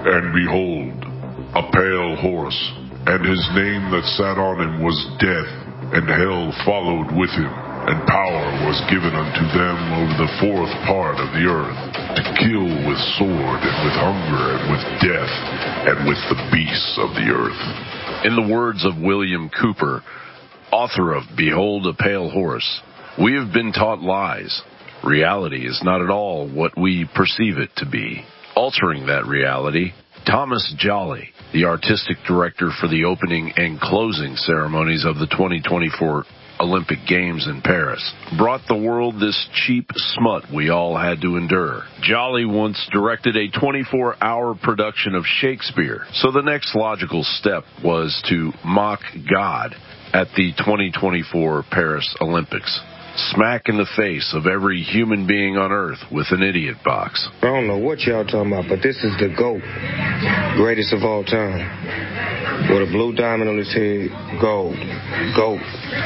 And behold, a pale horse, and his name that sat on him was Death, and hell followed with him. And power was given unto them over the fourth part of the earth, to kill with sword, and with hunger, and with death, and with the beasts of the earth. In the words of William Cooper, author of Behold a Pale Horse, we have been taught lies. Reality is not at all what we perceive it to be. Altering that reality, Thomas Jolly, the artistic director for the opening and closing ceremonies of the 2024 Olympic Games in Paris, brought the world this cheap smut we all had to endure. Jolly once directed a 24-hour production of Shakespeare, so the next logical step was to mock God at the 2024 Paris Olympics. Smack in the face of every human being on Earth with an idiot box. I don't know what y'all talking about, but this is the GOAT. Greatest of all time. With a blue diamond on his head, gold. GOAT.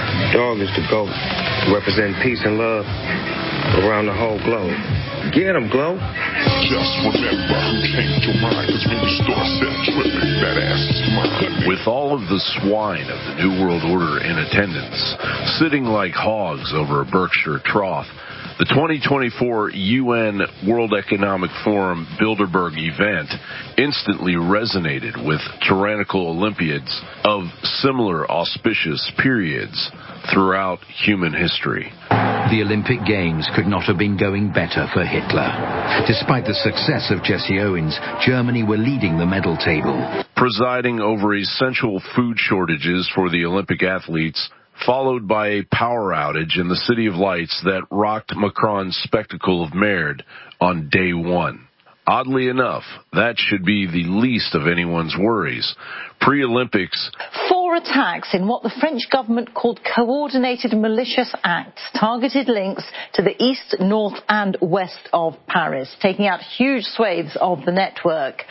Dog is the GOAT. Represent peace and love around the whole globe. Get him, Glow. Just remember who changed your mind, because when you start set tripping, that ass is mine. With all of the swine of the New World Order in attendance, sitting like hogs over a Berkshire trough, the 2024 UN World Economic Forum Bilderberg event instantly resonated with tyrannical Olympiads of similar auspicious periods throughout human history. The Olympic Games could not have been going better for Hitler. Despite the success of Jesse Owens, Germany were leading the medal table. Presiding over essential food shortages for the Olympic athletes, followed by a power outage in the City of Lights that rocked Macron's spectacle of Merde on day one. Oddly enough, that should be the least of anyone's worries. Pre-Olympics, 4 attacks in what the French government called coordinated malicious acts targeted links to the east, north and west of Paris, taking out huge swathes of the network.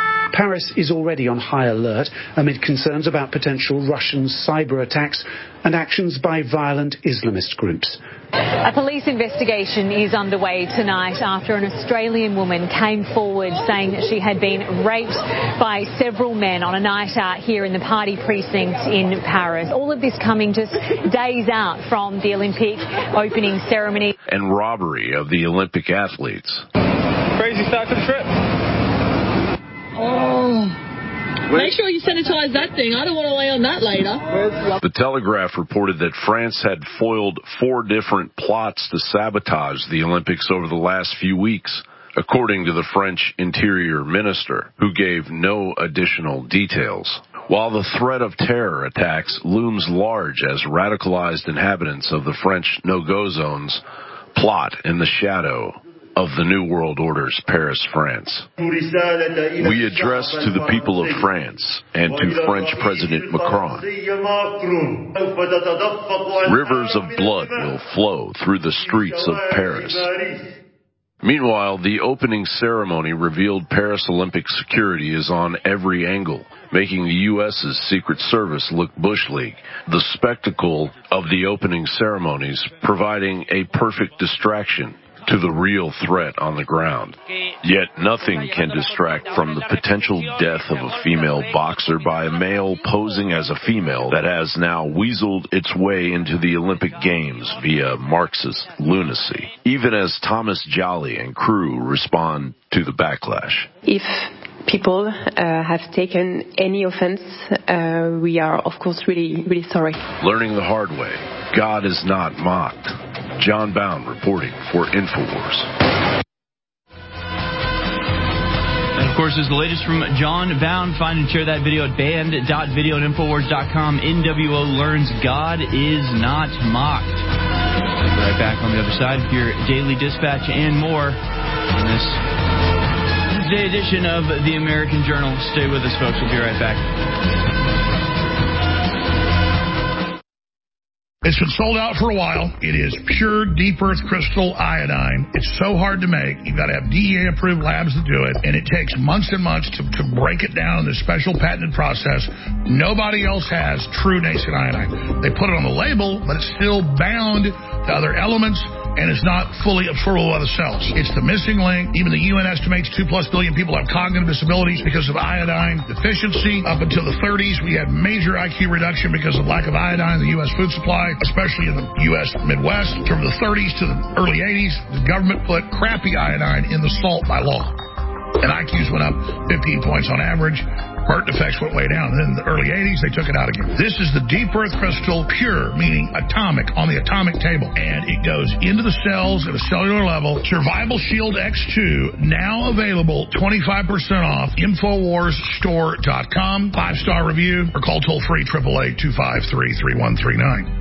Paris is already on high alert amid concerns about potential Russian cyber attacks and actions by violent Islamist groups. A police investigation is underway tonight after an Australian woman came forward saying that she had been raped by several men on a night out here in the party precinct in Paris. All of this coming just days out from the Olympic opening ceremony. And robbery of the Olympic athletes. Crazy start to the trip. Make sure you sanitize that thing. I don't want to lay on that later. The Telegraph reported that France had foiled 4 different plots to sabotage the Olympics over the last few weeks, according to the French Interior Minister, who gave no additional details. While the threat of terror attacks looms large as radicalized inhabitants of the French no-go zones plot in the shadow of the New World Order's Paris, France. We address to the people of France and to French President Macron. Rivers of blood will flow through the streets of Paris. Meanwhile, the opening ceremony revealed Paris Olympic security is on every angle, making the U.S.'s Secret Service look Bush League. The spectacle of the opening ceremonies providing a perfect distraction to the real threat on the ground. Yet nothing can distract from the potential death of a female boxer by a male posing as a female that has now weaseled its way into the Olympic Games via Marxist lunacy, even as Thomas Jolly and crew respond to the backlash. If people have taken any offense, we are, of course, really, really sorry. Learning the hard way, God is not mocked. John Bound reporting for InfoWars. And of course, this is the latest from John Bound. Find and share that video at band.video and Infowars.com. NWO learns God is not mocked. We'll be right back on the other side of your daily dispatch and more in this Tuesday edition of the American Journal. Stay with us, folks. We'll be right back. It's been sold out for a while. It is pure deep earth crystal iodine. It's so hard to make. You've got to have DEA-approved labs that do it, and it takes months and months to break it down in this special patented process. Nobody else has true nascent iodine. They put it on the label, but it's still bound to other elements, and it's not fully absorbable by the cells. It's the missing link. Even the UN estimates 2+ billion people have cognitive disabilities because of iodine deficiency. Up until the 30s, we had major IQ reduction because of lack of iodine in the U.S. food supply, especially in the U.S. Midwest. From the 30s to the early 80s, the government put crappy iodine in the salt by law. And IQs went up 15 points on average. Birth defects went way down. And then in the early 80s, they took it out again. This is the deep earth crystal, pure, meaning atomic, on the atomic table. And it goes into the cells at a cellular level. Survival Shield X2, now available 25% off. InfoWarsStore.com. 5-star review, or call toll-free 888-253-3139.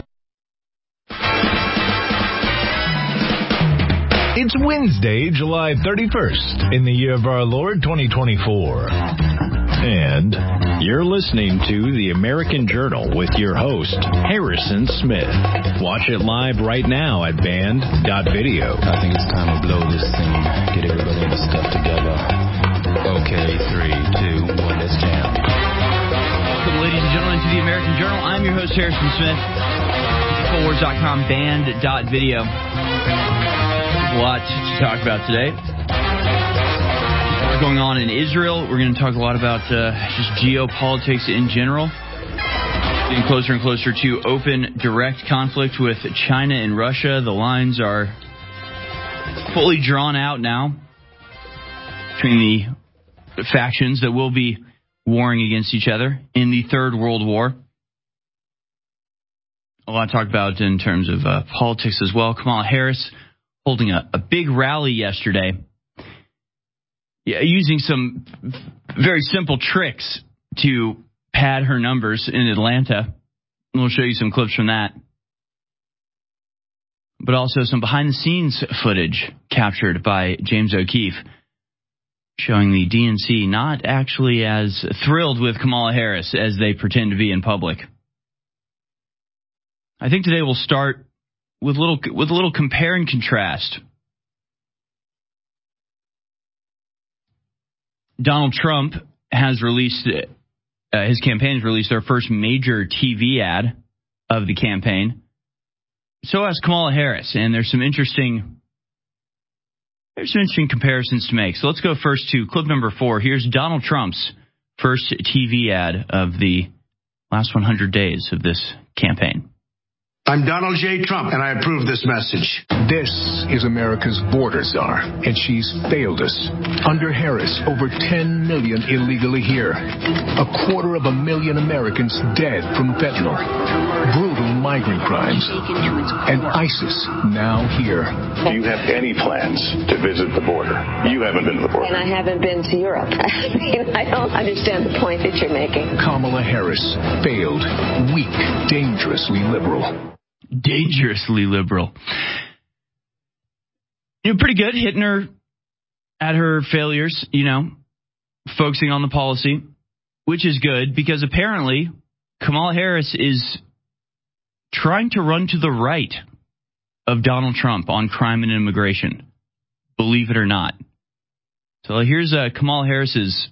It's Wednesday, July 31st, in the year of our Lord 2024. And you're listening to The American Journal with your host, Harrison Smith. Watch it live right now at band.video. I think it's time to blow this thing. Get everybody the stuff together. Okay, 3, 2, 1, let's jam. Welcome, ladies and gentlemen, to The American Journal. I'm your host, Harrison Smith. InfoWars.com, band.video. A lot to talk about today. What's going on in Israel? We're going to talk a lot about just geopolitics in general. Getting closer and closer to open, direct conflict with China and Russia. The lines are fully drawn out now between the factions that will be warring against each other in the Third World War. A lot to talk about in terms of politics as well. Kamala Harris holding a big rally yesterday, using some very simple tricks to pad her numbers in Atlanta. And we'll show you some clips from that. But also some behind-the-scenes footage captured by James O'Keefe, showing the DNC not actually as thrilled with Kamala Harris as they pretend to be in public. I think today we'll start with a little compare and contrast. Donald Trump has released, his campaign has released their first major TV ad of the campaign. So has Kamala Harris, and there's some interesting comparisons to make. So let's go first to clip number 4. Here's Donald Trump's first TV ad of the last 100 days of this campaign. I'm Donald J. Trump, and I approve this message. This is America's border czar, and she's failed us. Under Harris, over 10 million illegally here. 250,000 Americans dead from fentanyl. Brutal migrant crimes. And ISIS now here. Do you have any plans to visit the border? You haven't been to the border. And I haven't been to Europe. I don't understand the point that you're making. Kamala Harris failed. Weak, dangerously liberal. Dangerously liberal. You're pretty good hitting her at her failures, focusing on the policy, which is good because apparently Kamala Harris is trying to run to the right of Donald Trump on crime and immigration, believe it or not. So here's Kamala Harris's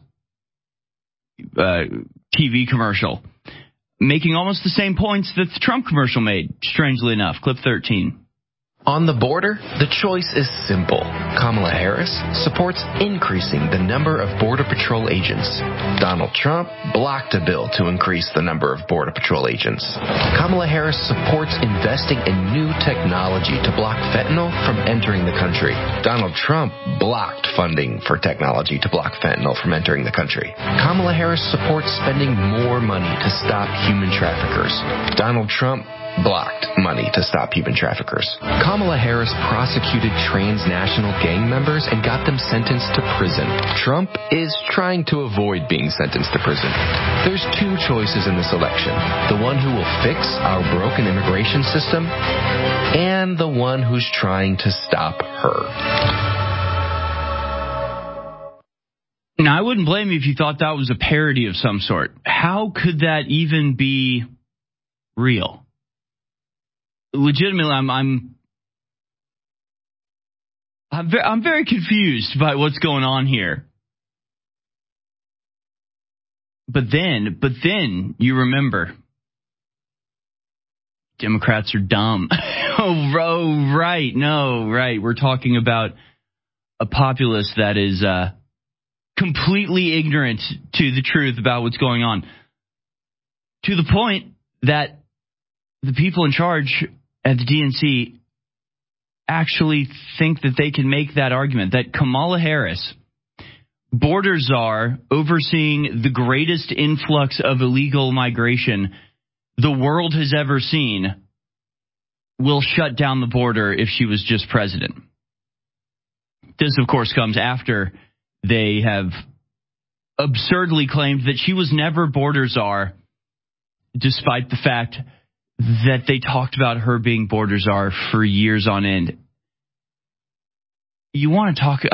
TV commercial, making almost the same points that the Trump commercial made, strangely enough. Clip 13. On the border, the choice is simple. Kamala Harris supports increasing the number of Border Patrol agents. Donald Trump blocked a bill to increase the number of Border Patrol agents. Kamala Harris supports investing in new technology to block fentanyl from entering the country. Donald Trump blocked funding for technology to block fentanyl from entering the country. Kamala Harris supports spending more money to stop human traffickers. Donald Trump blocked money to stop human traffickers. Kamala Harris prosecuted transnational gang members and got them sentenced to prison. Trump is trying to avoid being sentenced to prison. There's 2 choices in this election. The one who will fix our broken immigration system and the one who's trying to stop her. Now, I wouldn't blame you if you thought that was a parody of some sort. How could that even be real? legitimately, I'm very confused by what's going on here. But then you remember, Democrats are dumb. Right. We're talking about a populace that is completely ignorant to the truth about what's going on, to the point that the people in charge at the DNC actually think that they can make that argument, that Kamala Harris, border czar overseeing the greatest influx of illegal migration the world has ever seen, will shut down the border if she was just president. This, of course, comes after they have absurdly claimed that she was never border czar, despite the fact that they talked about her being border czar for years on end. You want to talk,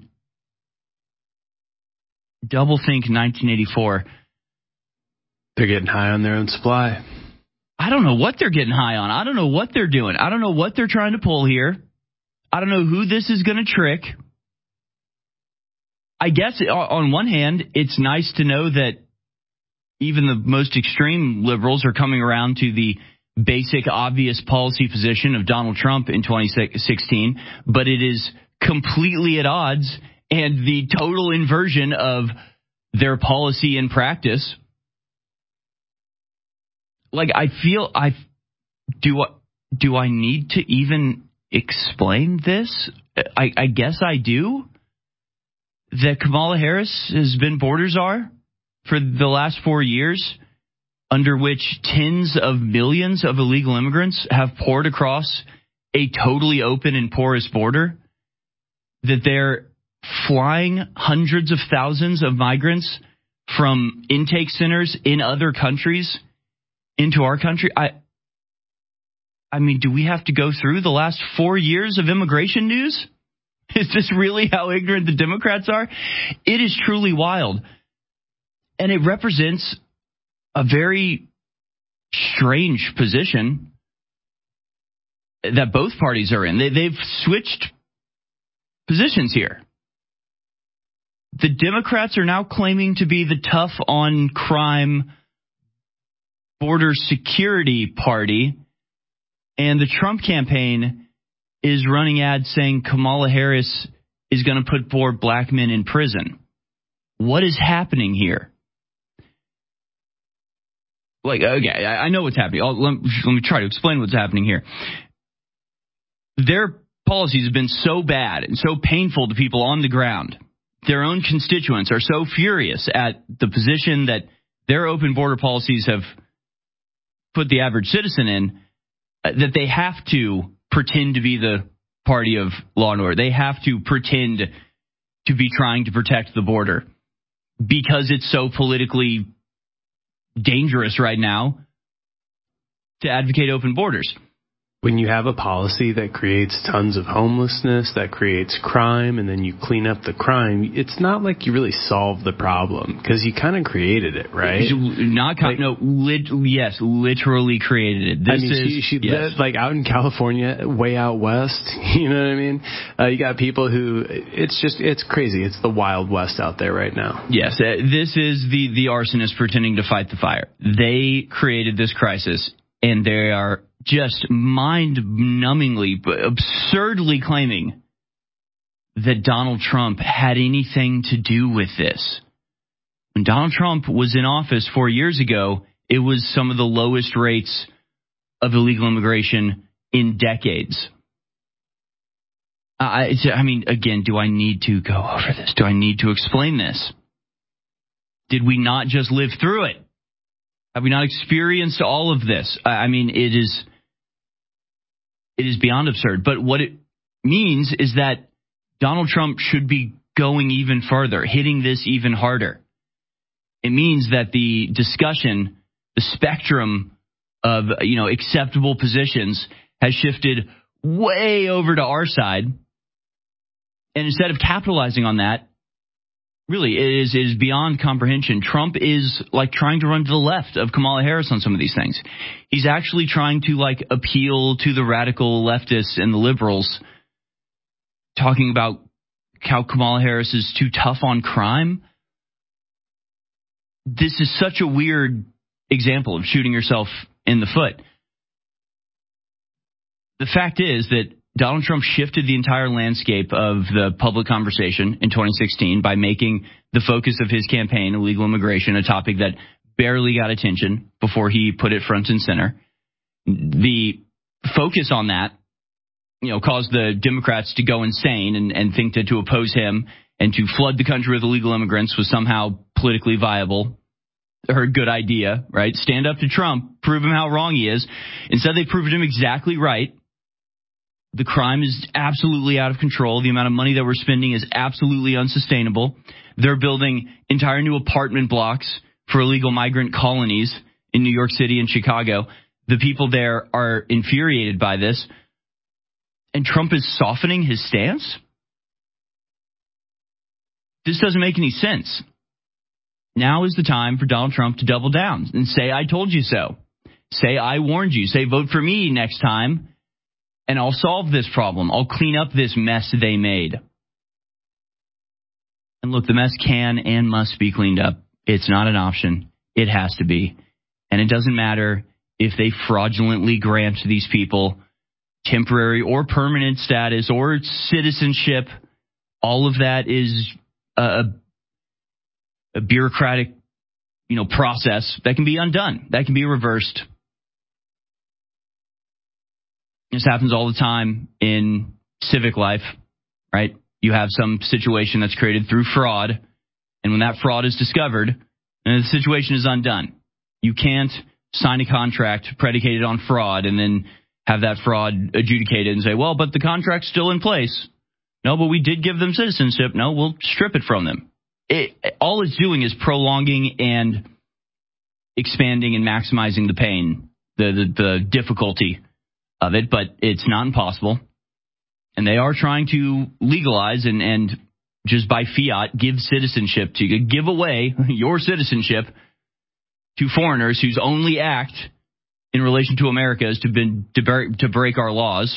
double think 1984. They're getting high on their own supply. I don't know what they're getting high on. I don't know what they're doing. I don't know what they're trying to pull here. I don't know who this is going to trick. I guess on one hand, it's nice to know that even the most extreme liberals are coming around to the basic, obvious policy position of Donald Trump in 2016, but it is completely at odds and the total inversion of their policy and practice. Like, do I need to even explain this? I guess I do. That Kamala Harris has been border czar for the last 4 years, under which tens of millions of illegal immigrants have poured across a totally open and porous border, that they're flying hundreds of thousands of migrants from intake centers in other countries into our country. I mean, do we have to go through the last 4 years of immigration news? Is this really how ignorant the Democrats are? It is truly wild. And it represents a very strange position that both parties are in. They've switched positions here. The Democrats are now claiming to be the tough on crime border security party, and the Trump campaign is running ads saying Kamala Harris is going to put more black men in prison. What is happening here? Okay, I know what's happening. Let me try to explain what's happening here. Their policies have been so bad and so painful to people on the ground. Their own constituents are so furious at the position that their open border policies have put the average citizen in, that they have to pretend to be the party of law and order. They have to pretend to be trying to protect the border because it's so politically dangerous right now to advocate open borders. When you have a policy that creates tons of homelessness, that creates crime, and then you clean up the crime, it's not like you really solve the problem because you kind of created it, right? Yes, literally created it. She lived like out in California, way out west. You know what I mean? You got people who it's crazy. It's the Wild West out there right now. Yes, this is the arsonist pretending to fight the fire. They created this crisis, and they are just mind-numbingly, absurdly claiming that Donald Trump had anything to do with this. When Donald Trump was in office 4 years ago, it was some of the lowest rates of illegal immigration in decades. Again, do I need to go over this? Do I need to explain this? Did we not just live through it? Have we not experienced all of this? It is beyond absurd. But what it means is that Donald Trump should be going even further, hitting this even harder. It means that the discussion, the spectrum of, acceptable positions has shifted way over to our side. And instead of capitalizing on that, Really, it is beyond comprehension. Trump is like trying to run to the left of Kamala Harris on some of these things. He's actually trying to like appeal to the radical leftists and the liberals, talking about how Kamala Harris is too tough on crime. This is such a weird example of shooting yourself in the foot. The fact is that Donald Trump shifted the entire landscape of the public conversation in 2016 by making the focus of his campaign, illegal immigration, a topic that barely got attention before he put it front and center. The focus on that, caused the Democrats to go insane and think that to oppose him and to flood the country with illegal immigrants was somehow politically viable or a good idea, right? Stand up to Trump, prove him how wrong he is. Instead, they proved him exactly right. The crime is absolutely out of control. The amount of money that we're spending is absolutely unsustainable. They're building entire new apartment blocks for illegal migrant colonies in New York City and Chicago. The people there are infuriated by this. And Trump is softening his stance? This doesn't make any sense. Now is the time for Donald Trump to double down and say, I told you so. Say, I warned you. Say, vote for me next time, and I'll solve this problem. I'll clean up this mess they made. And look, the mess can and must be cleaned up. It's not an option. It has to be. And it doesn't matter if they fraudulently grant these people temporary or permanent status or citizenship. All of that is a bureaucratic, process that can be undone, that can be reversed. This happens all the time in civic life, right? You have some situation that's created through fraud, and when that fraud is discovered, the situation is undone. You can't sign a contract predicated on fraud and then have that fraud adjudicated and say, well, but the contract's still in place. No, but we did give them citizenship. No, we'll strip it from them. All it's doing is prolonging and expanding and maximizing the pain, the difficulty of it, but it's not impossible. And they are trying to legalize and just by fiat give citizenship to give away your citizenship to foreigners whose only act in relation to America is to break our laws.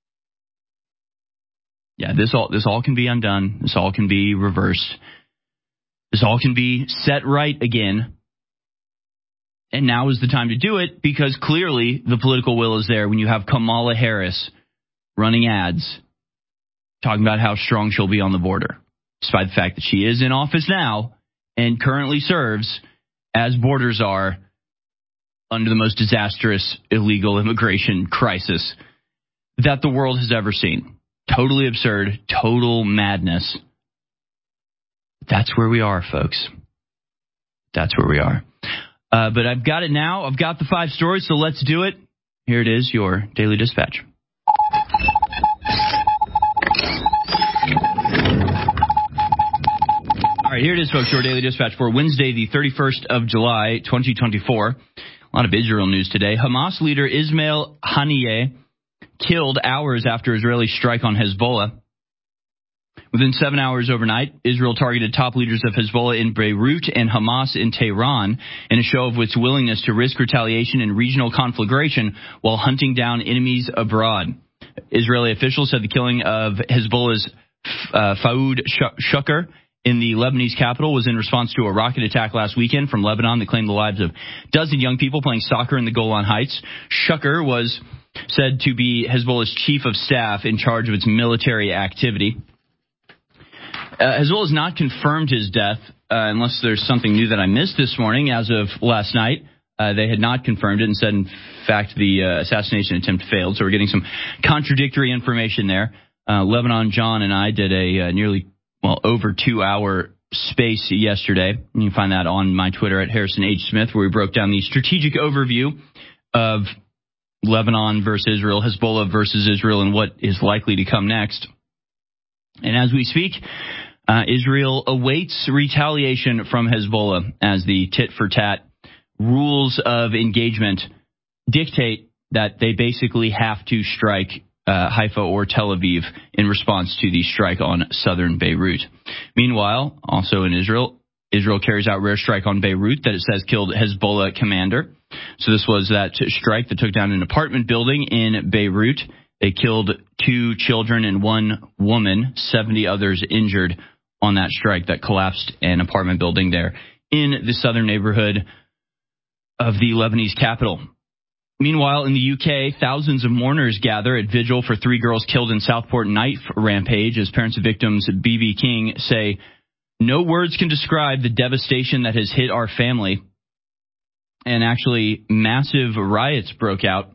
Yeah, this all can be undone. This all can be reversed. This all can be set right again. And now is the time to do it because clearly the political will is there when you have Kamala Harris running ads talking about how strong she'll be on the border, despite the fact that she is in office now and currently serves as border czar under the most disastrous illegal immigration crisis that the world has ever seen. Totally absurd, total madness. That's where we are, folks. That's where we are. But I've got it now. I've got the 5 stories, so let's do it. Here it is, your Daily Dispatch. All right, here it is, folks, your Daily Dispatch for Wednesday, the 31st of July, 2024. A lot of Israel news today. Hamas leader Ismail Haniyeh killed hours after Israeli strike on Hezbollah. Within 7 hours overnight, Israel targeted top leaders of Hezbollah in Beirut and Hamas in Tehran in a show of its willingness to risk retaliation and regional conflagration while hunting down enemies abroad. Israeli officials said the killing of Hezbollah's Fouad Shukr in the Lebanese capital was in response to a rocket attack last weekend from Lebanon that claimed the lives of a dozen young people playing soccer in the Golan Heights. Shukr was said to be Hezbollah's chief of staff in charge of its military activity. Hezbollah has not confirmed his death, unless there's something new that I missed this morning. As of last night, they had not confirmed it and said, in fact, the assassination attempt failed. So we're getting some contradictory information there. Lebanon John and I did a over 2-hour space yesterday. You can find that on my Twitter at Harrison H. Smith, where we broke down the strategic overview of Lebanon versus Israel, Hezbollah versus Israel, and what is likely to come next. And as we speak, Israel awaits retaliation from Hezbollah as the tit-for-tat rules of engagement dictate that they basically have to strike Haifa or Tel Aviv in response to the strike on southern Beirut. Meanwhile, also in Israel carries out rare strike on Beirut that it says killed Hezbollah commander. So this was that strike that took down an apartment building in Beirut. They killed 2 children and 1 woman, 70 others injured on that strike that collapsed an apartment building there in the southern neighborhood of the Lebanese capital. Meanwhile, in the UK, thousands of mourners gather at vigil for 3 girls killed in Southport knife rampage as parents of victims B.B. King say, "No words can describe the devastation that has hit our family." And actually, massive riots broke out,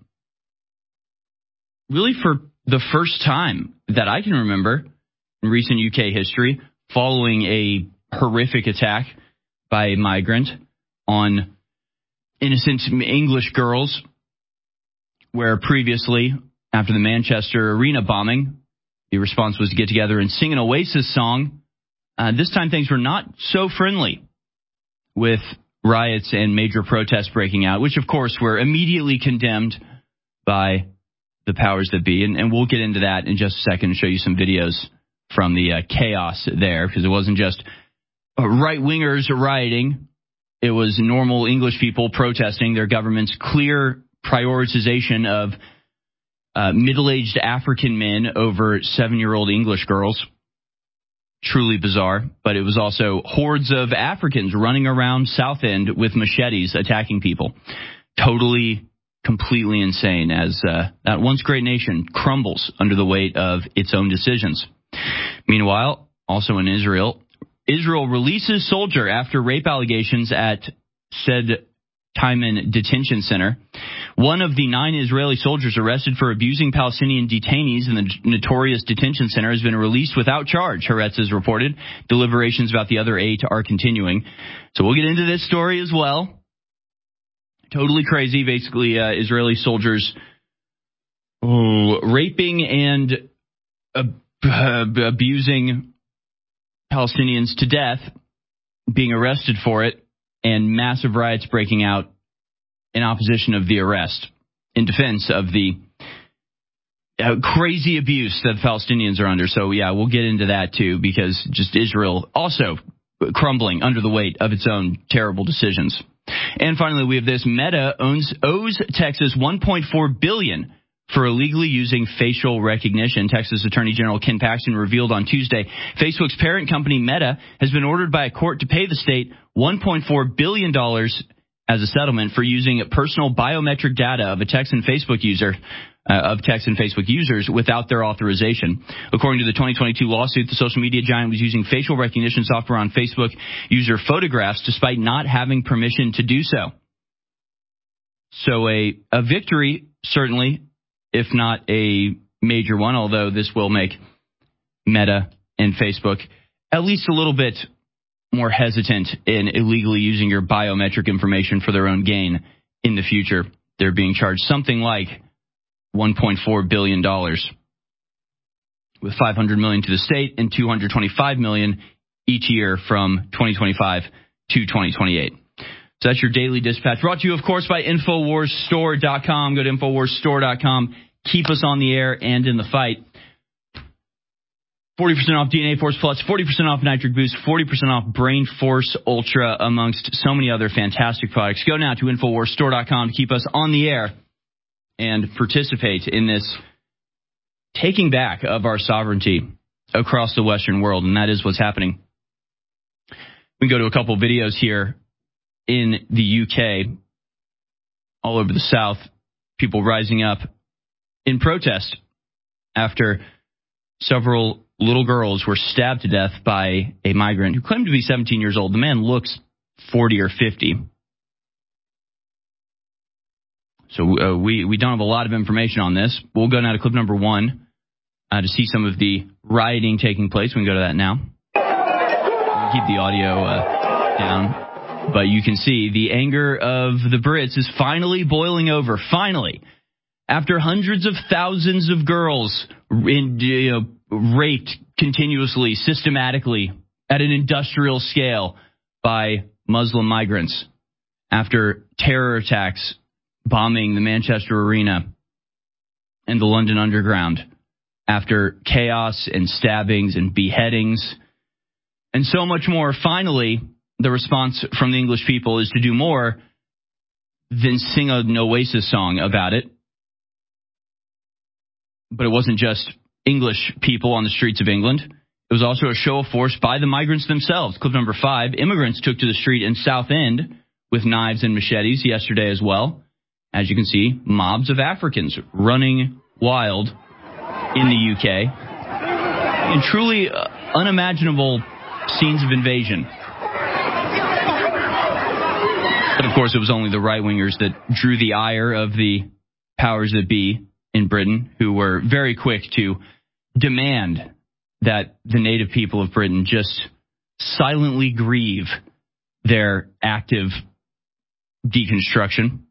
really for the first time that I can remember in recent UK history, following a horrific attack by a migrant on innocent English girls, where previously, after the Manchester Arena bombing, the response was to get together and sing an Oasis song. This time things were not so friendly, with riots and major protests breaking out, which of course were immediately condemned by the powers that be. And we'll get into that in just a second and show you some videos from the chaos there, because it wasn't just right-wingers rioting. It was normal English people protesting their government's clear prioritization of middle-aged African men over 7-year-old English girls. Truly bizarre. But it was also hordes of Africans running around Southend with machetes attacking people. Totally, completely insane as that once great nation crumbles under the weight of its own decisions. Meanwhile, also in Israel releases soldier after rape allegations at said Timon detention center. One of the 9 Israeli soldiers arrested for abusing Palestinian detainees in the notorious detention center has been released without charge, Haaretz has reported. Deliberations about the other 8 are continuing. So we'll get into this story as well. Totally crazy. Basically, Israeli soldiers raping and abusing Palestinians to death, being arrested for it, and massive riots breaking out in opposition of the arrest, in defense of the crazy abuse that the Palestinians are under. So, yeah, we'll get into that, too, because just Israel also crumbling under the weight of its own terrible decisions. And finally, we have this. Meta owes Texas $1.4 billion for illegally using facial recognition. Texas Attorney General Ken Paxton revealed on Tuesday Facebook's parent company Meta has been ordered by a court to pay the state $1.4 billion as a settlement for using personal biometric data of Texan Facebook users without their authorization. According to the 2022 lawsuit, the social media giant was using facial recognition software on Facebook user photographs despite not having permission to do so. So a victory, certainly, if not a major one, although this will make Meta and Facebook at least a little bit more hesitant in illegally using your biometric information for their own gain in the future. They're being charged something like $1.4 billion, with $500 million to the state and $225 million each year from 2025 to 2028. So that's your daily dispatch, brought to you, of course, by InfoWarsStore.com. Go to InfoWarsStore.com. Keep us on the air and in the fight. 40% off DNA Force Plus, 40% off Nitric Boost, 40% off Brain Force Ultra, amongst so many other fantastic products. Go now to InfoWarsStore.com to keep us on the air and participate in this taking back of our sovereignty across the Western world, and that is what's happening. We can go to a couple videos here in the UK, all over the South, people rising up in protest after several little girls were stabbed to death by a migrant who claimed to be 17 years old. The man looks 40 or 50. So we don't have a lot of information on this. We'll go now to clip number 1 to see some of the rioting taking place. We can go to that now. Keep the audio down. But you can see the anger of the Brits is finally boiling over. Finally. After hundreds of thousands of girls raped continuously, systematically, at an industrial scale by Muslim migrants, after terror attacks bombing the Manchester Arena, and the London Underground after chaos and stabbings and beheadings and so much more. Finally, the response from the English people is to do more than sing an Oasis song about it. But it wasn't just English people on the streets of England. It was also a show of force by the migrants themselves. Clip number 5, immigrants took to the street in Southend with knives and machetes yesterday as well. As you can see, mobs of Africans running wild in the UK. And truly unimaginable scenes of invasion. But of course, it was only the right-wingers that drew the ire of the powers that be in Britain, who were very quick to demand that the native people of Britain just silently grieve their active deconstruction.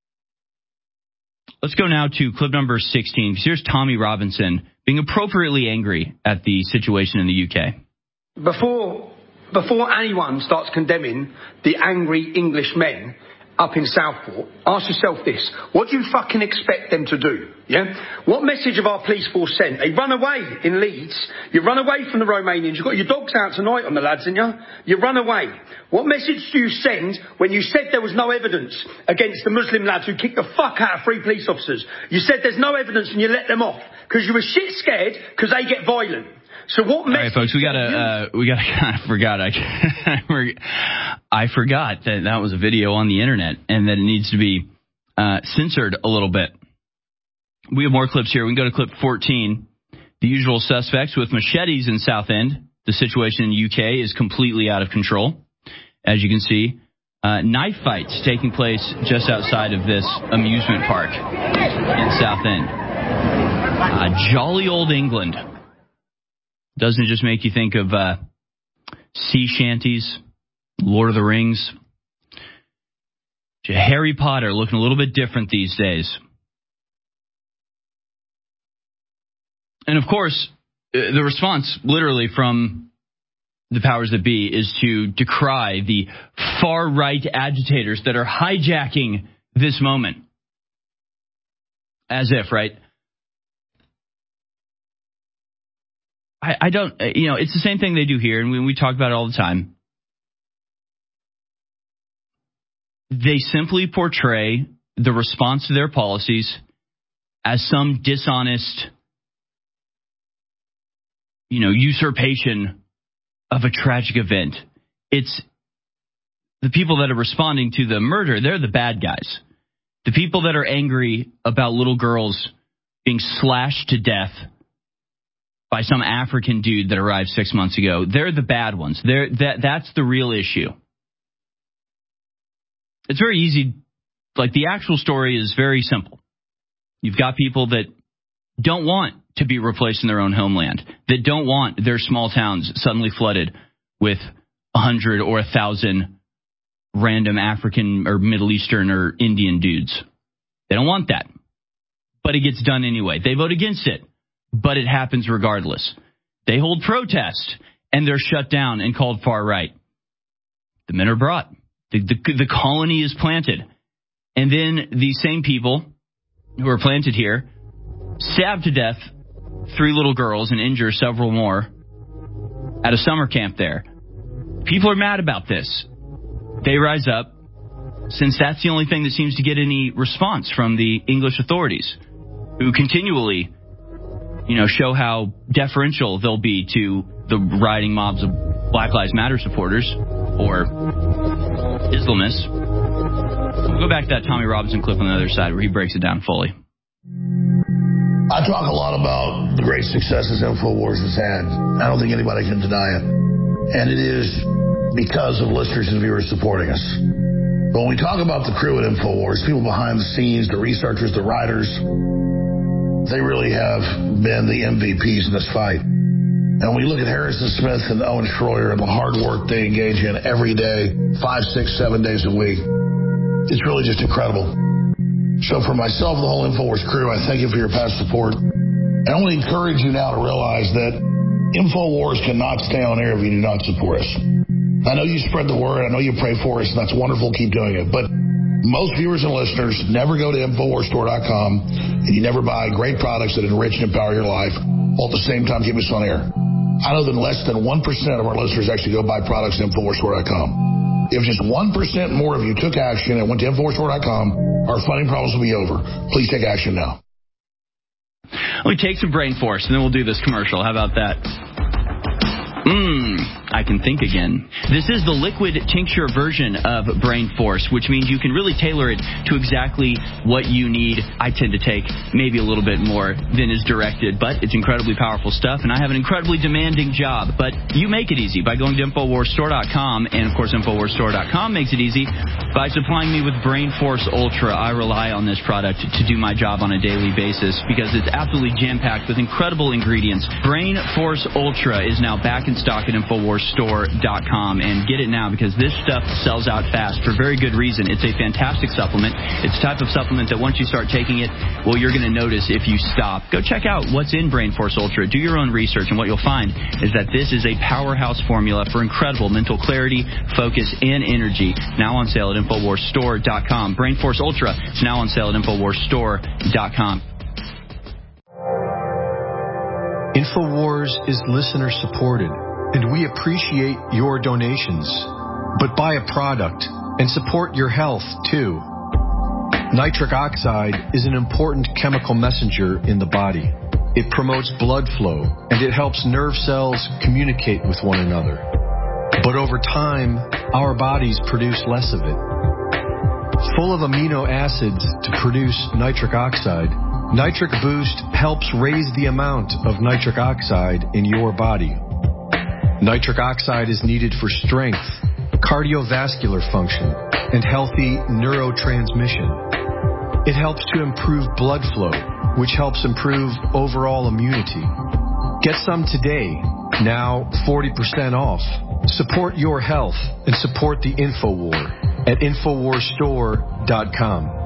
Let's go now to clip number 16. Here's Tommy Robinson being appropriately angry at the situation in the UK. Before anyone starts condemning the angry English men up in Southport, ask yourself this. What do you fucking expect them to do? Yeah? What message have our police force sent? They run away in Leeds. You run away from the Romanians. You've got your dogs out tonight on the lads, haven't you? You run away. What message do you send when you said there was no evidence against the Muslim lads who kicked the fuck out of 3 police officers? You said there's no evidence and you let them off because you were shit scared because they get violent. So what message? All right, folks, we gotta. I forgot that was a video on the internet and that it needs to be censored a little bit. We have more clips here. We can go to clip 14. The usual suspects with machetes in Southend. The situation in the UK is completely out of control. As you can see, knife fights taking place just outside of this amusement park in Southend. Jolly old England. Doesn't it just make you think of sea shanties, Lord of the Rings? Harry Potter looking a little bit different these days. And of course, the response literally from the powers that be is to decry the far-right agitators that are hijacking this moment. As if, right? I don't, it's the same thing they do here, and we talk about it all the time. They simply portray the response to their policies as some dishonest, usurpation of a tragic event. It's the people that are responding to the murder, they're the bad guys. The people that are angry about little girls being slashed to death by some African dude that arrived 6 months ago, they're the bad ones. That's the real issue. It's very easy. Like, the actual story is very simple. You've got people that don't want to be replaced in their own homeland, that don't want their small towns suddenly flooded with 100 or 1,000 random African or Middle Eastern or Indian dudes. They don't want that. But it gets done anyway. They vote against it. But it happens regardless. They hold protests, and they're shut down and called far right. The men are brought. The colony is planted. And then these same people who are planted here stab to death 3 little girls and injure several more at a summer camp there. People are mad about this. They rise up, since that's the only thing that seems to get any response from the English authorities, who continually show how deferential they'll be to the rioting mobs of Black Lives Matter supporters or Islamists. We'll go back to that Tommy Robinson clip on the other side where he breaks it down fully. I talk a lot about the great successes InfoWars has had. I don't think anybody can deny it. And it is because of listeners and viewers supporting us. But when we talk about the crew at InfoWars, people behind the scenes, the researchers, the writers, they really have been the MVPs in this fight. And when you look at Harrison Smith and Owen Schroyer and the hard work they engage in every day, 5, 6, 7 days a week, it's really just incredible. So for myself and the whole InfoWars crew, I thank you for your past support. And I want to encourage you now to realize that InfoWars cannot stay on air if you do not support us. I know you spread the word. I know you pray for us, and that's wonderful. Keep doing it. But Most viewers and listeners never go to InfoWarsStore.com, and you never buy great products that enrich and empower your life, while at the same time keep us on air. I know that less than 1% of our listeners actually go buy products at InfoWarsStore.com. If just 1% more of you took action and went to InfoWarsStore.com, our funding problems will be over. Please take action now. Let me take some Brain Force, and then we'll do this commercial. How about that? I can think again. This is the liquid tincture version of Brain Force, which means you can really tailor it to exactly what you need. I tend to take maybe a little bit more than is directed, but it's incredibly powerful stuff, and I have an incredibly demanding job. But you make it easy by going to InfoWarsStore.com, and, of course, InfoWarsStore.com makes it easy by supplying me with Brain Force Ultra. I rely on this product to do my job on a daily basis because it's absolutely jam-packed with incredible ingredients. Brain Force Ultra is now back in stock at InfoWarsStore.com, and get it now because this stuff sells out fast for very good reason. It's a fantastic supplement. It's the type of supplement that once you start taking it, well, you're going to notice if you stop. Go check out what's in Brain Force Ultra. Do your own research, and what you'll find is that this is a powerhouse formula for incredible mental clarity, focus, and energy. Now on sale at InfoWarsStore.com. Brain Force Ultra is now on sale at InfoWarsStore.com. InfoWars is listener supported, and we appreciate your donations. But buy a product and support your health, too. Nitric oxide is an important chemical messenger in the body. It promotes blood flow, and it helps nerve cells communicate with one another. But over time, our bodies produce less of it. Full of amino acids to produce nitric oxide, Nitric Boost helps raise the amount of nitric oxide in your body. Nitric oxide is needed for strength, cardiovascular function, and healthy neurotransmission. It helps to improve blood flow, which helps improve overall immunity. Get some today, now 40% off. Support your health and support the InfoWar at InfoWarsStore.com.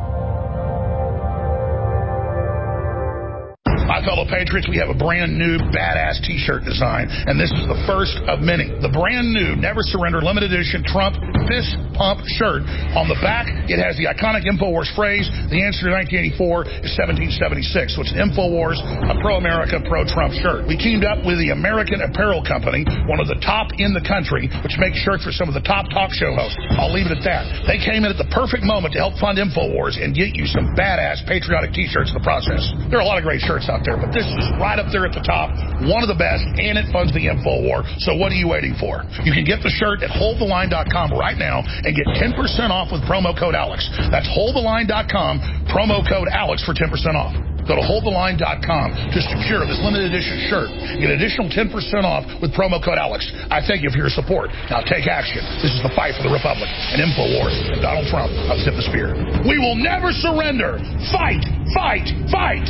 My fellow patriots, we have a brand new badass t-shirt design, and this is the first of many. The brand new Never Surrender limited edition Trump fist pump shirt. On the back, it has the iconic InfoWars phrase, the answer to 1984 is 1776. So it's an InfoWars, a pro-America, pro-Trump shirt. We teamed up with the American Apparel Company, one of the top in the country, which makes shirts for some of the top talk show hosts. I'll leave it at that. They came in at the perfect moment to help fund InfoWars and get you some badass patriotic t-shirts in the process. There are a lot of great shirts out there, but this is right up there at the top, one of the best, and it funds the InfoWar. So what are you waiting for? You can get the shirt at holdtheline.com right now and get 10% off with promo code Alex. That's holdtheline.com, promo code Alex for 10% off. Go to holdtheline.com to secure this limited edition shirt. Get an additional 10% off with promo code Alex. I thank you for your support. Now take action. This is the fight for the Republic and InfoWars and Donald Trump of Tip the Spear. We will never surrender. Fight, fight, fight.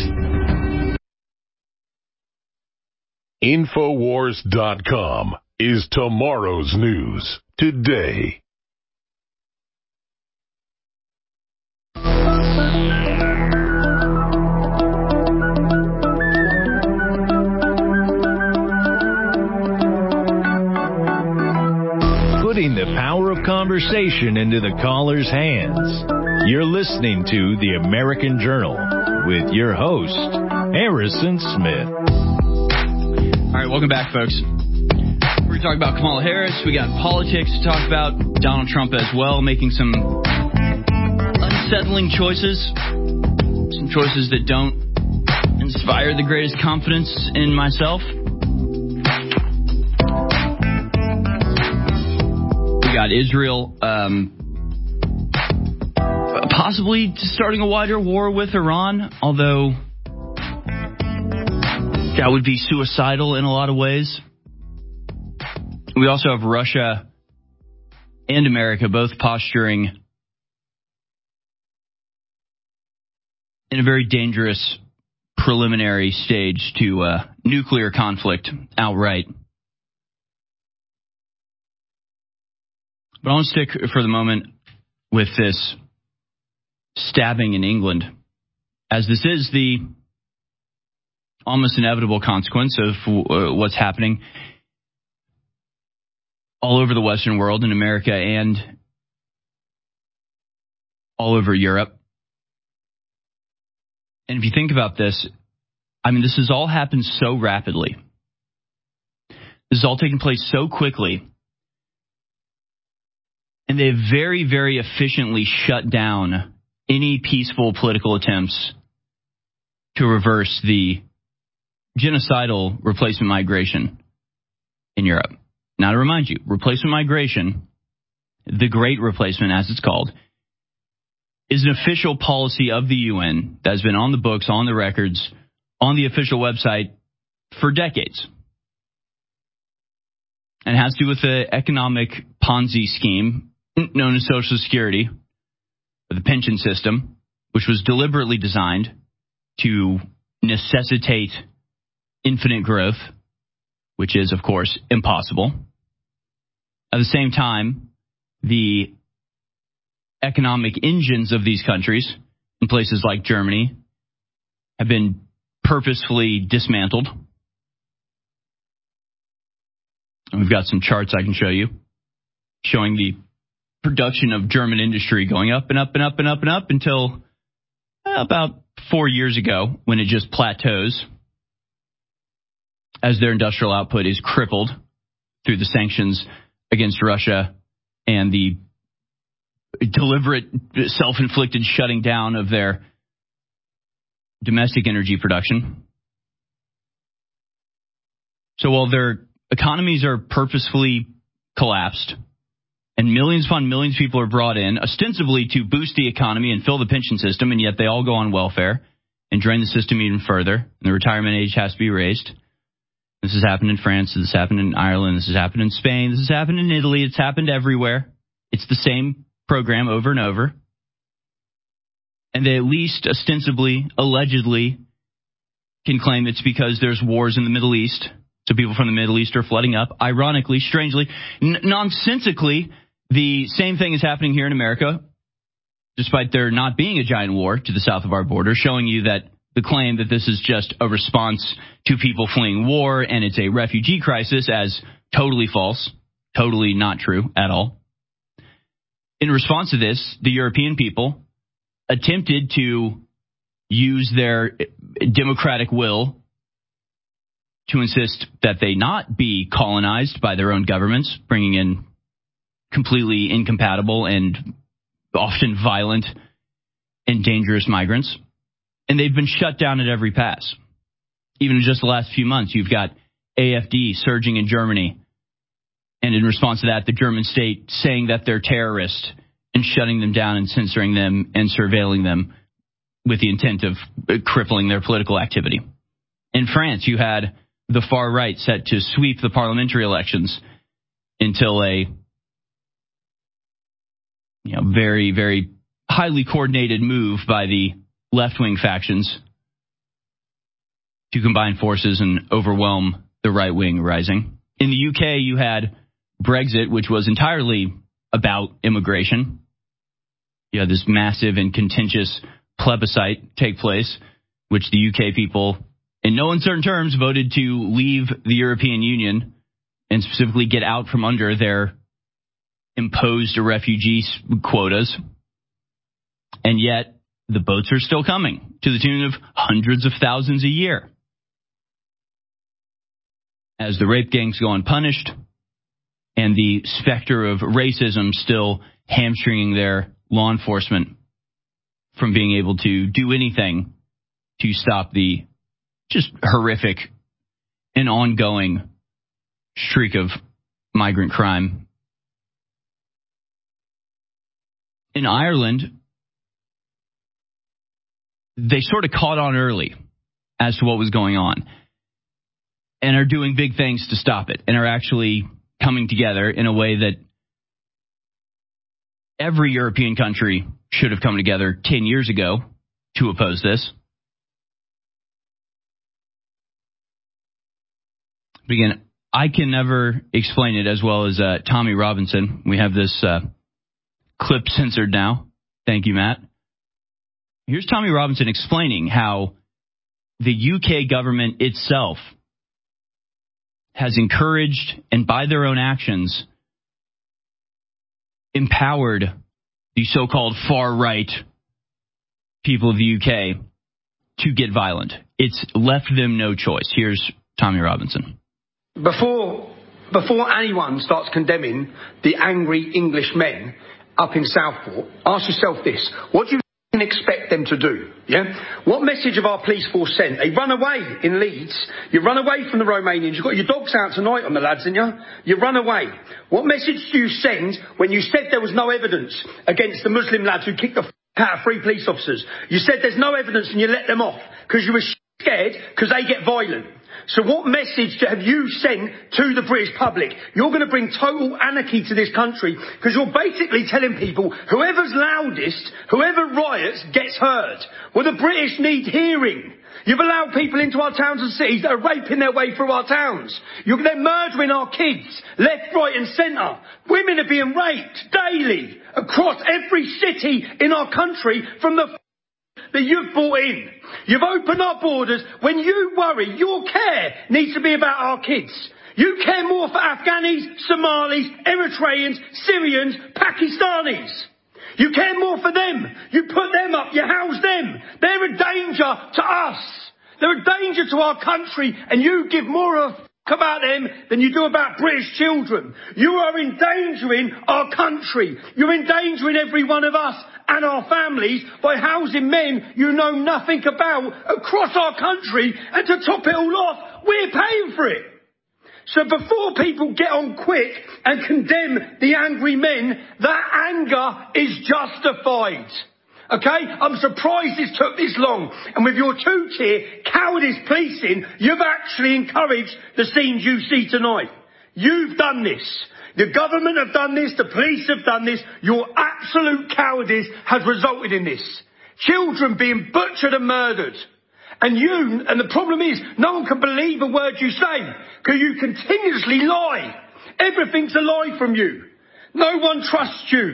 InfoWars.com is tomorrow's news today. Putting the power of conversation into the caller's hands. You're listening to The American Journal with your host, Harrison Smith. All right, welcome back, folks. We're going to talk about Kamala Harris. We got politics to talk about. Donald Trump as well, making some unsettling choices. Some choices that don't inspire the greatest confidence in myself. We got Israel possibly starting a wider war with Iran, although that would be suicidal in a lot of ways. We also have Russia and America both posturing in a very dangerous preliminary stage to nuclear conflict outright. But I want to stick for the moment with this stabbing in England, as this is the almost inevitable consequence of what's happening all over the Western world, in America and all over Europe. And if you think about this, I mean, this has all happened so rapidly. This has all taken place so quickly. And they've very, very efficiently shut down any peaceful political attempts to reverse the genocidal replacement migration in Europe. Now, to remind you, replacement migration, the Great Replacement as it's called, is an official policy of the UN that has been on the books, on the records, on the official website for decades. And has to do with the economic Ponzi scheme known as Social Security, or the pension system, which was deliberately designed to necessitate infinite growth, which is, of course, impossible. At the same time, the economic engines of these countries, in places like Germany, have been purposefully dismantled. And we've got some charts I can show you showing the production of German industry going up and up and up and up and up until about 4 years ago, when it just plateaus as their industrial output is crippled through the sanctions against Russia and the deliberate self-inflicted shutting down of their domestic energy production. So while their economies are purposefully collapsed and millions upon millions of people are brought in ostensibly to boost the economy and fill the pension system, and yet they all go on welfare and drain the system even further, and the retirement age has to be raised. This has happened in France, this has happened in Ireland, this has happened in Spain, this has happened in Italy, it's happened everywhere. It's the same program over and over. And they at least ostensibly, allegedly, can claim it's because there's wars in the Middle East. So people from the Middle East are flooding up. Ironically, strangely, nonsensically, the same thing is happening here in America, despite there not being a giant war to the south of our border, showing you that the claim that this is just a response to people fleeing war and it's a refugee crisis as totally false, totally not true at all. In response to this, the European people attempted to use their democratic will to insist that they not be colonized by their own governments, bringing in completely incompatible and often violent and dangerous migrants. And they've been shut down at every pass. Even in just the last few months, you've got AfD surging in Germany. And in response to that, the German state saying that they're terrorists and shutting them down and censoring them and surveilling them with the intent of crippling their political activity. In France, you had the far right set to sweep the parliamentary elections until a very, very highly coordinated move by the left-wing factions to combine forces and overwhelm the right-wing rising. In the UK, you had Brexit, which was entirely about immigration. You had this massive and contentious plebiscite take place, which the UK people, in no uncertain terms, voted to leave the European Union and specifically get out from under their imposed refugee quotas. And yet, the boats are still coming to the tune of hundreds of thousands a year. As the rape gangs go unpunished and the specter of racism still hamstringing their law enforcement from being able to do anything to stop the just horrific and ongoing streak of migrant crime. In Ireland, they sort of caught on early as to what was going on and are doing big things to stop it and are actually coming together in a way that every European country should have come together 10 years ago to oppose this. But again, I can never explain it as well as Tommy Robinson. We have this clip censored now. Thank you, Matt. Here's Tommy Robinson explaining how the UK government itself has encouraged and by their own actions empowered the so-called far-right people of the UK to get violent. It's left them no choice. Here's Tommy Robinson. Before anyone starts condemning the angry English men up in Southport, ask yourself this. What do you expect them to do? Yeah? What message have our police force sent? They run away in Leeds. You run away from the Romanians. You've got your dogs out tonight on the lads, didn't you? You run away. What message do you send when you said there was no evidence against the Muslim lads who kicked the out of 3 police officers? You said there's no evidence and you let them off because you were scared because they get violent. So what message have you sent to the British public? You're going to bring total anarchy to this country because you're basically telling people whoever's loudest, whoever riots gets heard. Well, the British need hearing. You've allowed people into our towns and cities that are raping their way through our towns. They're murdering our kids, left, right and centre. Women are being raped daily across every city in our country from the that you've brought in. You've opened our borders. When you worry, your care needs to be about our kids. You care more for Afghanis, Somalis, Eritreans, Syrians, Pakistanis. You care more for them. You put them up. You house them. They're a danger to us. They're a danger to our country, and you give more of about them than you do about British children. You are endangering our country. You're endangering every one of us and our families by housing men you know nothing about across our country, and to top it all off, we're paying for it. So before people get on quick and condemn the angry men, that anger is justified. Okay? I'm surprised this took this long. And with your 2-tier cowardice policing, you've actually encouraged the scenes you see tonight. You've done this. The government have done this. The police have done this. Your absolute cowardice has resulted in this. Children being butchered and murdered. And the problem is, no one can believe a word you say, because you continuously lie. Everything's a lie from you. No one trusts you.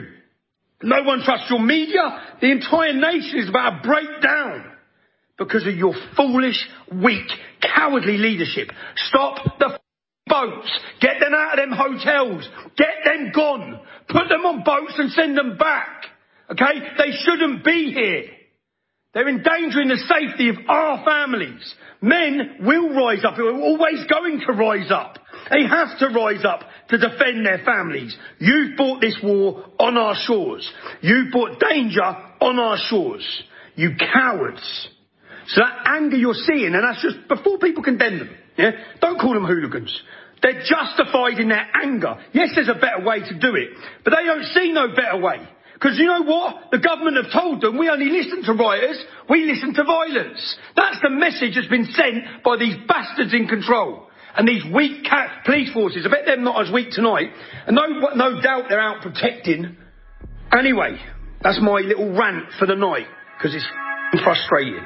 No one trusts your media. The entire nation is about to break down because of your foolish, weak, cowardly leadership. Stop the boats. Get them out of them hotels. Get them gone. Put them on boats and send them back. Okay? They shouldn't be here. They're endangering the safety of our families. Men will rise up. They're always going to rise up. They have to rise up to defend their families. You've brought this war on our shores. You've brought danger on our shores. You cowards. So that anger you're seeing, and that's just before people condemn them. Yeah? Don't call them hooligans. They're justified in their anger. Yes, there's a better way to do it, but they don't see no better way. Because you know what? The government have told them we only listen to rioters, we listen to violence. That's the message that's been sent by these bastards in control. And these weak police forces, I bet they're not as weak tonight. And no doubt they're out protecting. Anyway, that's my little rant for the night, because it's frustrating.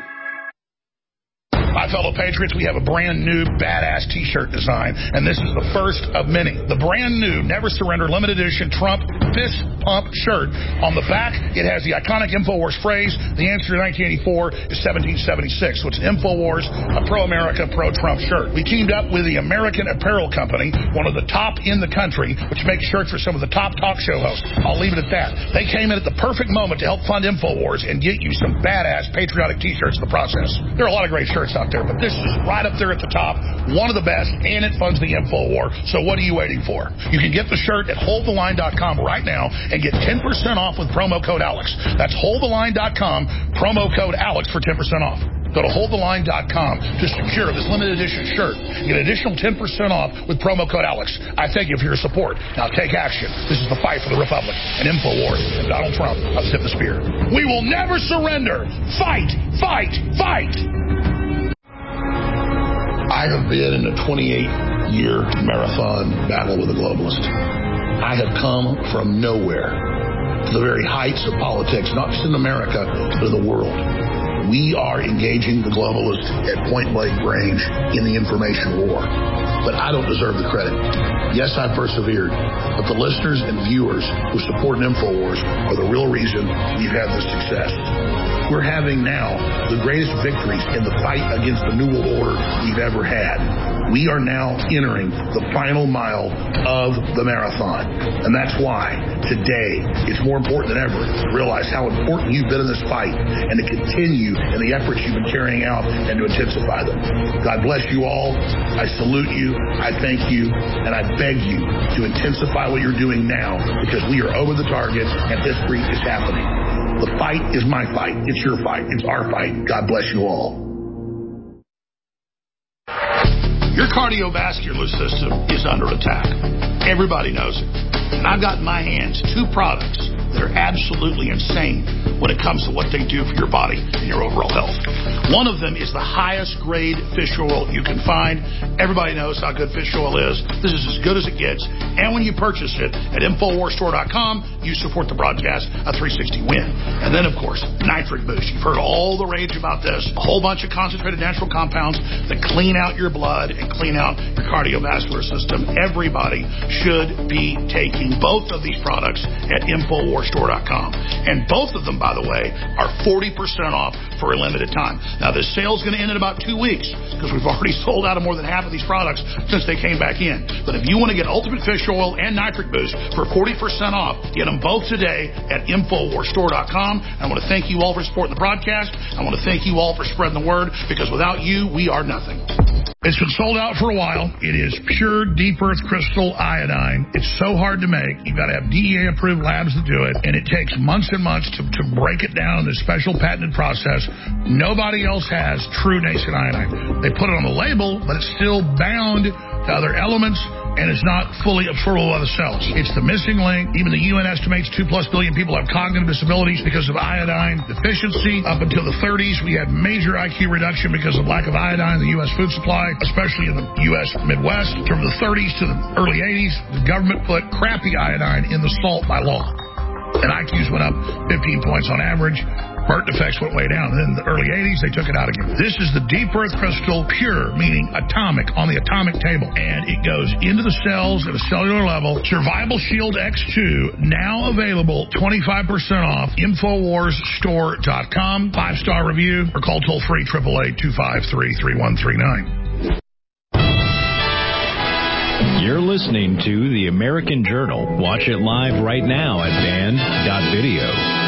My fellow patriots, we have a brand new badass t-shirt design, and this is the first of many. The brand new Never Surrender limited edition Trump fist pump shirt. On the back, it has the iconic InfoWars phrase, the answer to 1984 is 1776. So it's an InfoWars, a pro-America, pro-Trump shirt. We teamed up with the American Apparel Company, one of the top in the country, which makes shirts for some of the top talk show hosts. I'll leave it at that. They came in at the perfect moment to help fund InfoWars and get you some badass patriotic t-shirts in the process. There are a lot of great shirts out there, but this is right up there at the top, one of the best, and it funds the InfoWar. So what are you waiting for? You can get the shirt at holdtheline.com right now and get 10% off with promo code Alex. That's holdtheline.com, promo code Alex for 10% off. Go to holdtheline.com to secure this limited edition shirt. Get an additional 10% off with promo code Alex. I thank you for your support. Now take action. This is the fight for the Republic and InfoWars and Donald Trump of Tip the Spear. We will never surrender. Fight, fight, fight. I have been in a 28-year marathon battle with a globalist. I have come from nowhere to the very heights of politics, not just in America, but in the world. We are engaging the globalists at point-blank range in the information war. But I don't deserve the credit. Yes, I persevered, but the listeners and viewers who support InfoWars are the real reason we've had this success. We're having now the greatest victories in the fight against the New World Order we've ever had. We are now entering the final mile of the marathon. And that's why today it's more important than ever to realize how important you've been in this fight and to continue in the efforts you've been carrying out and to intensify them. God bless you all. I salute you. I thank you. And I beg you to intensify what you're doing now because we are over the target and history is happening. The fight is my fight. It's your fight. It's our fight. God bless you all. Your cardiovascular system is under attack. Everybody knows it. And I've got in my hands 2 products that are absolutely insane when it comes to what they do for your body and your overall health. One of them is the highest grade fish oil you can find. Everybody knows how good fish oil is. This is as good as it gets. And when you purchase it at InfoWarsStore.com, you support the broadcast of 360 Win. And then, of course, Nitric Boost. You've heard all the rage about this. A whole bunch of concentrated natural compounds that clean out your blood and clean out your cardiovascular system. Everybody should be taking both of these products at InfoWarsStore.com. And both of them, by the way, are 40% off for a limited time. Now, this sale is going to end in about 2 weeks because we've already sold out of more than half of these products since they came back in. But if you want to get Ultimate Fish Oil and Nitric Boost for 40% off, get them both today at InfoWarsStore.com. And I want to thank you all for supporting the broadcast. I want to thank you all for spreading the word because without you, we are nothing. It's been sold out for a while. It is pure deep earth crystal iodine. It's so hard to make. You've got to have DEA-approved labs to do it, and it takes months and months to break it down in this special patented process. Nobody else has true nascent iodine. They put it on the label, but it's still bound to other elements, and it's not fully absorbable by the cells. It's the missing link. Even the UN estimates 2+ billion people have cognitive disabilities because of iodine deficiency. Up until the 30s, we had major IQ reduction because of lack of iodine in the U.S. food supply, especially in the U.S. Midwest. From the 30s to the early 80s, the government put crappy iodine in the salt by law. And IQs went up 15 points on average. Birth defects went way down. And then in the early 80s, they took it out again. This is the deep earth crystal, pure, meaning atomic, on the atomic table. And it goes into the cells at a cellular level. Survival Shield X2, now available 25% off. InfoWarsStore.com. 5-star review or call toll-free 888-253-3139. You're listening to The American Journal. Watch it live right now at band.video.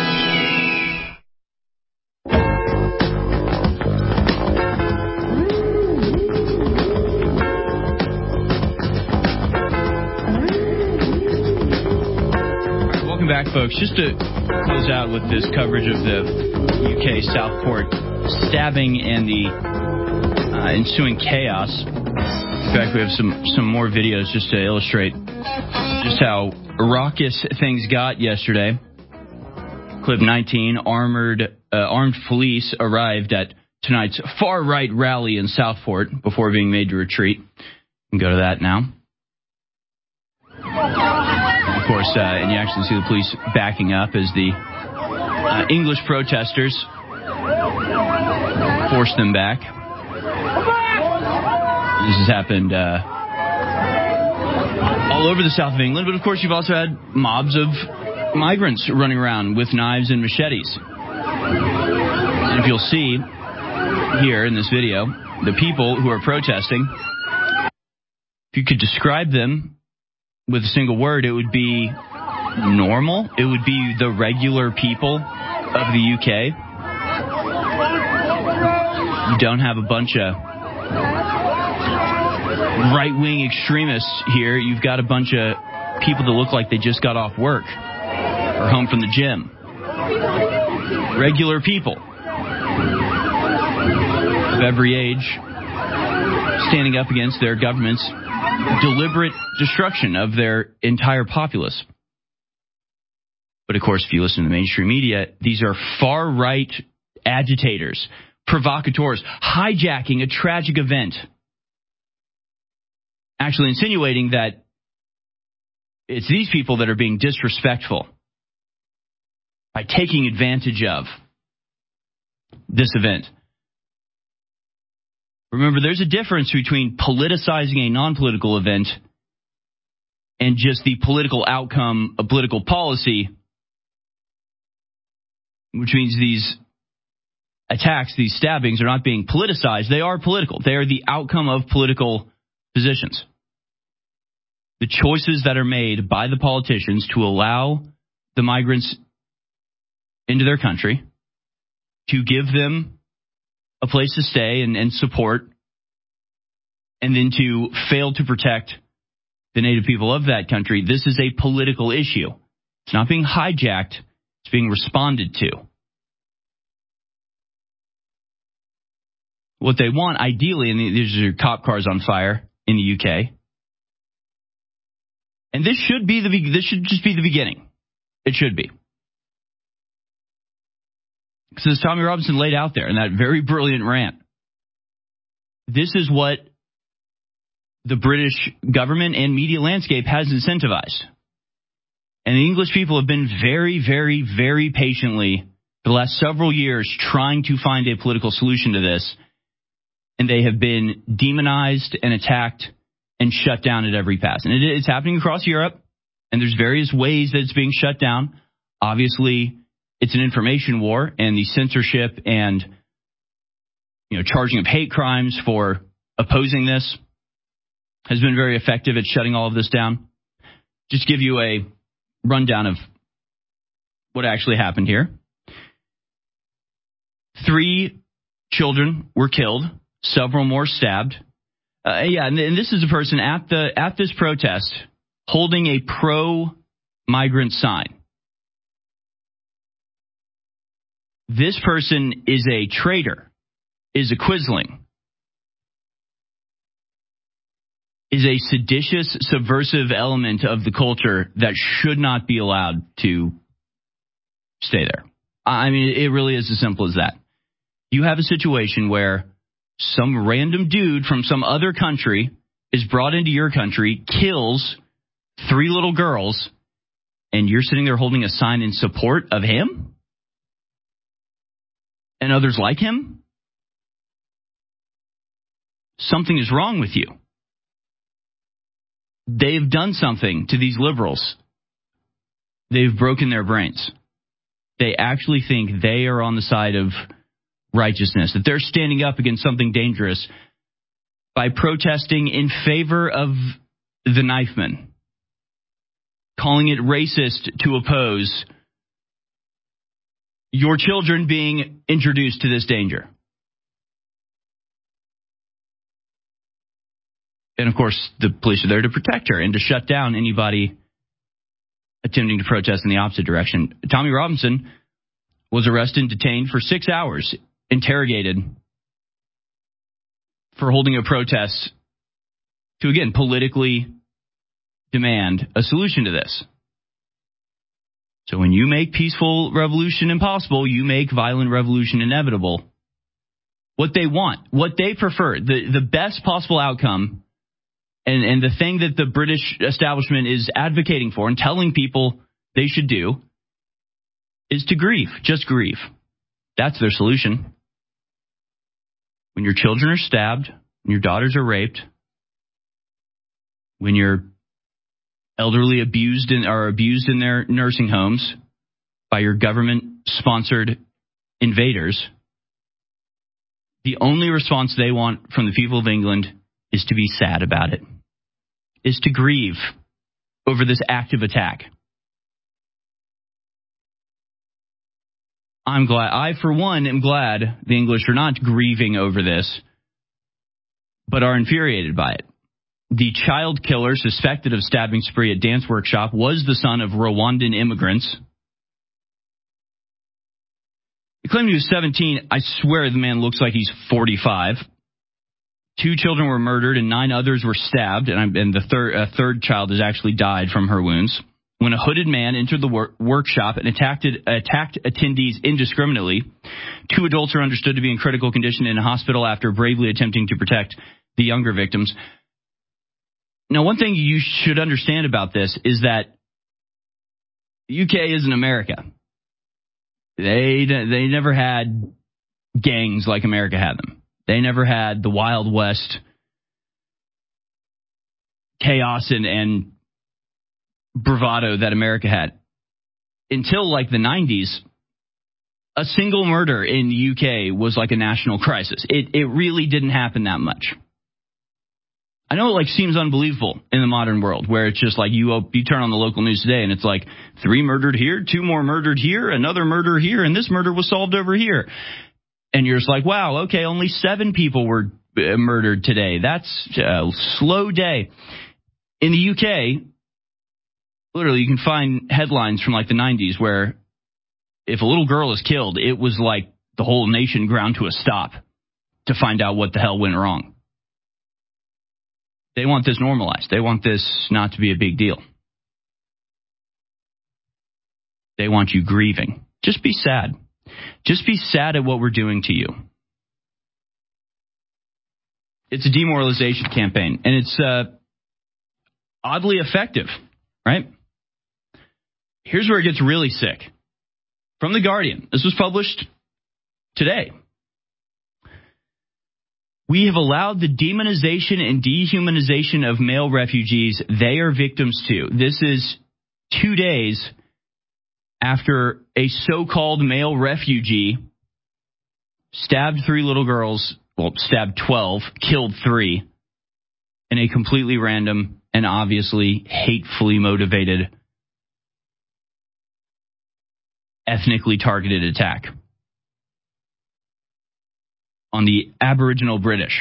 Welcome back, folks. Just to close out with this coverage of the UK Southport stabbing and the ensuing chaos. In fact, we have some more videos just to illustrate just how raucous things got yesterday. Clip 19, armed police arrived at tonight's far-right rally in Southport before being made to retreat. You can go to that now. Of course, and you actually see the police backing up as the English protesters forced them back. This has happened all over the south of England, but of course you've also had mobs of migrants running around with knives and machetes. And if you'll see here in this video, the people who are protesting, if you could describe them with a single word, it would be normal. It would be the regular people of the UK. You don't have a bunch of right-wing extremists here. You've got a bunch of people that look like they just got off work or home from the gym. Regular people of every age standing up against their government's deliberate destruction of their entire populace. But of course, if you listen to the mainstream media, these are far-right agitators, provocateurs, hijacking a tragic event, actually insinuating that it's these people that are being disrespectful by taking advantage of this event. Remember, there's a difference between politicizing a non-political event and just the political outcome of political policy, which means these attacks, these stabbings are not being politicized. They are political. They are the outcome of political positions. The choices that are made by the politicians to allow the migrants into their country, to give them a place to stay and support, and then to fail to protect the native people of that country. This is a political issue. It's not being hijacked. It's being responded to. What they want, ideally, and these are cop cars on fire in the UK. And this should just be the beginning. It should be. Because as Tommy Robinson laid out there in that very brilliant rant, this is what the British government and media landscape has incentivized. And the English people have been very, very, very patiently for the last several years trying to find a political solution to this. And they have been demonized and attacked and shut down at every pass. And it's happening across Europe, and there's various ways that it's being shut down. Obviously, it's an information war, and the censorship and charging of hate crimes for opposing this has been very effective at shutting all of this down. Just give you a rundown of what actually happened here. 3 children were killed, several more stabbed. And this is a person at this protest holding a pro-migrant sign. This person is a traitor, is a quisling, is a seditious, subversive element of the culture that should not be allowed to stay there. I mean, it really is as simple as that. You have a situation where some random dude from some other country is brought into your country, kills 3 little girls, and you're sitting there holding a sign in support of him and others like him? Something is wrong with you. They've done something to these liberals. They've broken their brains. They actually think they are on the side of righteousness, that they're standing up against something dangerous by protesting in favor of the knifeman, calling it racist to oppose your children being introduced to this danger. And of course, the police are there to protect her and to shut down anybody attempting to protest in the opposite direction. Tommy Robinson was arrested and detained for 6 hours, interrogated for holding a protest to, again, politically demand a solution to this. So when you make peaceful revolution impossible, you make violent revolution inevitable. What they want, what they prefer, the best possible outcome, and the thing that the British establishment is advocating for and telling people they should do is to grieve. Just grieve. That's their solution. When your children are stabbed, when your daughters are raped, when your elderly are abused in their nursing homes by your government-sponsored invaders, the only response they want from the people of England is to be sad about it, is to grieve over this active attack. I, for one, am glad the English are not grieving over this, but are infuriated by it. The child killer suspected of stabbing spree at dance workshop was the son of Rwandan immigrants. He claimed he was 17. I swear the man looks like he's 45. 2 children were murdered and 9 others were stabbed, and the third child has actually died from her wounds. When a hooded man entered the workshop and attacked attendees indiscriminately, 2 adults are understood to be in critical condition in a hospital after bravely attempting to protect the younger victims. Now, one thing you should understand about this is that the UK isn't America. They never had gangs like America had them. They never had the Wild West chaos and bravado that America had. Until like the 90s, a single murder in the UK was like a national crisis. It really didn't happen that much. I know it like seems unbelievable in the modern world where it's just like you turn on the local news today and it's like 3 murdered here, 2 more murdered here, another murder here, and this murder was solved over here. And you're just like, wow, okay, only 7 people were murdered today. That's a slow day. In the UK, literally you can find headlines from like the 90s where if a little girl is killed, it was like the whole nation ground to a stop to find out what the hell went wrong. They want this normalized. They want this not to be a big deal. They want you grieving. Just be sad. Just be sad at what we're doing to you. It's a demoralization campaign, and it's oddly effective, right? Here's where it gets really sick. From The Guardian. This was published today. We have allowed the demonization and dehumanization of male refugees they are victims to. This is 2 days after a so-called male refugee stabbed 3 little girls, stabbed 12, killed 3 in a completely random and obviously hatefully motivated, ethnically targeted attack on the Aboriginal British.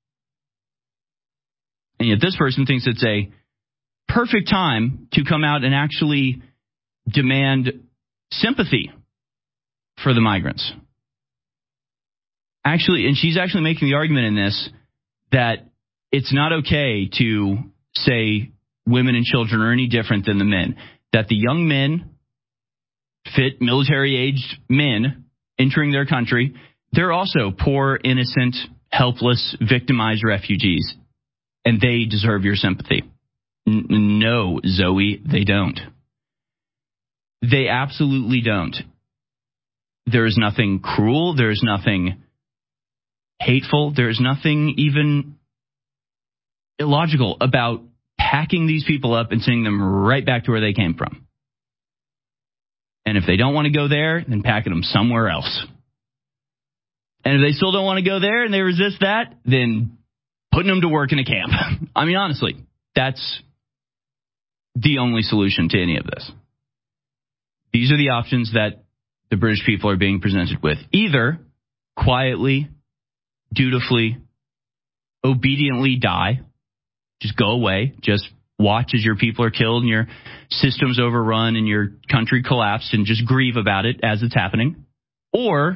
And yet this person thinks it's a perfect time to come out and actually demand sympathy for the migrants. Actually, and she's actually making the argument in this that it's not okay to say women and children are any different than the men. That the young men, fit military-aged men entering their country, they're also poor, innocent, helpless, victimized refugees, and they deserve your sympathy. No, Zoe, they don't. They absolutely don't. There is nothing cruel. There is nothing hateful. There is nothing even illogical about packing these people up and sending them right back to where they came from. And if they don't want to go there, then packing them somewhere else. And if they still don't want to go there and they resist that, then putting them to work in a camp. I mean, honestly, that's the only solution to any of this. These are the options that the British people are being presented with. Either quietly, dutifully, obediently die, just go away, just watch as your people are killed and your system's overrun and your country collapsed and just grieve about it as it's happening. Or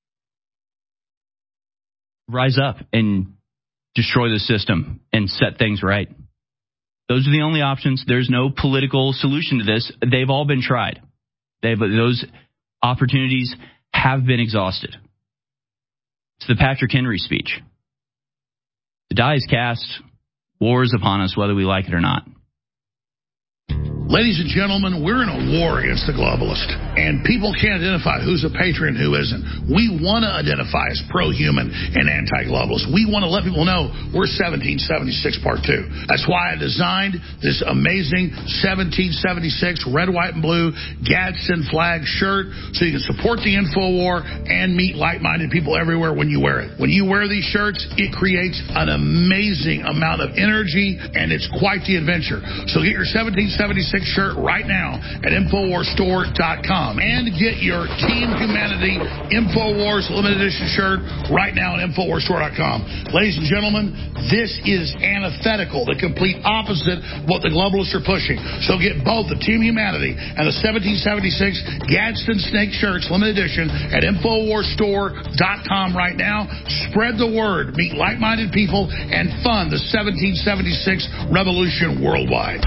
rise up and destroy the system and set things right. Those are the only options. There's no political solution to this. They've all been tried. Those opportunities have been exhausted. It's the Patrick Henry speech. The die is cast. War is upon us, whether we like it or not. Ladies and gentlemen, we're in a war against the globalist, and people can't identify who's a patriot and who isn't. We want to identify as pro-human and anti-globalist. We want to let people know we're 1776 Part 2. That's why I designed this amazing 1776 red, white, and blue Gadsden flag shirt so you can support the InfoWar and meet like-minded people everywhere when you wear it. When you wear these shirts, it creates an amazing amount of energy, and it's quite the adventure. So get your 1776 shirt right now at InfoWarsStore.com and get your Team Humanity InfoWars limited edition shirt right now at InfoWarsStore.com. Ladies and gentlemen, this is antithetical, the complete opposite of what the globalists are pushing. So get both the Team Humanity and the 1776 Gadsden Snake shirts limited edition at InfoWarsStore.com right now. Spread the word, meet like-minded people, and fund the 1776 revolution worldwide.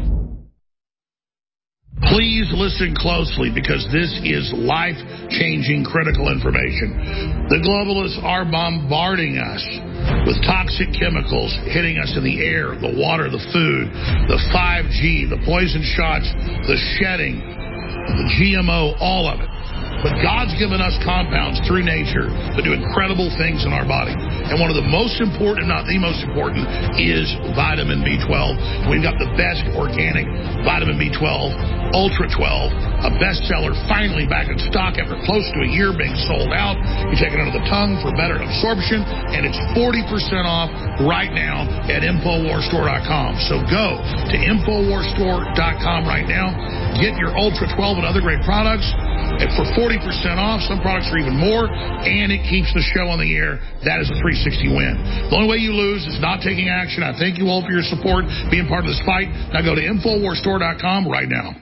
Please listen closely because this is life-changing critical information. The globalists are bombarding us with toxic chemicals hitting us in the air, the water, the food, the 5G, the poison shots, the shedding, the GMO, all of it. But God's given us compounds through nature that do incredible things in our body. And one of the most important, if not the most important, is vitamin B12. We've got the best organic vitamin B12, Ultra 12, a bestseller, finally back in stock after close to a year being sold out. You take it under the tongue for better absorption, and it's 40% off right now at InfoWarsStore.com. So go to InfoWarsStore.com right now. Get your Ultra 12 and other great products for 40% off. Some products are even more, and it keeps the show on the air. That is a 360 win. The only way you lose is not taking action. I thank you all for your support, being part of this fight. Now go to InfoWarsStore.com right now.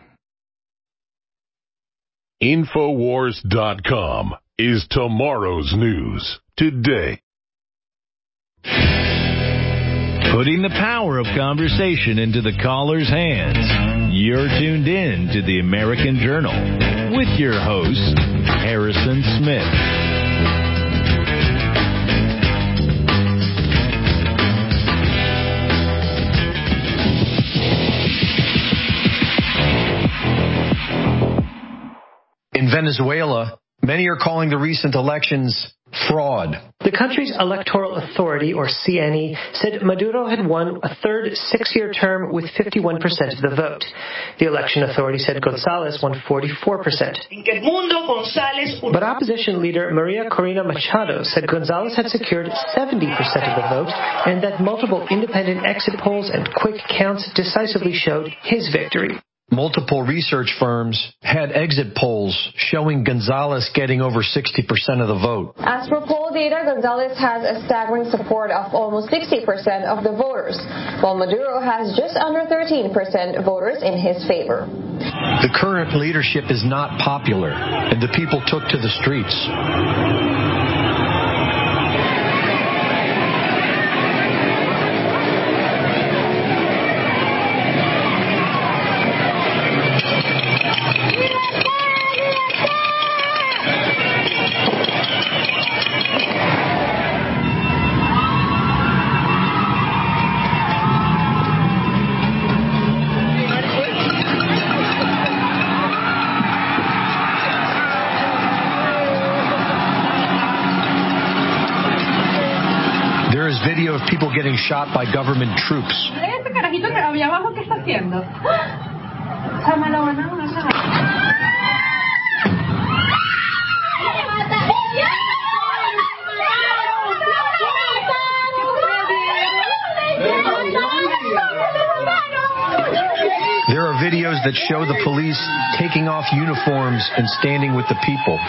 Infowars.com is tomorrow's news today. Putting the power of conversation into the caller's hands. You're tuned in to the American Journal with your host, Harrison Smith. In Venezuela, many are calling the recent elections fraud. The country's Electoral Authority, or CNE, said Maduro had won a third six-year term with 51% of the vote. The election authority said González won 44%. But opposition leader Maria Corina Machado said González had secured 70% of the vote and that multiple independent exit polls and quick counts decisively showed his victory. Multiple research firms had exit polls showing González getting over 60% of the vote. As for poll data, González has a staggering support of almost 60% of the voters, while Maduro has just under 13% voters in his favor. The current leadership is not popular, and the people took to the streets. Video of people getting shot by government troops. Este carajito que había abajo, ¿qué está haciendo? Se me lo van a There are videos that show the police taking off uniforms and standing with the people.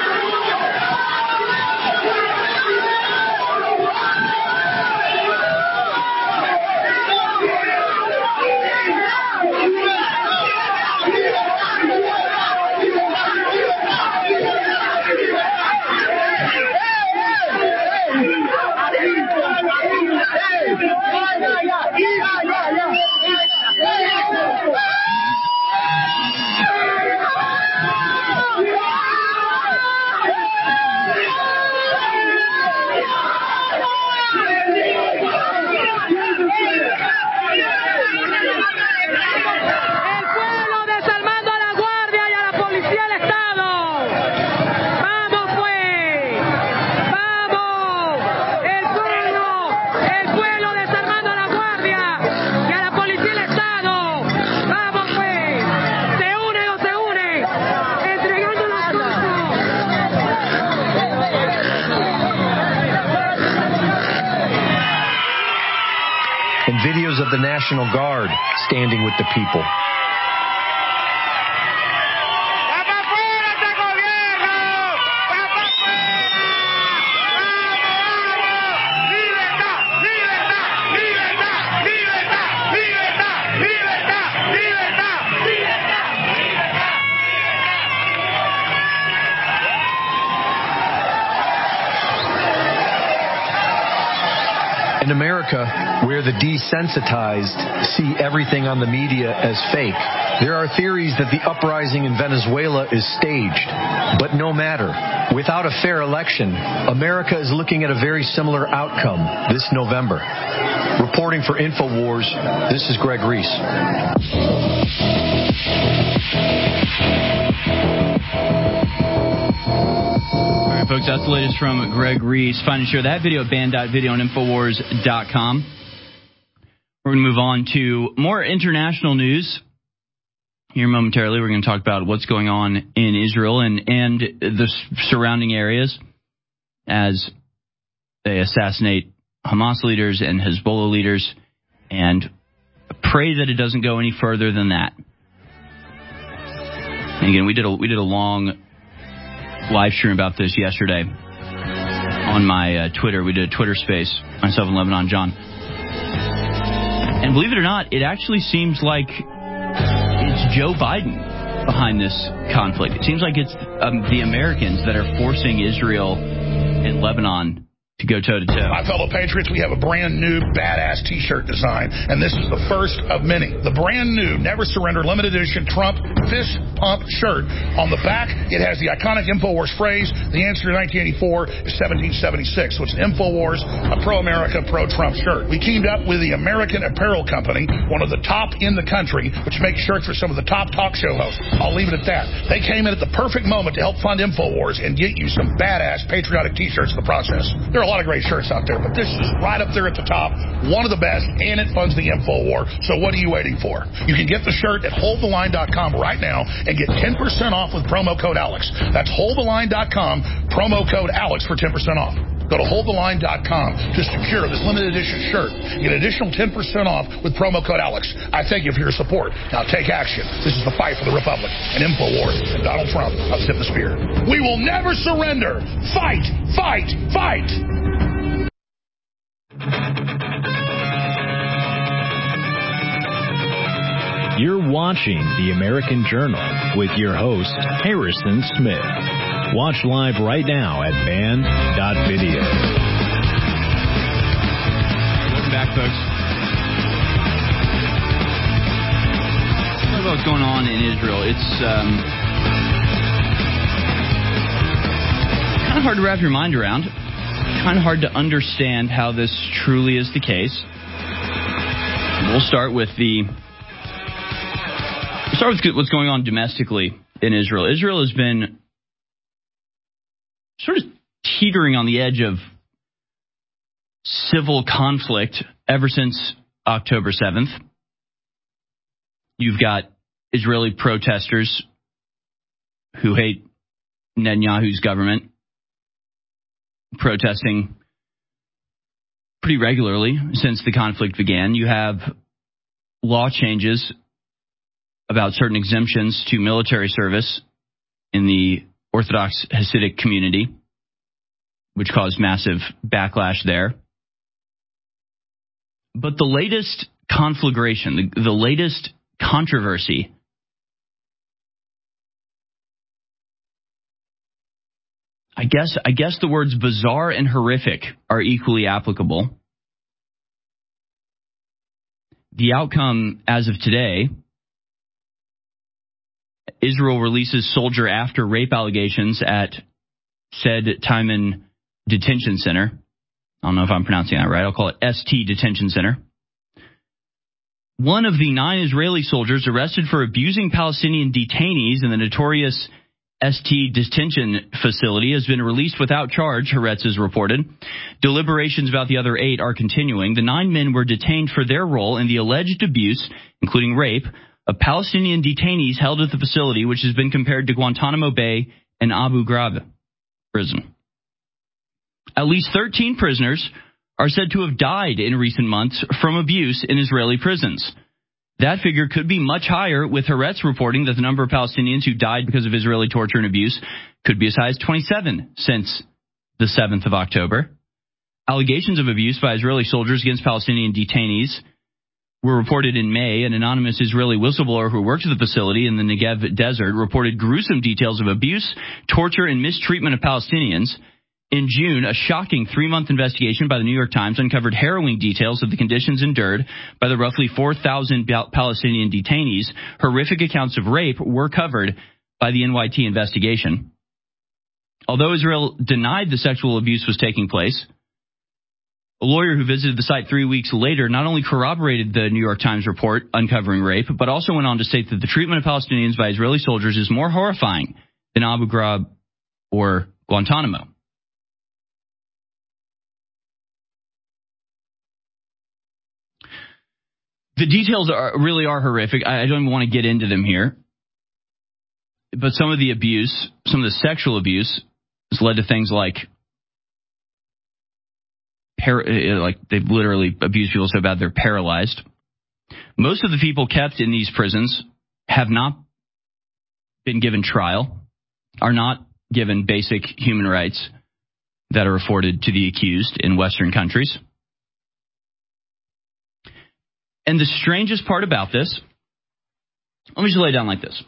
Videos of the National Guard standing with the people. In America, where the desensitized see everything on the media as fake, there are theories that the uprising in Venezuela is staged. But no matter. Without a fair election, America is looking at a very similar outcome this November. Reporting for InfoWars, this is Greg Reese. folks. That's the latest from Greg Reese. Find and share that video at band.video and Infowars.com. We're going to move on to more international news. Here momentarily, we're going to talk about what's going on in Israel and the surrounding areas as they assassinate Hamas leaders and Hezbollah leaders, and pray that it doesn't go any further than that. And again, we did a long live stream about this yesterday on my Twitter. We did a Twitter space, myself and Lebanon John. And believe it or not, it actually seems like it's Joe Biden behind this conflict. It seems like it's the Americans that are forcing Israel and Lebanon to go toe-to-toe. My fellow patriots, we have a brand new badass T-shirt design, and this is the first of many. The brand new Never Surrender limited edition Trump fist pump shirt. On the back, it has the iconic InfoWars phrase, the answer to 1984 is 1776. So it's an InfoWars, a pro-America, pro-Trump shirt. We teamed up with the American Apparel Company, one of the top in the country, which makes shirts for some of the top talk show hosts. I'll leave it at that. They came in at the perfect moment to help fund InfoWars and get you some badass patriotic T-shirts in the process. There are a lot of great shirts out there, but this is right up there at the top, one of the best, and it funds the InfoWar. So what are you waiting for? You can get the shirt at holdtheline.com right now and get 10% off with promo code Alex. That's holdtheline.com, promo code Alex for 10% off. Go to holdtheline.com to secure this limited edition shirt. Get additional 10% off with promo code Alex. I thank you for your support. Now take action. This is the fight for the Republic and InfoWars and Donald Trump of Zip the Spear. We will never surrender. Fight, fight, fight. You're watching The American Journal with your host, Harrison Smith. Watch live right now at band.video. Welcome back, folks. Talk about what's going on in Israel. It's kind of hard to wrap your mind around. Kind of hard to understand how this truly is the case. We'll start with what's going on domestically in Israel. Israel has been sort of teetering on the edge of civil conflict ever since October 7th. You've got Israeli protesters who hate Netanyahu's government protesting pretty regularly since the conflict began. You have law changes about certain exemptions to military service in the Orthodox Hasidic community, which caused massive backlash there. But the latest conflagration, the latest controversy, I guess the words bizarre and horrific are equally applicable. The outcome as of today: Israel releases soldier after rape allegations at said Timon Detention Center. I don't know if I'm pronouncing that right. I'll call it ST Detention Center. One of the 9 Israeli soldiers arrested for abusing Palestinian detainees in the notorious ST detention facility has been released without charge, Haaretz has reported. Deliberations about the other 8 are continuing. The 9 men were detained for their role in the alleged abuse, including rape, of Palestinian detainees held at the facility, which has been compared to Guantanamo Bay and Abu Ghraib prison. At least 13 prisoners are said to have died in recent months from abuse in Israeli prisons. That figure could be much higher, with Haaretz reporting that the number of Palestinians who died because of Israeli torture and abuse could be as high as 27 since the 7th of October. Allegations of abuse by Israeli soldiers against Palestinian detainees were reported in May. An anonymous Israeli whistleblower who worked at the facility in the Negev desert reported gruesome details of abuse, torture, and mistreatment of Palestinians. In June, a shocking 3-month investigation by the New York Times uncovered harrowing details of the conditions endured by the roughly 4,000 Palestinian detainees. Horrific accounts of rape were covered by the NYT investigation. Although Israel denied the sexual abuse was taking place, a lawyer who visited the site 3 weeks later not only corroborated the New York Times report uncovering rape, but also went on to state that the treatment of Palestinians by Israeli soldiers is more horrifying than Abu Ghraib or Guantanamo. The details really are horrific. I don't even want to get into them here. But some of the abuse, some of the sexual abuse, has led to things like they've literally abused people so bad they're paralyzed. Most of the people kept in these prisons have not been given trial, are not given basic human rights that are afforded to the accused in Western countries. And the strangest part about this, let me just lay it down like this.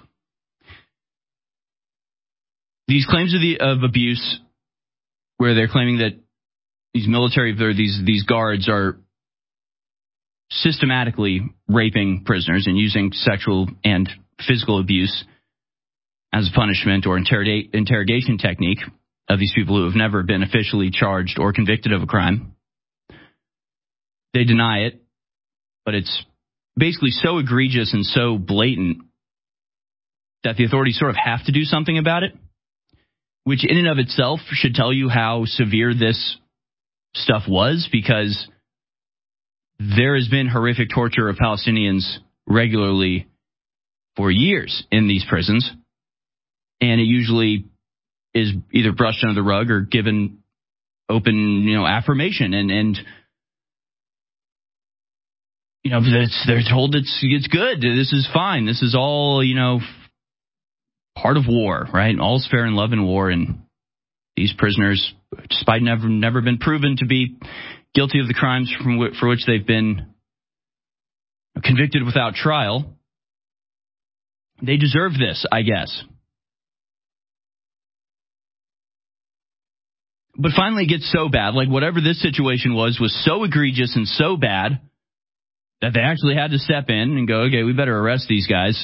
These claims of abuse, where they're claiming that these military, or these guards are systematically raping prisoners and using sexual and physical abuse as a punishment or interrogation technique of these people who have never been officially charged or convicted of a crime. They deny it, but it's basically so egregious and so blatant that the authorities sort of have to do something about it, which in and of itself should tell you how severe this stuff was, because there has been horrific torture of Palestinians regularly for years in these prisons, and it usually is either brushed under the rug or given open, affirmation, and they're told it's good, this is fine, this is all part of war, right? All's fair in love and war, and these prisoners, despite never been proven to be guilty of the crimes for which they've been convicted without trial, they deserve this, I guess. But finally it gets so bad, like whatever this situation was so egregious and so bad that they actually had to step in and go, okay, we better arrest these guys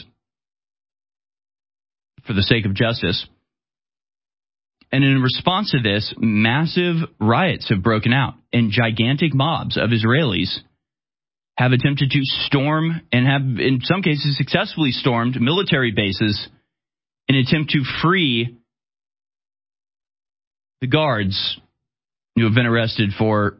for the sake of justice. And in response to this, massive riots have broken out, and gigantic mobs of Israelis have attempted to storm, and have in some cases successfully stormed, military bases in an attempt to free the guards who have been arrested for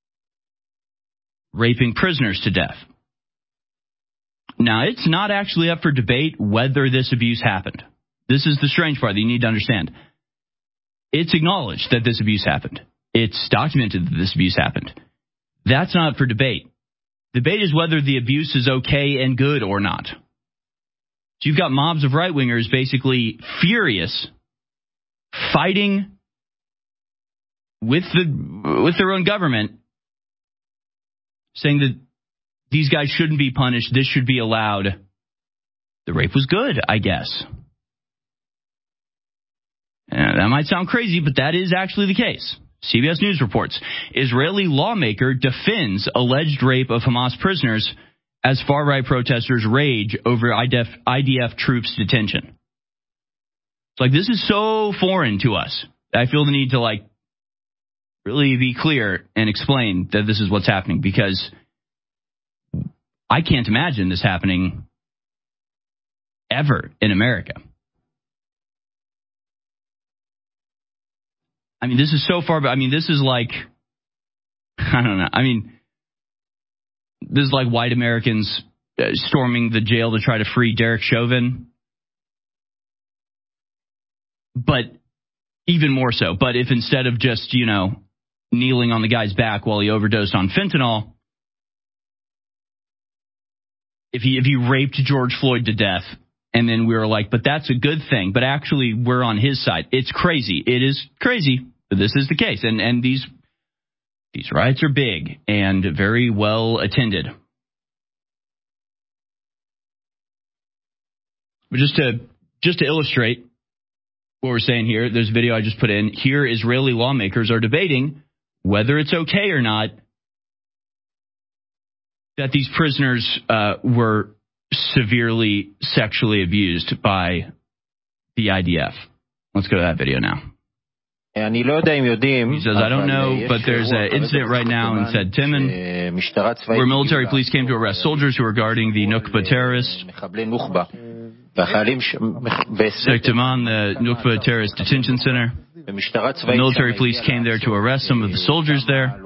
raping prisoners to death. Now, it's not actually up for debate whether this abuse happened. This is the strange part that you need to understand. It's acknowledged that this abuse happened. It's documented that this abuse happened. That's not up for debate. Debate is whether the abuse is okay and good or not. So you've got mobs of right-wingers basically furious, fighting with their own government, saying that these guys shouldn't be punished, this should be allowed. The rape was good, I guess. That might sound crazy, but that is actually the case. CBS News reports, Israeli lawmaker defends alleged rape of Hamas prisoners as far-right protesters rage over IDF troops' detention. It's like, this is so foreign to us. I feel the need to really be clear and explain that this is what's happening, because I can't imagine this happening ever in America. I mean, this is so far, this is like, I don't know. This is like white Americans storming the jail to try to free Derek Chauvin. But even more so. But if instead of just, kneeling on the guy's back while he overdosed on fentanyl, if he raped George Floyd to death, and then we were like, but that's a good thing, but actually we're on his side. It's crazy. It is crazy, but this is the case. And these riots are big and very well attended. But just to illustrate what we're saying here, there's a video I just put in. Here, Israeli lawmakers are debating whether it's okay or not that these prisoners were severely sexually abused by the IDF. Let's go to that video now. He says, I don't know, but there's an incident right now in Said Timan where military police came to arrest soldiers who were guarding the Nukba terrorist. Said Timan, the Nukba terrorist detention center. The military police came there to arrest some of the soldiers there,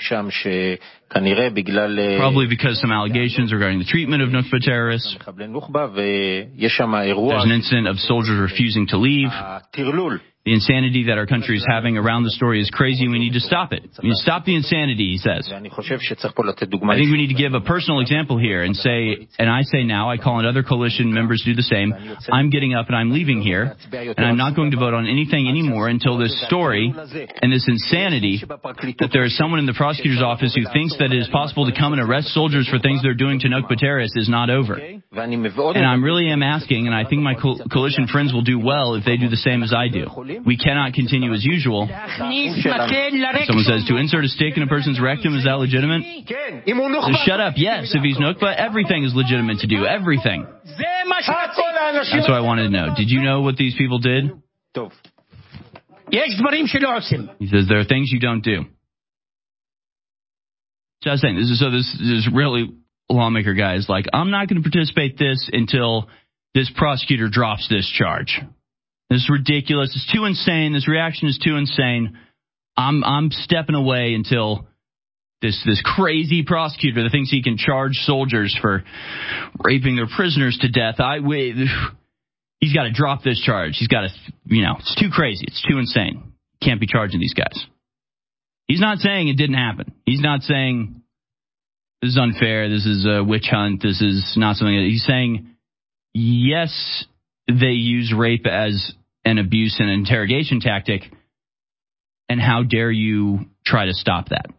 probably because some allegations regarding the treatment of Nukba terrorists. There's an incident of soldiers refusing to leave. The insanity that our country is having around the story is crazy. We need to stop it. We need to stop the insanity, he says. I think we need to give a personal example here and say, and I say now, I call on other coalition members to do the same. I'm getting up and I'm leaving here, and I'm not going to vote on anything anymore until this story and this insanity that there is someone in the prosecutor's office who thinks that it is possible to come and arrest soldiers for things they're doing to Nukba terrorists is not over. And I really am asking, and I think my coalition friends will do well if they do the same as I do. We cannot continue as usual. Someone says, to insert a stick in a person's rectum, is that legitimate? Shut up. Yes, if he's Nukba, everything is legitimate to do. Everything. That's what I wanted to know. Did you know what these people did? He says, there are things you don't do. Just saying, this is really lawmaker guy is like, I'm not going to participate this until this prosecutor drops this charge. This is ridiculous. It's too insane. This reaction is too insane. I'm stepping away until this crazy prosecutor that thinks he can charge soldiers for raping their prisoners to death. He's got to drop this charge. He's got to, it's too crazy. It's too insane. Can't be charging these guys. He's not saying it didn't happen. He's not saying this is unfair. This is a witch hunt. This is not something. He's saying, yes, they use rape as an abuse and interrogation tactic, and how dare you try to stop that?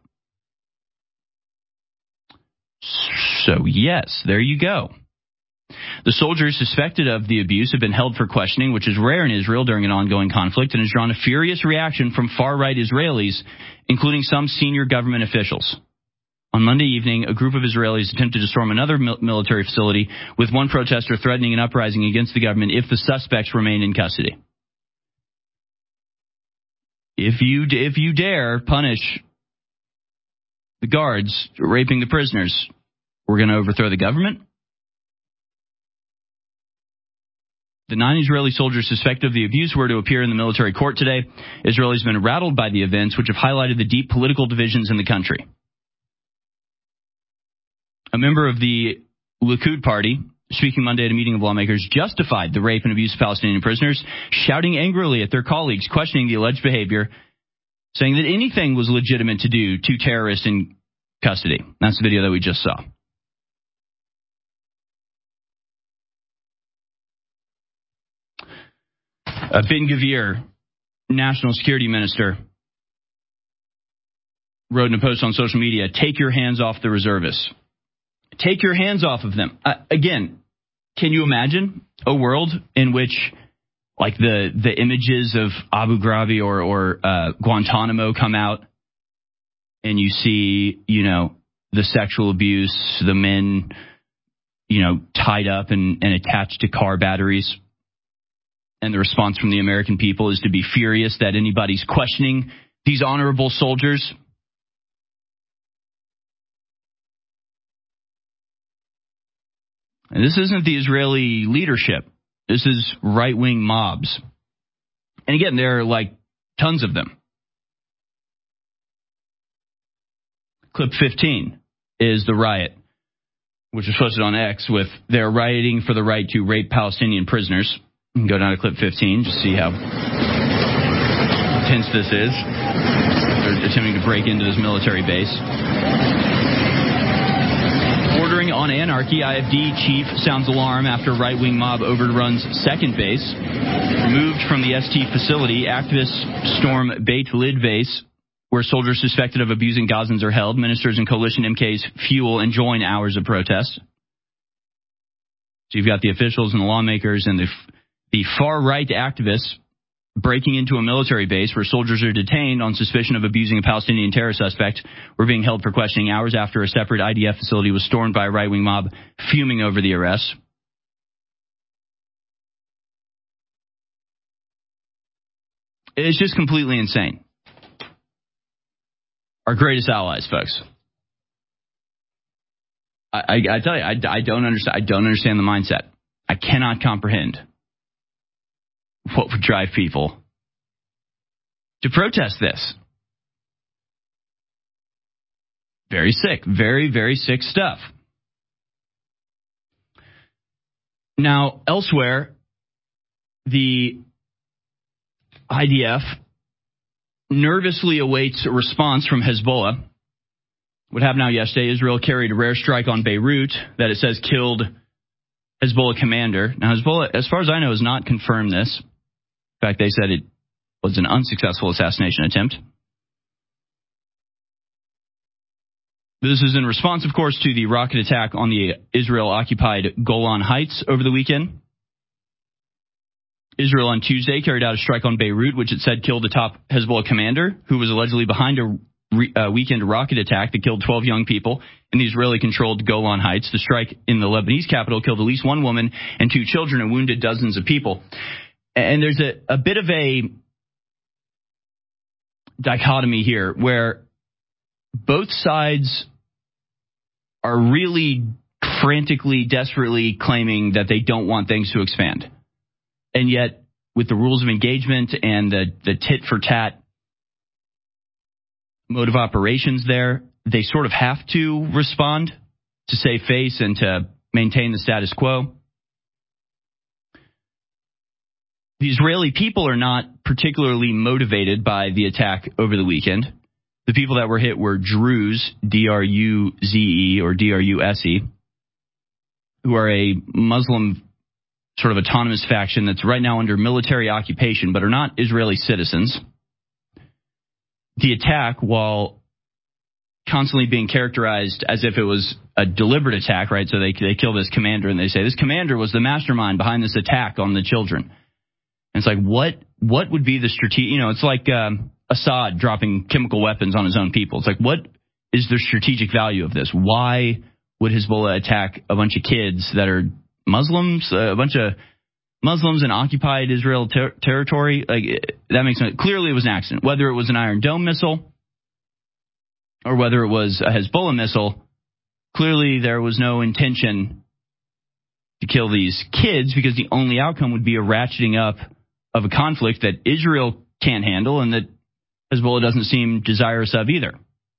So, yes, there you go. The soldiers suspected of the abuse have been held for questioning, which is rare in Israel during an ongoing conflict, and has drawn a furious reaction from far-right Israelis, including some senior government officials. On Monday evening, a group of Israelis attempted to storm another military facility, with one protester threatening an uprising against the government if the suspects remain in custody. If you dare punish the guards raping the prisoners, we're going to overthrow the government? The 9 Israeli soldiers suspected of the abuse were to appear in the military court today. Israelis have been rattled by the events, which have highlighted the deep political divisions in the country. A member of the Likud party, speaking Monday at a meeting of lawmakers, justified the rape and abuse of Palestinian prisoners, shouting angrily at their colleagues, questioning the alleged behavior, saying that anything was legitimate to do to terrorists in custody. That's the video that we just saw. Ben-Gvir, National Security Minister, wrote in a post on social media, take your hands off the reservists. Take your hands off of them. Again, can you imagine a world in which, like, the images of Abu Ghraib or Guantanamo come out, and you see, the sexual abuse, the men, tied up and attached to car batteries, and the response from the American people is to be furious that anybody's questioning these honorable soldiers? And this isn't the Israeli leadership. This is right-wing mobs. And again, there are tons of them. Clip 15 is the riot, which was posted on X with they're rioting for the right to rape Palestinian prisoners. You can go down to clip 15 to see how intense this is. They're attempting to break into this military base. Bordering on anarchy, IFD chief sounds alarm after right-wing mob overruns second base. Removed from the ST facility, activists storm Beit Lid base, where soldiers suspected of abusing Gazans are held. Ministers and coalition MKs fuel and join hours of protest. So you've got the officials and the lawmakers and the far-right activists breaking into a military base where soldiers are detained on suspicion of abusing a Palestinian terror suspect were being held for questioning hours after a separate IDF facility was stormed by a right-wing mob fuming over the arrest. It's just completely insane. Our greatest allies, folks. I tell you, I don't understand. I don't understand the mindset. I cannot comprehend what would drive people to protest this. Very sick. Very, very sick stuff. Now, elsewhere, the IDF nervously awaits a response from Hezbollah. What happened now yesterday, Israel carried a rare strike on Beirut that it says killed Hezbollah commander. Now, Hezbollah, as far as I know, has not confirmed this. In fact, they said it was an unsuccessful assassination attempt. This is in response, of course, to the rocket attack on the Israel-occupied Golan Heights over the weekend. Israel on Tuesday carried out a strike on Beirut, which it said killed a top Hezbollah commander who was allegedly behind a weekend rocket attack that killed 12 young people in the Israeli-controlled Golan Heights. The strike in the Lebanese capital killed at least one woman and 2 children and wounded dozens of people. And there's a bit of a dichotomy here where both sides are really frantically, desperately claiming that they don't want things to expand. And yet, with the rules of engagement and the tit-for-tat mode of operations there, they sort of have to respond to save face and to maintain the status quo. The Israeli people are not particularly motivated by the attack over the weekend. The people that were hit were Druze, D-R-U-Z-E or D-R-U-S-E, who are a Muslim sort of autonomous faction that's right now under military occupation, but are not Israeli citizens. The attack, while constantly being characterized as if it was a deliberate attack, right? So they kill this commander and they say this commander was the mastermind behind this attack on the children. And it's like, what would be the strategic, it's like Assad dropping chemical weapons on his own people. It's like, what is the strategic value of this? Why would Hezbollah attack a bunch of kids that are Muslims, a bunch of Muslims in occupied Israel territory? Like, that makes sense. Clearly it was an accident. Whether it was an Iron Dome missile or whether it was a Hezbollah missile, clearly there was no intention to kill these kids because the only outcome would be a ratcheting up of a conflict that Israel can't handle and that Hezbollah doesn't seem desirous of either.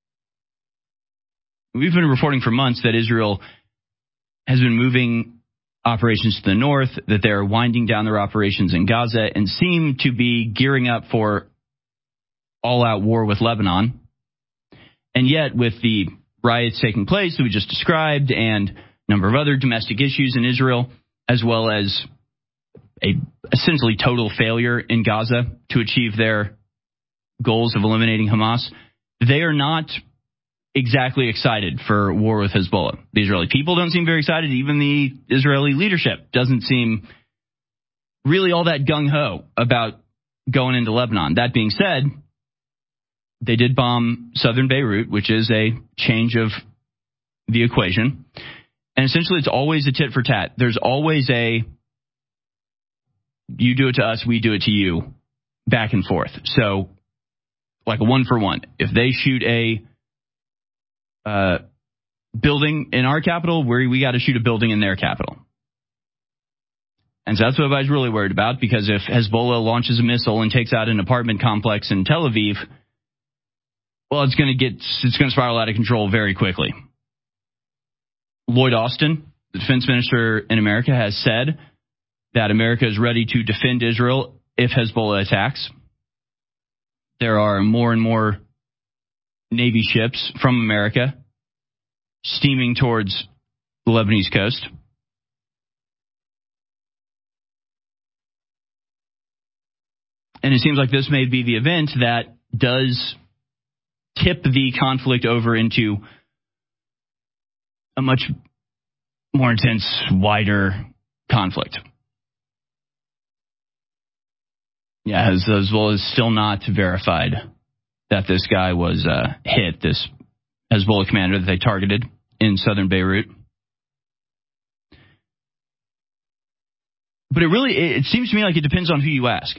We've been reporting for months that Israel has been moving operations to the north, that they're winding down their operations in Gaza and seem to be gearing up for all-out war with Lebanon. And yet, with the riots taking place that we just described and a number of other domestic issues in Israel, as well as a essentially total failure in Gaza to achieve their goals of eliminating Hamas, they are not exactly excited for war with Hezbollah. The Israeli people don't seem very excited. Even the Israeli leadership doesn't seem really all that gung-ho about going into Lebanon. That being said, they did bomb southern Beirut, which is a change of the equation. And essentially, it's always a tit for tat. There's always a you do it to us, we do it to you, back and forth. So, like a 1-for-1. If they shoot a building in our capital, we got to shoot a building in their capital. And so that's what everybody's really worried about, because if Hezbollah launches a missile and takes out an apartment complex in Tel Aviv, well, it's going to spiral out of control very quickly. Lloyd Austin, the defense minister in America, has said that America is ready to defend Israel if Hezbollah attacks. There are more and more Navy ships from America steaming towards the Lebanese coast. And it seems like this may be the event that does tip the conflict over into a much more intense, wider conflict. Yeah, Hezbollah is still not verified that this guy was hit, this Hezbollah commander that they targeted in southern Beirut. But it seems to me like it depends on who you ask.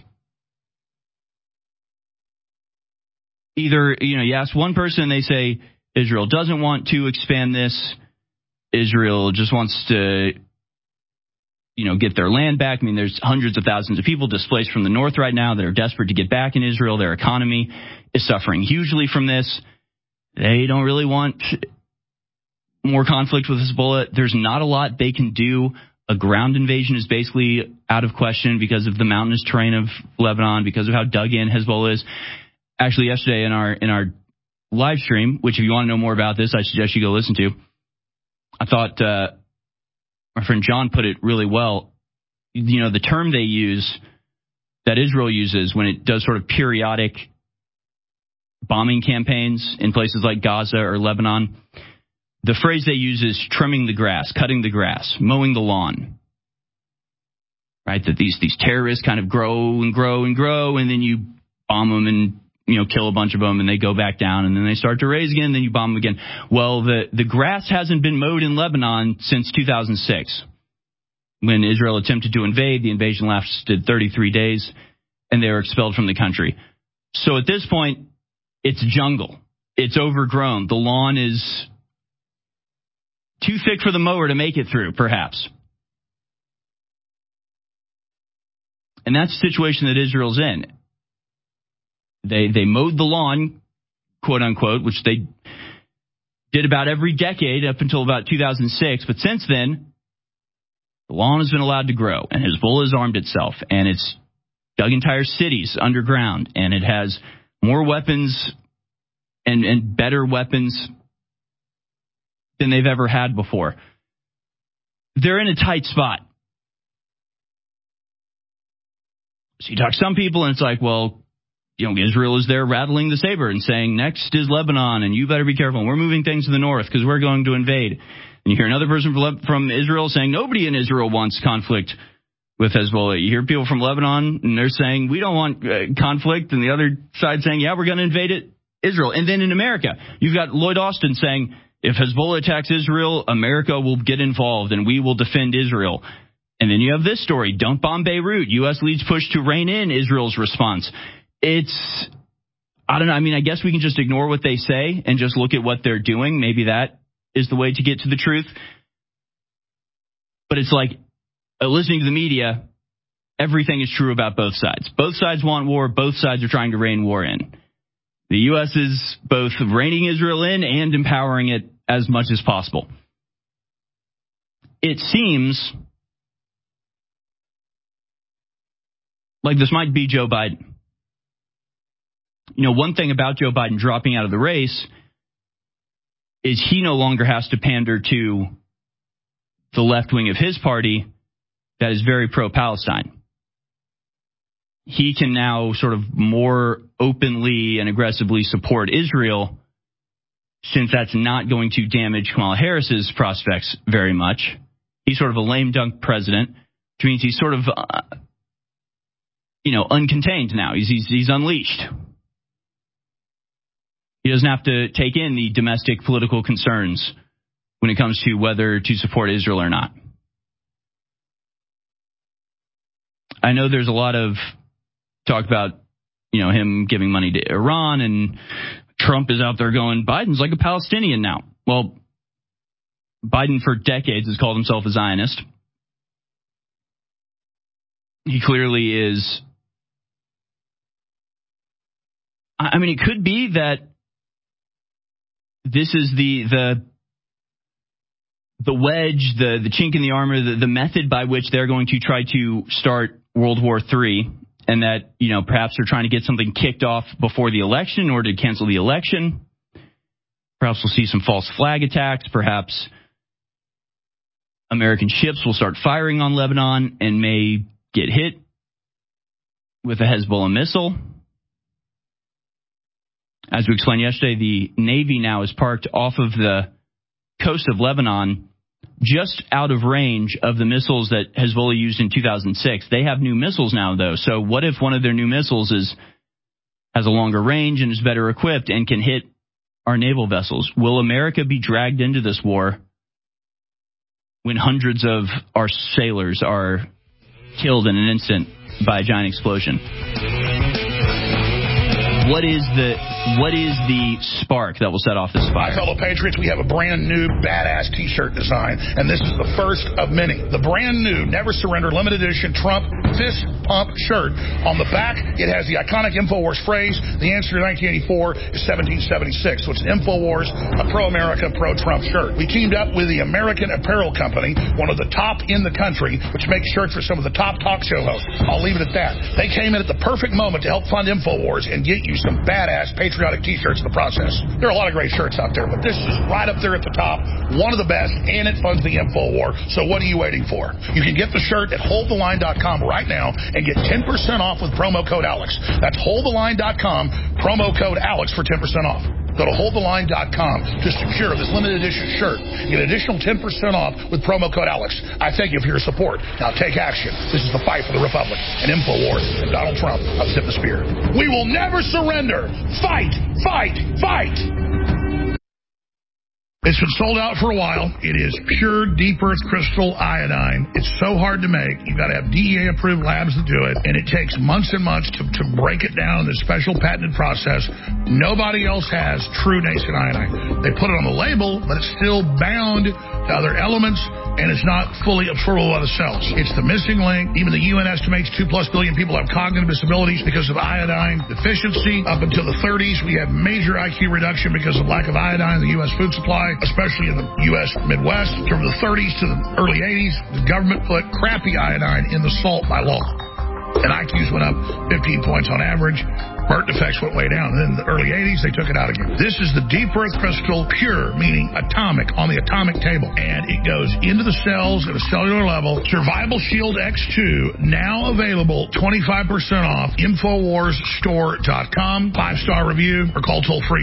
Either, you ask one person and they say Israel doesn't want to expand this. Israel just wants to, get their land back. I mean, there's hundreds of thousands of people displaced from the north right now that are desperate to get back in Israel. Their economy is suffering hugely from this. They don't really want more conflict with Hezbollah. There's not a lot they can do. A ground invasion is basically out of question because of the mountainous terrain of Lebanon, because of how dug in Hezbollah is. Actually, yesterday in our live stream, which if you want to know more about this, I suggest you go listen to, I thought my friend John put it really well. The term they use, that Israel uses when it does sort of periodic bombing campaigns in places like Gaza or Lebanon, the phrase they use is trimming the grass, cutting the grass, mowing the lawn. Right? That these terrorists kind of grow and grow and grow, and then you bomb them and kill a bunch of them, and they go back down, and then they start to raise again, and then you bomb them again. Well, the grass hasn't been mowed in Lebanon since 2006. When Israel attempted to invade, the invasion lasted 33 days, and they were expelled from the country. So at this point, it's jungle. It's overgrown. The lawn is too thick for the mower to make it through, perhaps. And that's the situation that Israel's in. They mowed the lawn, quote unquote, which they did about every decade up until about 2006. But since then, the lawn has been allowed to grow, and Hezbollah has armed itself, and it's dug entire cities underground, and it has more weapons and better weapons than they've ever had before. They're in a tight spot. So you talk to some people, and it's like, well, Israel is there rattling the saber and saying, next is Lebanon, and you better be careful. We're moving things to the north because we're going to invade. And you hear another person from Israel saying, nobody in Israel wants conflict with Hezbollah. You hear people from Lebanon, and they're saying, we don't want conflict. And the other side saying, yeah, we're going to invade Israel. And then in America, you've got Lloyd Austin saying, if Hezbollah attacks Israel, America will get involved and we will defend Israel. And then you have this story, don't bomb Beirut. U.S. leads push to rein in Israel's response. I don't know. I mean, I guess we can just ignore what they say and just look at what they're doing. Maybe that is the way to get to the truth. But it's like, listening to the media, everything is true about both sides. Both sides want war. Both sides are trying to rein war in. The U.S. is both reining Israel in and empowering it as much as possible. It seems like this might be Joe Biden. One thing about Joe Biden dropping out of the race is he no longer has to pander to the left wing of his party that is very pro-Palestine. He can now sort of more openly and aggressively support Israel, since that's not going to damage Kamala Harris's prospects very much. He's sort of a lame dunk president, which means he's sort of, uncontained now. He's unleashed. He doesn't have to take in the domestic political concerns when it comes to whether to support Israel or not. I know there's a lot of talk about, him giving money to Iran, and Trump is out there going, Biden's like a Palestinian now. Well, Biden for decades has called himself a Zionist. He clearly is. I mean, it could be that this is the wedge, the chink in the armor, the method by which they're going to try to start World War III, and that, perhaps they're trying to get something kicked off before the election in order to cancel the election. Perhaps we'll see some false flag attacks. Perhaps American ships will start firing on Lebanon and may get hit with a Hezbollah missile. As we explained yesterday, the Navy now is parked off of the coast of Lebanon, just out of range of the missiles that Hezbollah used in 2006. They have new missiles now, though. So what if one of their new missiles has a longer range and is better equipped and can hit our naval vessels? Will America be dragged into this war when hundreds of our sailors are killed in an instant by a giant explosion? What is the What is the spark that will set off this fire? My fellow patriots, we have a brand new badass T-shirt design, and this is the first of many. The brand new Never Surrender limited edition Trump fist pump shirt. On the back, it has the iconic InfoWars phrase, the answer to 1984 is 1776. So it's an InfoWars, a pro-America, pro-Trump shirt. We teamed up with the American Apparel Company, one of the top in the country, which makes shirts for some of the top talk show hosts. I'll leave it at that. They came in at the perfect moment to help fund InfoWars and get you some badass patriotic T-shirts in the process. There are a lot of great shirts out there, but this is right up there at the top, one of the best, and it funds the InfoWar. So what are you waiting for? You can get the shirt at holdtheline.com right now and get 10% off with promo code Alex. That's holdtheline.com, promo code Alex for 10% off. Go to holdtheline.com to secure this limited edition shirt. Get an additional 10% off with promo code Alex. I thank you for your support. Now take action. This is the fight for the Republic and InfoWars and Donald Trump of Tip the Spear. We will never surrender. Fight, fight, fight. It's been sold out for a while. It is pure deep earth crystal iodine. It's so hard to make. You've got to have DEA-approved labs to do it, and it takes months and months to break it down in this special patented process. Nobody else has true nascent iodine. They put it on the label, but it's still bound to other elements, and it's not fully absorbable by the cells. It's the missing link. Even the UN estimates 2+ billion people have cognitive disabilities because of iodine deficiency. Up until the 30s, we had major IQ reduction because of lack of iodine in the U.S. food supply, especially in the U.S. Midwest. From the 30s to the early 80s, the government put crappy iodine in the salt by law. And IQs went up 15 points on average. Birth defects went way down. And then in the early 80s, they took it out again. This is the deep earth crystal, pure, meaning atomic, on the atomic table. And it goes into the cells at a cellular level. Survival Shield X2, now available 25% off. InfoWarsStore.com. 5-star review or call toll-free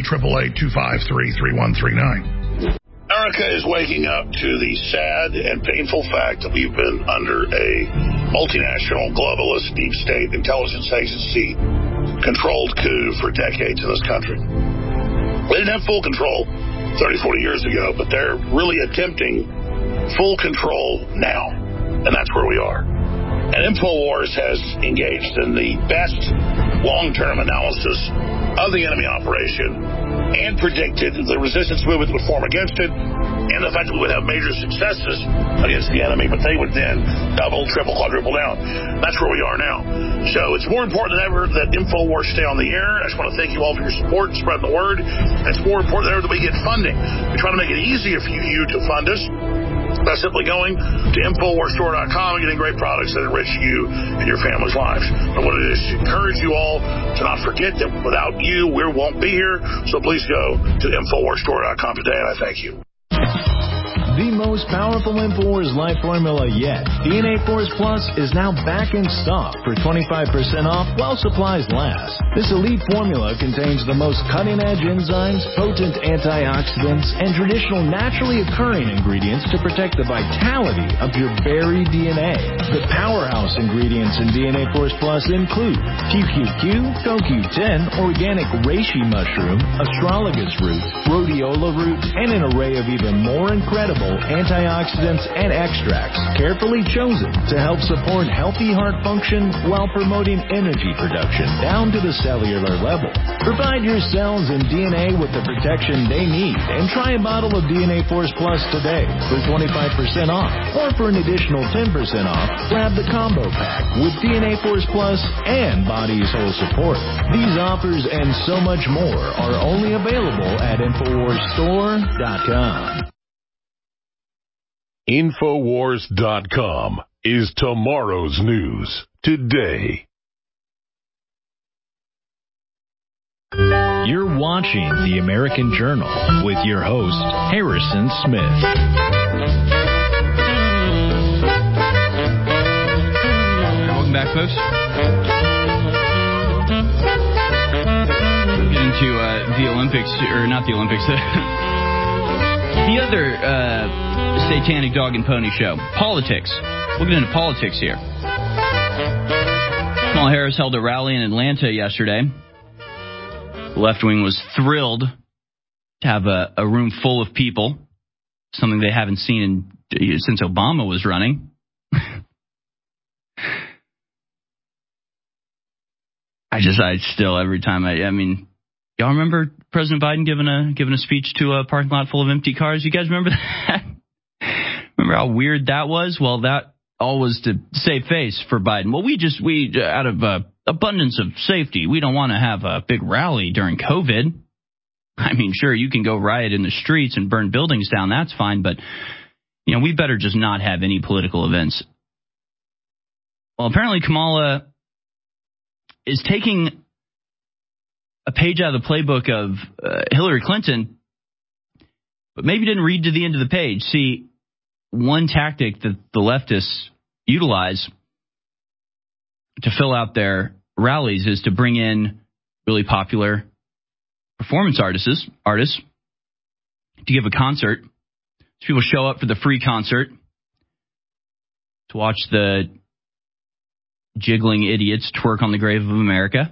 888-253-3139. America is waking up to the sad and painful fact that we've been under a multinational, globalist, deep state intelligence agency controlled coup for decades in this country. We didn't have full control 30, 40 years ago, but they're really attempting full control now, and that's where we are. And InfoWars has engaged in the best long-term analysis of the enemy operation and predicted the resistance movement would form against it and the fact that we would have major successes against the enemy, but they would then double, triple, quadruple down. That's where we are now. So it's more important than ever that InfoWars stay on the air. I just want to thank you all for your support and spreading the word. And it's more important than ever that we get funding. We try to make it easier for you to fund us by simply going to InfoWarsStore.com and getting great products that enrich you and your family's lives. I want to just encourage you all to not forget that without you, we won't be here. So please go to InfoWarsStore.com today, and I thank you. The most powerful InfoWars Life formula yet, DNA Force Plus, is now back in stock for 25% off while supplies last. This elite formula contains the most cutting-edge enzymes, potent antioxidants, and traditional naturally occurring ingredients to protect the vitality of your buried DNA. The powerhouse ingredients in DNA Force Plus include QQQ, CoQ10, organic reishi mushroom, astragalus root, rhodiola root, and an array of even more incredible antioxidants and extracts carefully chosen to help support healthy heart function while promoting energy production down to the cellular level. Provide your cells and DNA with the protection they need and try a bottle of DNA Force Plus today for 25% off. Or for an additional 10% off, grab the combo pack with DNA Force Plus and Body's Whole Support. These offers and so much more are only available at InfoWarsStore.com. Infowars.com is tomorrow's news today. You're watching The American Journal with your host, Harrison Smith. Welcome back, folks. We're getting to the Olympics, or not the Olympics, the other satanic dog and pony show, politics. We'll get into politics here. Kamala Harris held a rally in Atlanta yesterday. The left wing was thrilled to have a room full of people, something they haven't seen since Obama was running. I still, every time I mean, Y'all remember President Biden giving a speech to a parking lot full of empty cars? You guys remember that? Remember how weird that was? Well, that all was to save face for Biden. Well, we out of abundance of safety, we don't want to have a big rally during COVID. I mean, sure, you can go riot in the streets and burn buildings down. That's fine. But, we better just not have any political events. Well, apparently Kamala is taking a page out of the playbook of Hillary Clinton, but maybe didn't read to the end of the page. See, one tactic that the leftists utilize to fill out their rallies is to bring in really popular performance artists to give a concert. So people show up for the free concert to watch the jiggling idiots twerk on the grave of America.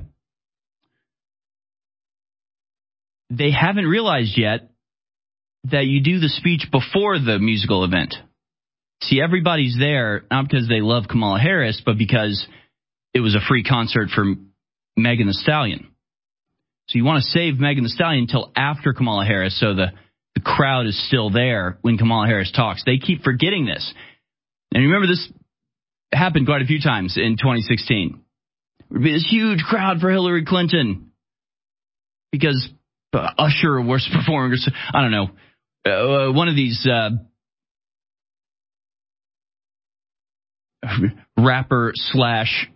They haven't realized yet that you do the speech before the musical event. See, everybody's there not because they love Kamala Harris, but because it was a free concert for Megan Thee Stallion. So you want to save Megan Thee Stallion until after Kamala Harris, so the crowd is still there when Kamala Harris talks. They keep forgetting this. And remember, this happened quite a few times in 2016. There would be this huge crowd for Hillary Clinton because Usher was performing. I don't know. One of these rapper /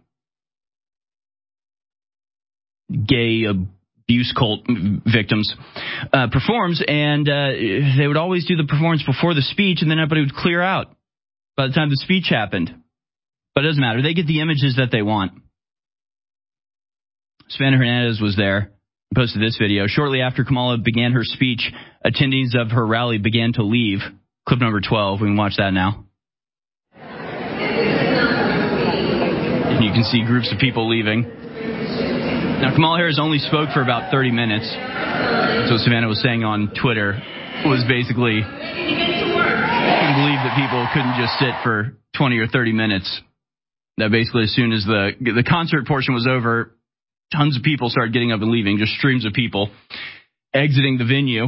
gay abuse cult victims performs, and they would always do the performance before the speech, and then everybody would clear out by the time the speech happened. But it doesn't matter. They get the images that they want. Savannah Hernandez was there, posted this video. Shortly after Kamala began her speech, attendees of her rally began to leave. Clip number 12. We can watch that now. And you can see groups of people leaving. Now, Kamala Harris only spoke for about 30 minutes. So Savannah was saying on Twitter was basically, couldn't believe that people couldn't just sit for 20 or 30 minutes. That basically as soon as the concert portion was over, tons of people started getting up and leaving, just streams of people exiting the venue.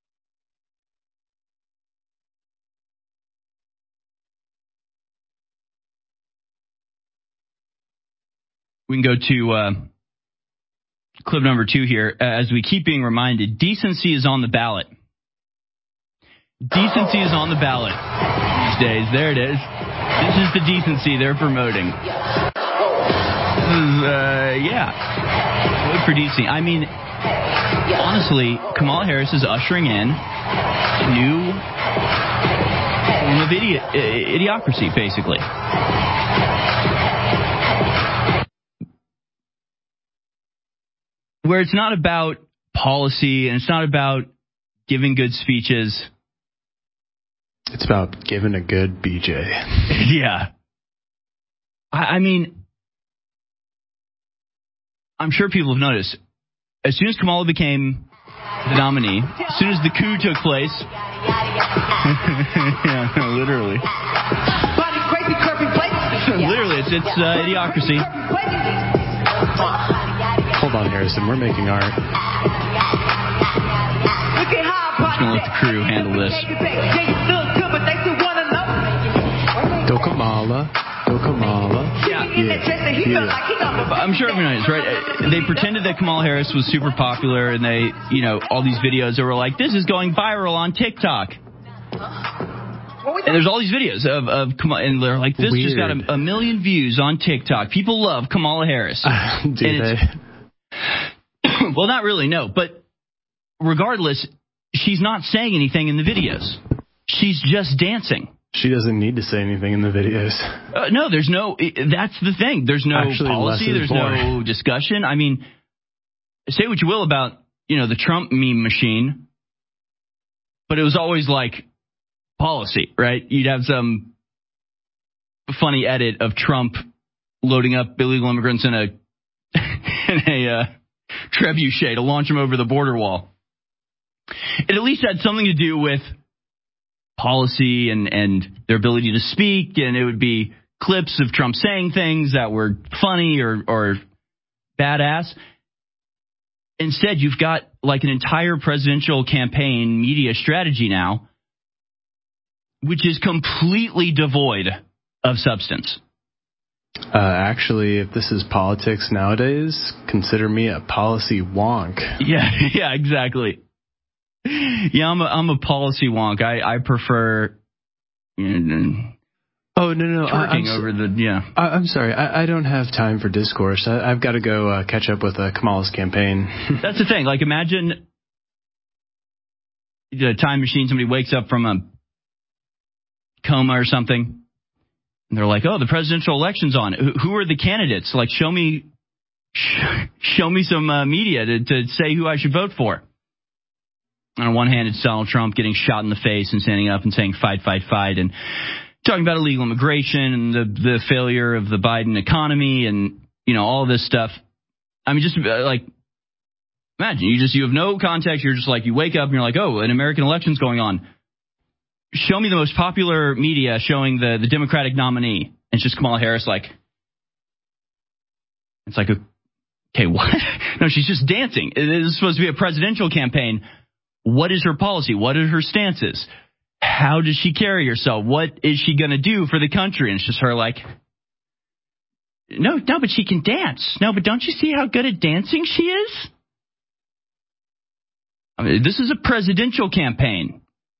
We can go to clip number 2 here. As we keep being reminded, decency is on the ballot. Decency is on the ballot these days. There it is. This is the decency they're promoting. This is, vote for decency. I mean, honestly, Kamala Harris is ushering in a new form of idiocracy, basically. Where it's not about policy and it's not about giving good speeches. It's about giving a good BJ. Yeah. I mean, I'm sure people have noticed. As soon as Kamala became the nominee, as soon as the coup took place. Yeah, literally. Literally, it's idiocracy. Hold on, Harrison. We're making art. I'm just going to let the crew handle this. Go Kamala. Go Kamala. Yeah. I'm sure everyone knows, right? They pretended that Kamala Harris was super popular, and they, all these videos that were like, this is going viral on TikTok. And there's all these videos of Kamala, and they're like, this just got a million views on TikTok. People love Kamala Harris. Do they? Well, not really, no. But regardless, she's not saying anything in the videos. She's just dancing. She doesn't need to say anything in the videos. No, there's no. That's the thing. There's no policy. There's no discussion. I mean, say what you will about the Trump meme machine, but it was always like policy, right? You'd have some funny edit of Trump loading up illegal immigrants in a trebuchet to launch them over the border wall. It at least had something to do with policy and their ability to speak, and it would be clips of Trump saying things that were funny or badass. Instead, you've got like an entire presidential campaign media strategy now, which is completely devoid of substance. Actually, if this is politics nowadays, consider me a policy wonk. Yeah, exactly. Yeah, I'm a policy wonk. I prefer. Oh, no. I'm sorry. I don't have time for discourse. I've got to go catch up with Kamala's campaign. That's the thing. Like, imagine a time machine, somebody wakes up from a coma or something, and they're like, oh, the presidential election's on. Who are the candidates? Like, show me some media to say who I should vote for. On one hand, it's Donald Trump getting shot in the face and standing up and saying, fight, fight, fight, and talking about illegal immigration and the failure of the Biden economy and, all this stuff. I mean, just like, imagine you have no context. You're just like, you wake up and you're like, oh, an American election's going on. Show me the most popular media showing the Democratic nominee. And it's just Kamala Harris, like, it's like, okay, what? No, she's just dancing. It is supposed to be a presidential campaign. What is her policy? What are her stances? How does she carry herself? What is she going to do for the country? And it's just her like, no, but she can dance. No, but don't you see how good at dancing she is? I mean, this is a presidential campaign.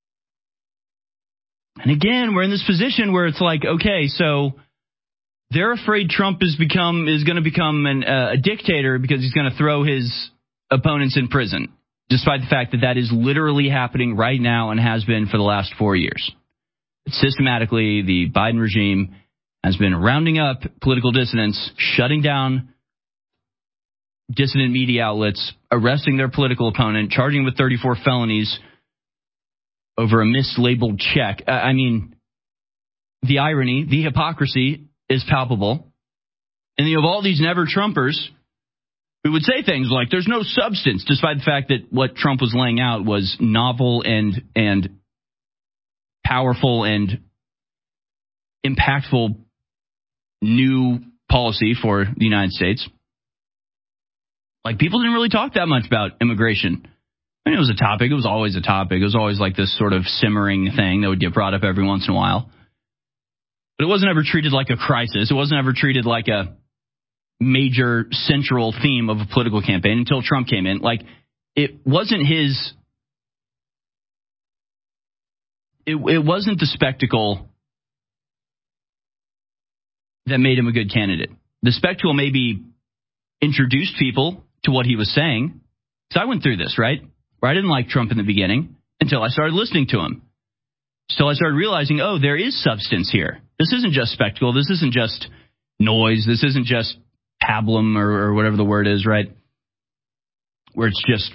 And again, we're in this position where it's like, okay, so they're afraid Trump is going to become a dictator because he's going to throw his opponents in prison, despite the fact that is literally happening right now and has been for the last 4 years. Systematically, the Biden regime has been rounding up political dissidents, shutting down dissident media outlets, arresting their political opponent, charging with 34 felonies over a mislabeled check. I mean, the irony, the hypocrisy is palpable. And you have all these never-Trumpers who would say things like there's no substance, despite the fact that what Trump was laying out was novel and powerful and impactful new policy for the United States. Like, people didn't really talk that much about immigration. I mean, it was a topic. It was always a topic. It was always like this sort of simmering thing that would get brought up every once in a while. But it wasn't ever treated like a crisis. It wasn't ever treated like a major central theme of a political campaign until Trump came in. Like, it wasn't his. It wasn't the spectacle that made him a good candidate. The spectacle maybe introduced people to what he was saying. So I went through this, right? Where I didn't like Trump in the beginning until I started listening to him. Until I started realizing, oh, there is substance here. This isn't just spectacle. This isn't just noise. This isn't just pablum or whatever the word is, right? Where it's just,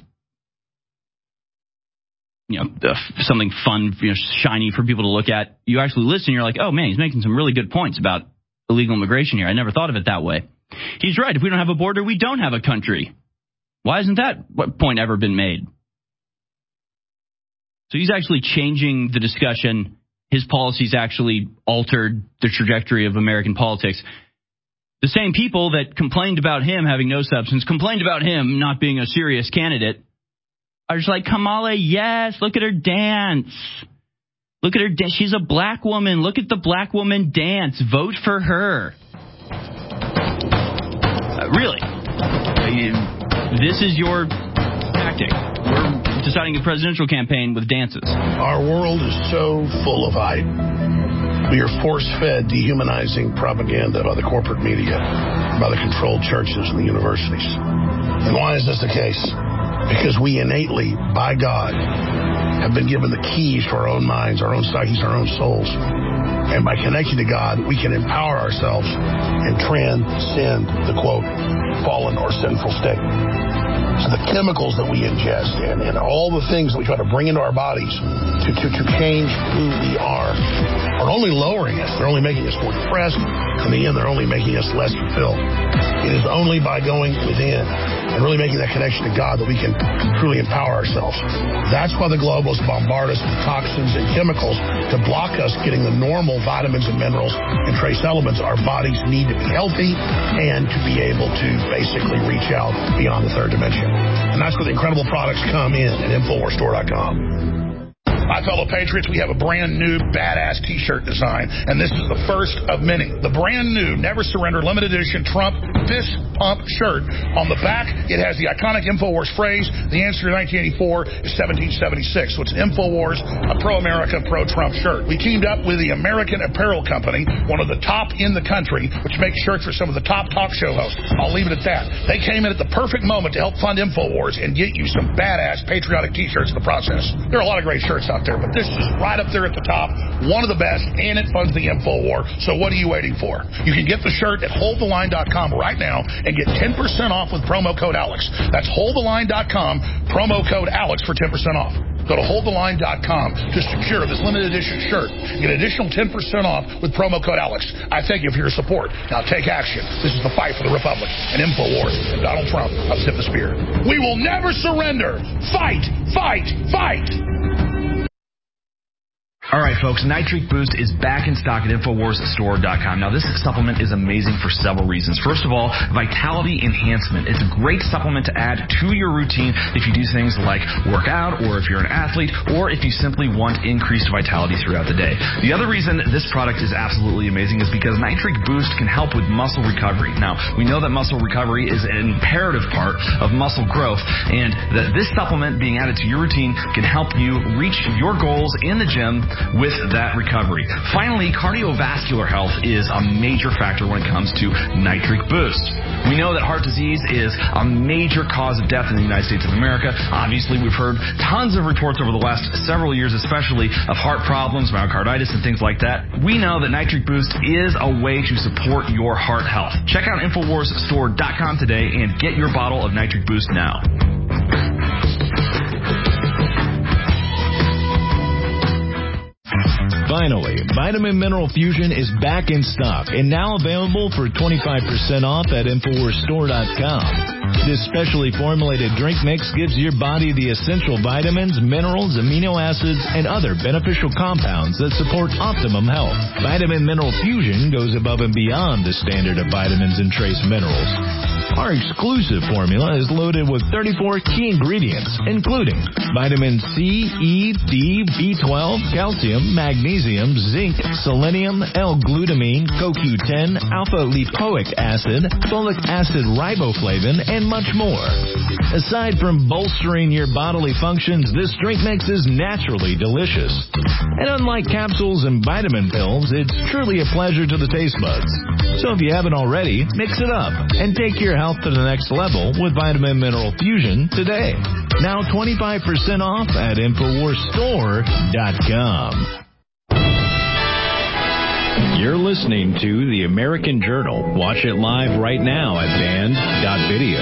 something fun, shiny for people to look at. You actually listen, you're like, oh, man, he's making some really good points about illegal immigration here. I never thought of it that way. He's right. If we don't have a border, we don't have a country. Why hasn't that point ever been made? So he's actually changing the discussion. His policies actually altered the trajectory of American politics. The same people that complained about him having no substance, complained about him not being a serious candidate, are just like, Kamala, yes, look at her dance. Look at her dance. She's a black woman. Look at the black woman dance. Vote for her. Really? This is your tactic. We're deciding a presidential campaign with dances. Our world is so full of hype. We are force-fed dehumanizing propaganda by the corporate media, by the controlled churches and the universities. And why is this the case? Because we innately, by God, have been given the keys to our own minds, our own psyches, our own souls. And by connecting to God, we can empower ourselves and transcend the, quote, fallen or sinful state. So the chemicals that we ingest and all the things that we try to bring into our bodies to change who we are only lowering us. They're only making us more depressed. In the end, they're only making us less fulfilled. It is only by going within and really making that connection to God that we can truly empower ourselves. That's why the globalists bombard us with toxins and chemicals to block us getting the normal vitamins and minerals and trace elements our bodies need to be healthy and to be able to basically reach out beyond the third dimension. And that's where the incredible products come in at InfoWarsStore.com. My fellow patriots, we have a brand new badass t-shirt design, and this is the first of many. The brand new Never Surrender limited edition Trump fist pump shirt. On the back, it has the iconic InfoWars phrase, the answer to 1984 is 1776. So it's an InfoWars, a pro-America, pro-Trump shirt. We teamed up with the American Apparel Company, one of the top in the country, which makes shirts for some of the top talk show hosts. I'll leave it at that. They came in at the perfect moment to help fund InfoWars and get you some badass patriotic t-shirts in the process. There are a lot of great shirts out there, but this is right up there at the top, one of the best, and it funds the InfoWar. So what are you waiting for? You can get the shirt at HoldTheLine.com right now and get 10% off with promo code Alex. That's HoldTheLine.com, promo code Alex for 10% off. Go to HoldTheLine.com to secure this limited edition shirt. Get an additional 10% off with promo code Alex. I thank you for your support. Now take action. This is the fight for the Republic and InfoWars and Donald Trump of Tip the Spear. We will never surrender. Fight, fight, fight. All right, folks, Nitric Boost is back in stock at InfoWarsStore.com. Now, this supplement is amazing for several reasons. First of all, vitality enhancement. It's a great supplement to add to your routine if you do things like work out, or if you're an athlete, or if you simply want increased vitality throughout the day. The other reason this product is absolutely amazing is because Nitric Boost can help with muscle recovery. Now, we know that muscle recovery is an imperative part of muscle growth, and that this supplement being added to your routine can help you reach your goals in the gym with that recovery. Finally, cardiovascular health is a major factor when it comes to Nitric Boost. We know that heart disease is a major cause of death in the United States of America. Obviously, we've heard tons of reports over the last several years, especially of heart problems, myocarditis, and things like that. We know that Nitric Boost is a way to support your heart health. Check out InfoWarsStore.com today and get your bottle of Nitric Boost now. Finally, Vitamin Mineral Fusion is back in stock and now available for 25% off at InfoWarsStore.com. This specially formulated drink mix gives your body the essential vitamins, minerals, amino acids, and other beneficial compounds that support optimum health. Vitamin Mineral Fusion goes above and beyond the standard of vitamins and trace minerals. Our exclusive formula is loaded with 34 key ingredients, including vitamin C, E, D, B12, calcium, magnesium, zinc, selenium, L-glutamine, CoQ10, alpha-lipoic acid, folic acid riboflavin, and much more. Aside from bolstering your bodily functions, this drink mix is naturally delicious. And unlike capsules and vitamin pills, it's truly a pleasure to the taste buds. So if you haven't already, mix it up and take your health to the next level with Vitamin Mineral Fusion today. Now 25% off at InfoWarsStore.com. You're listening to The American Journal. Watch it live right now at band.video.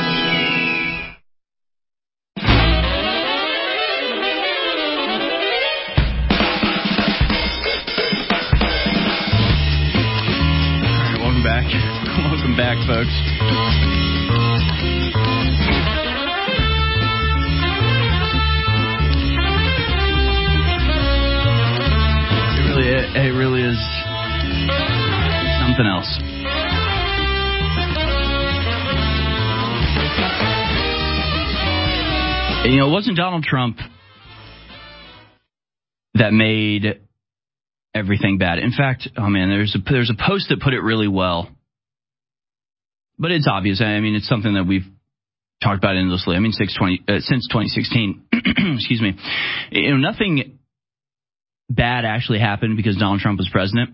Welcome back, folks. It really is something else. And, it wasn't Donald Trump that made everything bad. In fact, there's a post that put it really well. But it's obvious. It's something that we've talked about endlessly. Since 2016. Excuse me. Nothing bad actually happened because Donald Trump was president.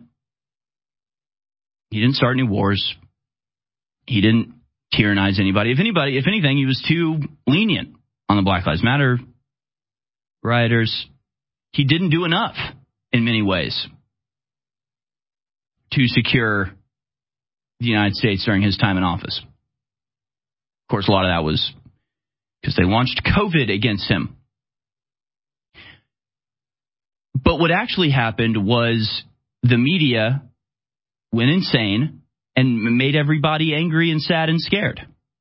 He didn't start any wars. He didn't tyrannize anybody. If anything, he was too lenient on the Black Lives Matter rioters. He didn't do enough in many ways to secure the United States during his time in office. Of course, a lot of that was because they launched COVID against him. But what actually happened was the media went insane and made everybody angry and sad and scared.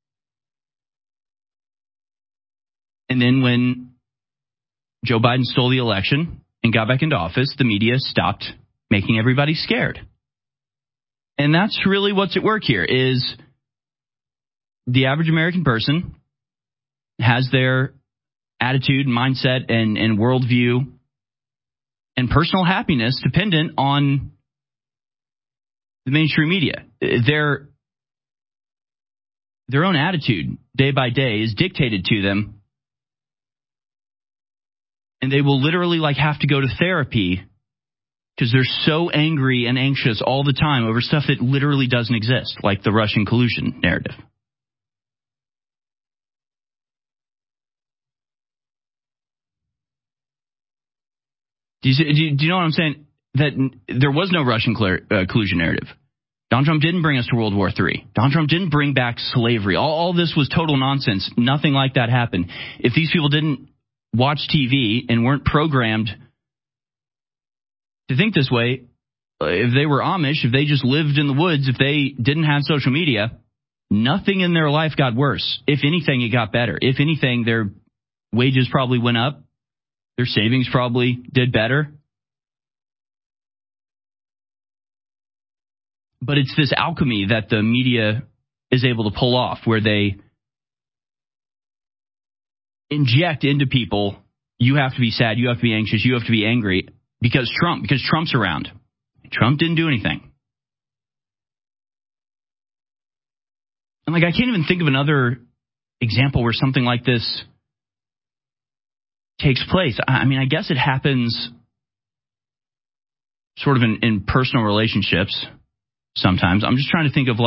And then when Joe Biden stole the election and got back into office, the media stopped making everybody scared. And that's really what's at work here, is the average American person has their attitude, mindset, and worldview and personal happiness dependent on the mainstream media. Their own attitude day by day is dictated to them. And they will literally have to go to therapy because they're so angry and anxious all the time over stuff that literally doesn't exist, like the Russian collusion narrative. Do you know what I'm saying? That there was no Russian collusion narrative. Donald Trump didn't bring us to World War III. Donald Trump didn't bring back slavery. All this was total nonsense. Nothing like that happened. If these people didn't watch TV and weren't programmed to think this way, if they were Amish, if they just lived in the woods, if they didn't have social media, nothing in their life got worse. If anything, it got better. If anything, their wages probably went up. Their savings probably did better. But it's this alchemy that the media is able to pull off, where they inject into people, you have to be sad, you have to be anxious, you have to be angry because Trump's around. Trump didn't do anything. And I can't even think of another example where something like this takes place. I mean, I guess it happens sort of in personal relationships sometimes. I'm just trying to think of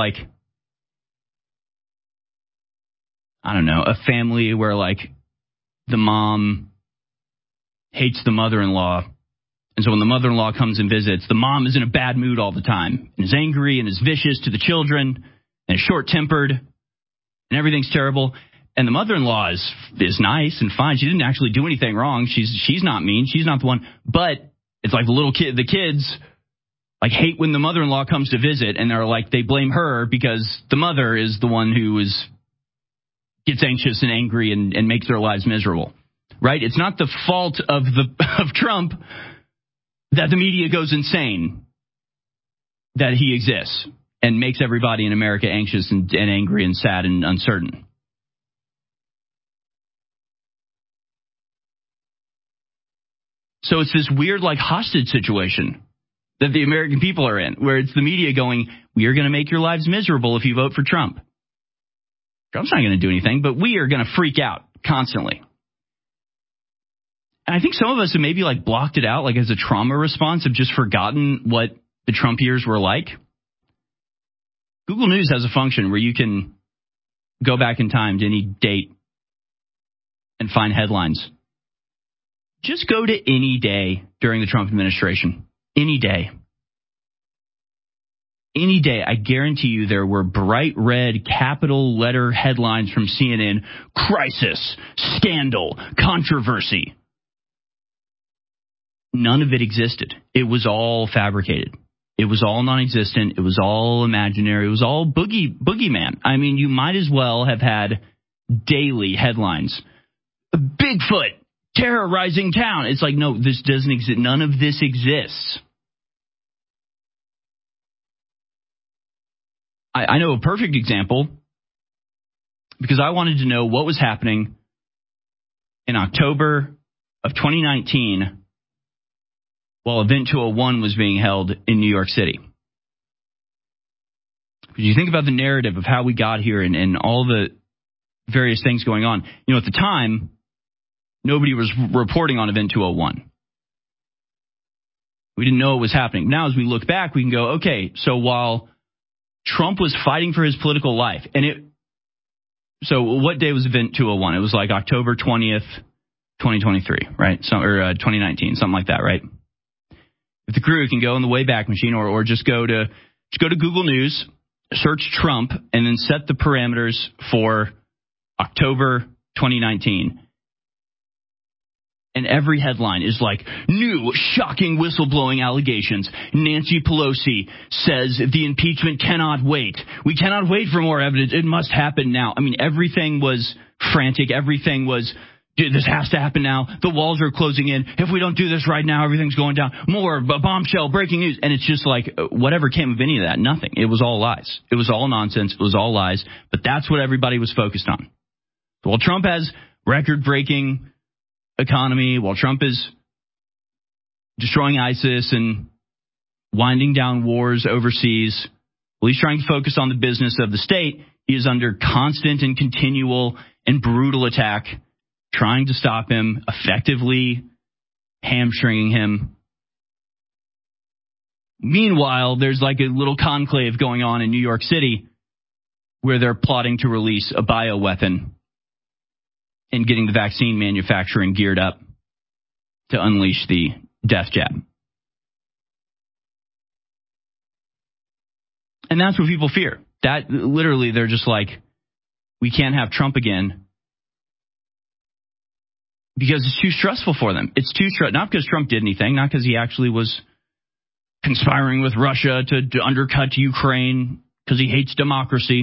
I don't know, a family where the mom hates the mother-in-law. And so when the mother-in-law comes and visits, the mom is in a bad mood all the time and is angry and is vicious to the children and is short-tempered and everything's terrible. And the mother-in-law is nice and fine. She didn't actually do anything wrong. She's not mean. She's not the one. But it's the kids hate when the mother-in-law comes to visit, and they blame her because the mother is the one who gets anxious and angry and makes their lives miserable. Right? It's not the fault of Trump that the media goes insane, that he exists and makes everybody in America anxious and angry and sad and uncertain. So it's this weird hostage situation that the American people are in, where it's the media going, we are going to make your lives miserable if you vote for Trump. Trump's not going to do anything, but we are going to freak out constantly. And I think some of us have maybe blocked it out as a trauma response, have just forgotten what the Trump years were like. Google News has a function where you can go back in time to any date and find headlines. Just go to any day during the Trump administration. Any day. Any day, I guarantee you there were bright red capital letter headlines from CNN. Crisis, scandal, controversy. None of it existed. It was all fabricated. It was all non-existent. It was all imaginary. It was all boogeyman. I mean, you might as well have had daily headlines. Bigfoot terrorizing town. It's no, this doesn't exist. None of this exists. I know a perfect example because I wanted to know what was happening in October of 2019 while Event 201 was being held in New York City. Because you think about the narrative of how we got here and all the various things going on. At the time, nobody was reporting on Event 201. We didn't know what was happening. Now, as we look back, we can go, okay, so while Trump was fighting for his political life, so what day was Event 201? It was October 20th, 2023, right? 2019, something like that, right? If the crew can go in the Wayback Machine or just go to Google News, search Trump, and then set the parameters for October 2019. And every headline is like, new shocking whistleblowing allegations. Nancy Pelosi says the impeachment cannot wait. We cannot wait for more evidence. It must happen now. I mean, everything was frantic. Everything was, this has to happen now. The walls are closing in. If we don't do this right now, everything's going down. More bombshell, breaking news. And it's just like, whatever came of any of that? Nothing. It was all lies. It was all nonsense. It was all lies. But that's what everybody was focused on. While Trump has record-breaking economy, while Trump is destroying ISIS and winding down wars overseas, while he's trying to focus on the business of the state, he is under constant and continual and brutal attack, trying to stop him, effectively hamstringing him. Meanwhile, there's like a little conclave going on in New York City where they're plotting to release a bioweapon and getting the vaccine manufacturing geared up to unleash the death jab. And that's what people fear. That literally, they're just like, we can't have Trump again because it's too stressful for them. It's too stressful, not because Trump did anything, not because he actually was conspiring with Russia to undercut Ukraine, because he hates democracy.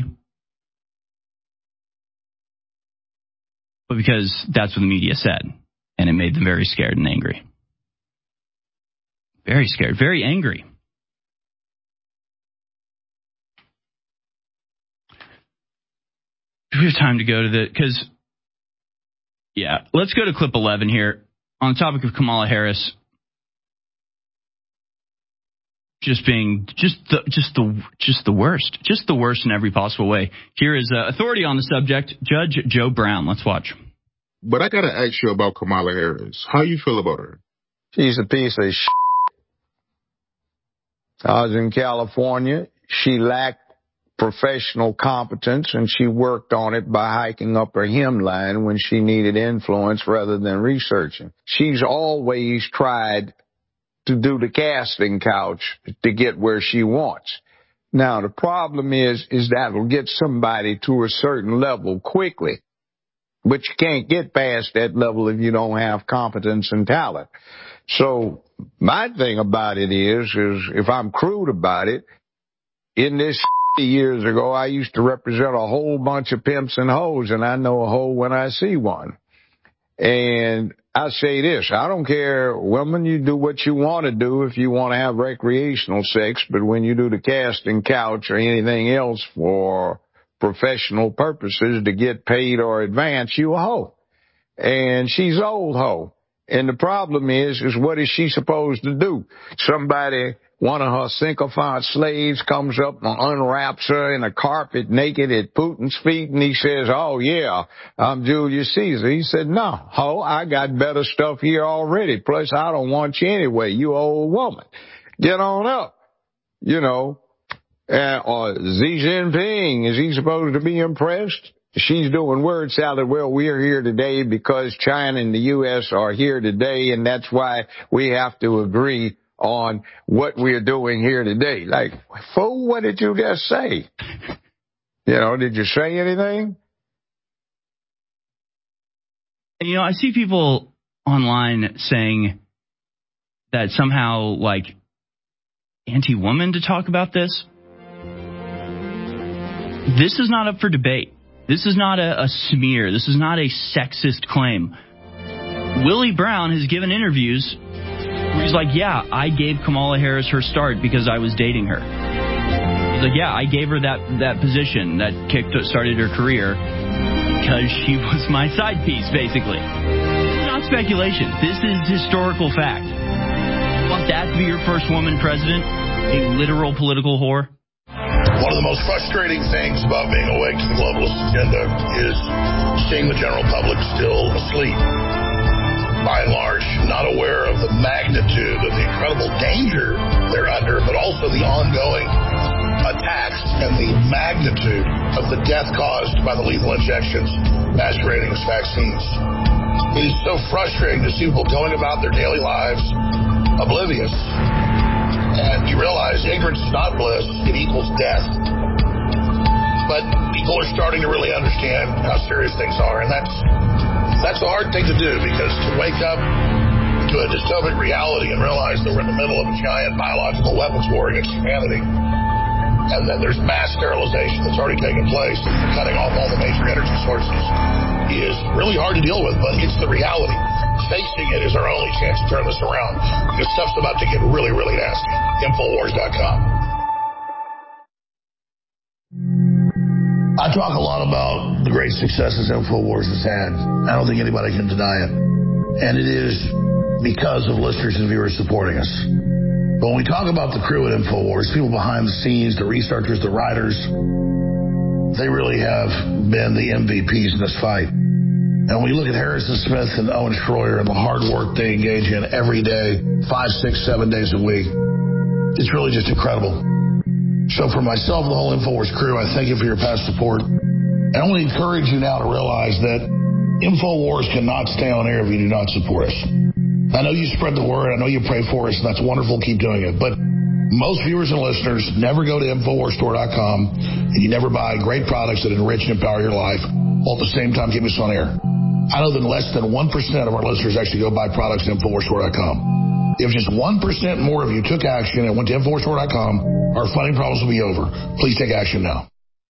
But because that's what the media said, and it made them very scared and angry. Very scared, very angry. Do we have time to go to let's go to clip 11 here on the topic of Kamala Harris just being the worst in every possible way. Here is authority on the subject, Judge Joe Brown. Let's watch. But I got to ask you about Kamala Harris. How you feel about her? She's a piece of shit. I was in California. She lacked professional competence, and she worked on it by hiking up her hemline when she needed influence rather than researching. She's always tried to do the casting couch to get where she wants. Now, the problem is that will get somebody to a certain level quickly, but you can't get past that level if you don't have competence and talent. So my thing about it is if I'm crude about it, in this years ago, I used to represent a whole bunch of pimps and hoes, and I know a hoe when I see one. And I say this, I don't care, women, you do what you want to do if you want to have recreational sex, but when you do the casting couch or anything else for professional purposes to get paid or advance, you a hoe. And she's old hoe. And the problem is what is she supposed to do? Somebody, one of her sycophant slaves comes up and unwraps her in a carpet naked at Putin's feet, and he says, oh, yeah, I'm Julius Caesar. He said, no, ho, I got better stuff here already. Plus, I don't want you anyway, you old woman. Get on up, you know. Or Xi Jinping, is he supposed to be impressed? She's doing word salad. Well, we're here today because China and the U.S. are here today, and that's why we have to agree on what we're doing here today. Like, fool, what did you just say? You know, did you say anything? You know, I see people online saying that somehow, like, anti-woman to talk about this. This is not up for debate. This is not a smear. This is not a sexist claim. Willie Brown has given interviews where he's like, yeah, I gave Kamala Harris her start because I was dating her. He's like, yeah, I gave her that position that started her career because she was my side piece, basically. It's not speculation. This is historical fact. You want that to be your first woman president? A literal political whore? One of the most frustrating things about being awake to the globalist agenda is seeing the general public still asleep. By and large, not aware of the magnitude of the incredible danger they're under, but also the ongoing attacks and the magnitude of the death caused by the lethal injections masquerading as vaccines. It is so frustrating to see people going about their daily lives oblivious. And you realize ignorance is not bliss, it equals death. But people are starting to really understand how serious things are, and that's a hard thing to do, because to wake up to a dystopic reality and realize that we're in the middle of a giant biological weapons war against humanity. And that there's mass sterilization that's already taken place, cutting off all the major energy sources, is really hard to deal with, but it's the reality. Facing it is our only chance to turn this around. This stuff's about to get really, really nasty. Infowars.com. I talk a lot about the great successes Infowars has had. I don't think anybody can deny it. And it is because of listeners and viewers supporting us. But when we talk about the crew at Infowars, people behind the scenes, the researchers, the writers, they really have been the MVPs in this fight. And when we look at Harrison Smith and Owen Schroyer and the hard work they engage in every day, 5, 6, 7 days a week, it's really just incredible. So for myself and the whole Infowars crew, I thank you for your past support. And I want to encourage you now to realize that Infowars cannot stay on air if you do not support us. I know you spread the word. I know you pray for us, and that's wonderful. Keep doing it. But most viewers and listeners never go to InfoWarsStore.com, and you never buy great products that enrich and empower your life, while at the same time keep us on air. I know that less than 1% of our listeners actually go buy products at InfoWarsStore.com. If just 1% more of you took action and went to InfoWarsStore.com, our funding problems will be over. Please take action now.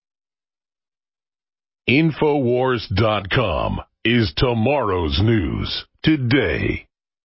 InfoWars.com is tomorrow's news today.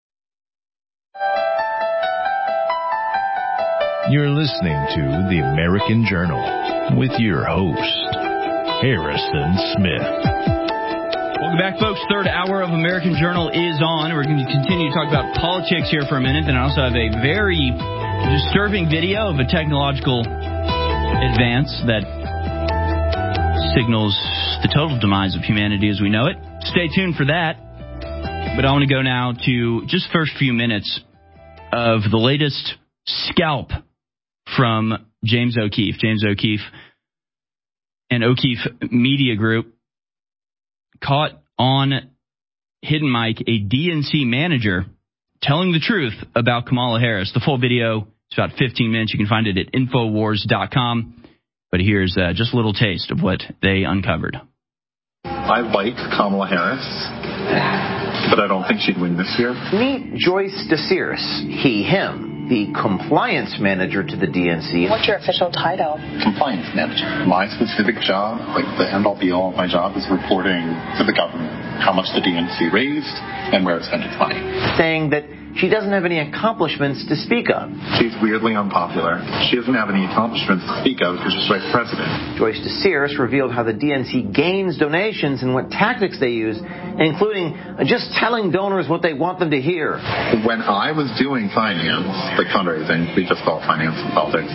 You're listening to The American Journal with your host, Harrison Smith. Welcome back, folks. Third hour of American Journal is on. We're going to continue to talk about politics here for a minute. And I also have a very disturbing video of a technological advance that signals the total demise of humanity as we know it. Stay tuned for that. But I want to go now to just first few minutes of the latest scalp from James O'Keefe. James O'Keefe and O'Keefe Media Group caught on Hidden Mic a DNC manager telling the truth about Kamala Harris. The full video is about 15 minutes. You can find it at Infowars.com. But here's just a little taste of what they uncovered. I like Kamala Harris, but I don't think she'd win this year. Meet Joyce DeSiris, he, him, the compliance manager to the DNC. What's your official title? Compliance manager. My specific job, like the end-all be-all of my job, is reporting to the government how much the DNC raised and where it spent its money. Saying that she doesn't have any accomplishments to speak of. She's weirdly unpopular. She doesn't have any accomplishments to speak of because she's vice president. Joyce DeSiris revealed how the DNC gains donations and what tactics they use, including just telling donors what they want them to hear. When I was doing finance, like fundraising, we just call it finance and politics,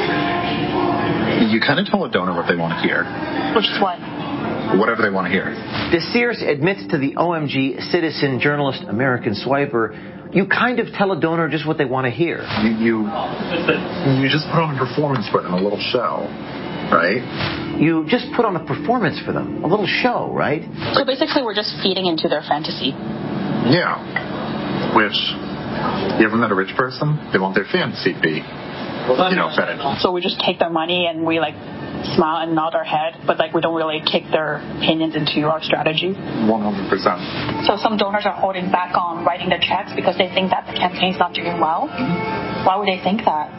you kind of tell a donor what they want to hear. Which is what? Whatever they want to hear. DeSiris admits to the OMG citizen journalist American Swiper, you kind of tell a donor just what they want to hear. You just put on a performance for them, a little show, right? You just put on a performance for them, a little show, right? So basically we're just feeding into their fantasy. Yeah. Which, you ever met a rich person? They want their fantasy to be, fed in. So we just take their money and we smile and nod our head, but we don't really kick their opinions into our strategy. 100%. So some donors are holding back on writing their checks because they think that the campaign's not doing well. Why would they think that?